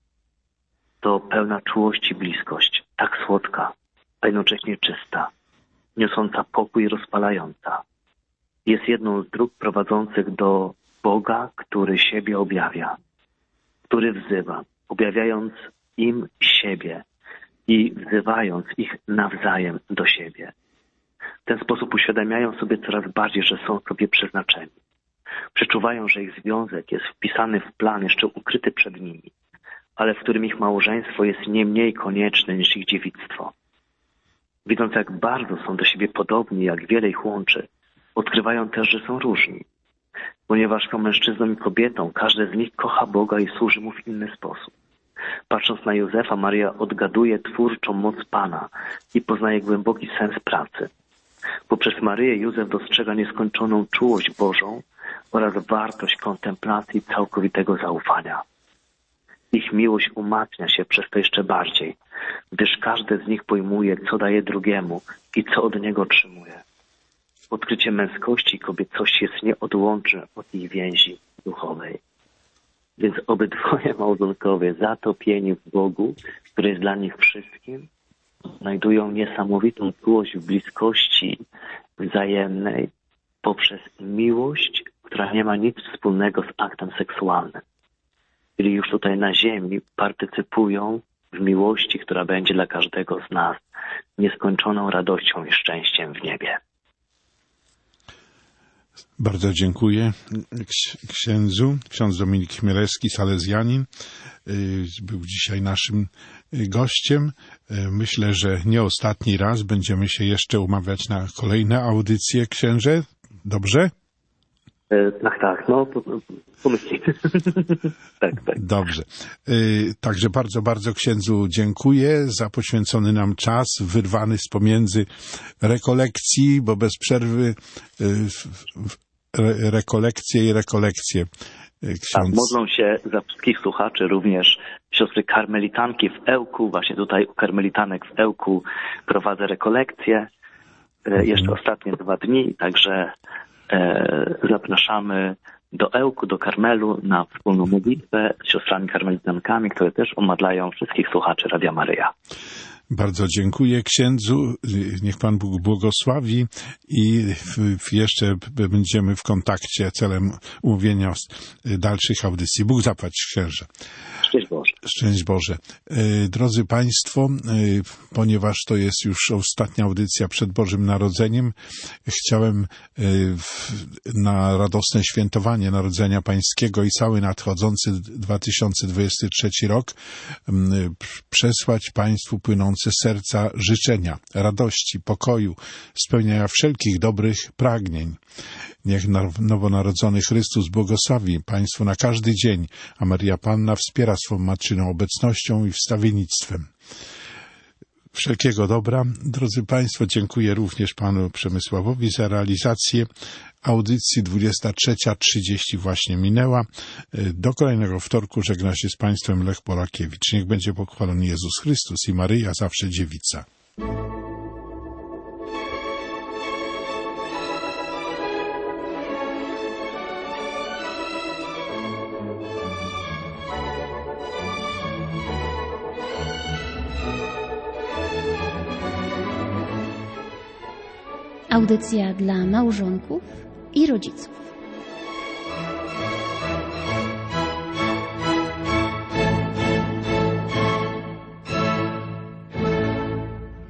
To pełna czułości bliskość, tak słodka, a jednocześnie czysta, niosąca pokój, rozpalająca. Jest jedną z dróg prowadzących do Boga, który siebie objawia, który wzywa, objawiając im siebie i wzywając ich nawzajem do siebie. W ten sposób uświadamiają sobie coraz bardziej, że są sobie przeznaczeni. Przeczuwają, że ich związek jest wpisany w plan jeszcze ukryty przed nimi, ale w którym ich małżeństwo jest nie mniej konieczne niż ich dziewictwo. Widząc, jak bardzo są do siebie podobni, jak wiele ich łączy, odkrywają też, że są różni. Ponieważ są mężczyzną i kobietą, każdy z nich kocha Boga i służy Mu w inny sposób. Patrząc na Józefa, Maria odgaduje twórczą moc Pana i poznaje głęboki sens pracy. Poprzez Maryję Józef dostrzega nieskończoną czułość Bożą oraz wartość kontemplacji całkowitego zaufania. Ich miłość umacnia się przez to jeszcze bardziej, gdyż każdy z nich pojmuje, co daje drugiemu i co od niego otrzymuje. Odkrycie męskości i kobiecości jest nieodłączne od ich więzi duchowej. Więc obydwoje małżonkowie zatopieni w Bogu, który jest dla nich wszystkim, znajdują niesamowitą czułość w bliskości wzajemnej poprzez miłość, która nie ma nic wspólnego z aktem seksualnym. Czyli już tutaj na ziemi partycypują w miłości, która będzie dla każdego z nas nieskończoną radością i szczęściem w niebie. Bardzo dziękuję księdzu. Ksiądz Dominik Chmielewski, salezjanin, był dzisiaj naszym gościem. Myślę, że nie ostatni raz. Będziemy się jeszcze umawiać na kolejne audycje, księże. Dobrze? Tak, pomyślimy. tak. Dobrze. Także bardzo, bardzo księdzu dziękuję za poświęcony nam czas, wyrwany z pomiędzy rekolekcji, bo bez przerwy rekolekcje. Tak, modlą się za wszystkich słuchaczy, również siostry karmelitanki w Ełku. Właśnie tutaj u karmelitanek w Ełku prowadzę rekolekcje. Jeszcze ostatnie 2 dni, także zapraszamy do Ełku, do Karmelu na wspólną modlitwę z siostrami karmelitankami, które też omodlają wszystkich słuchaczy Radia Maryja. Bardzo dziękuję księdzu, niech Pan Bóg błogosławi i jeszcze będziemy w kontakcie celem umówienia dalszych audycji. Bóg zapłać, księże. Szczęść Boże. Szczęść Boże. Drodzy Państwo, ponieważ to jest już ostatnia audycja przed Bożym Narodzeniem, chciałem na radosne świętowanie Narodzenia Pańskiego i cały nadchodzący 2023 rok przesłać Państwu płynące z serca życzenia, radości, pokoju, spełniania wszelkich dobrych pragnień. Niech nowonarodzony Chrystus błogosławi Państwu na każdy dzień, a Maria Panna wspiera swą matczyną obecnością i wstawiennictwem. Wszelkiego dobra. Drodzy Państwo, dziękuję również Panu Przemysławowi za realizację audycji. 23:30 właśnie minęła. Do kolejnego wtorku żegna się z Państwem Lech Polakiewicz. Niech będzie pochwalony Jezus Chrystus i Maryja zawsze dziewica. Audycja dla małżonków i rodziców.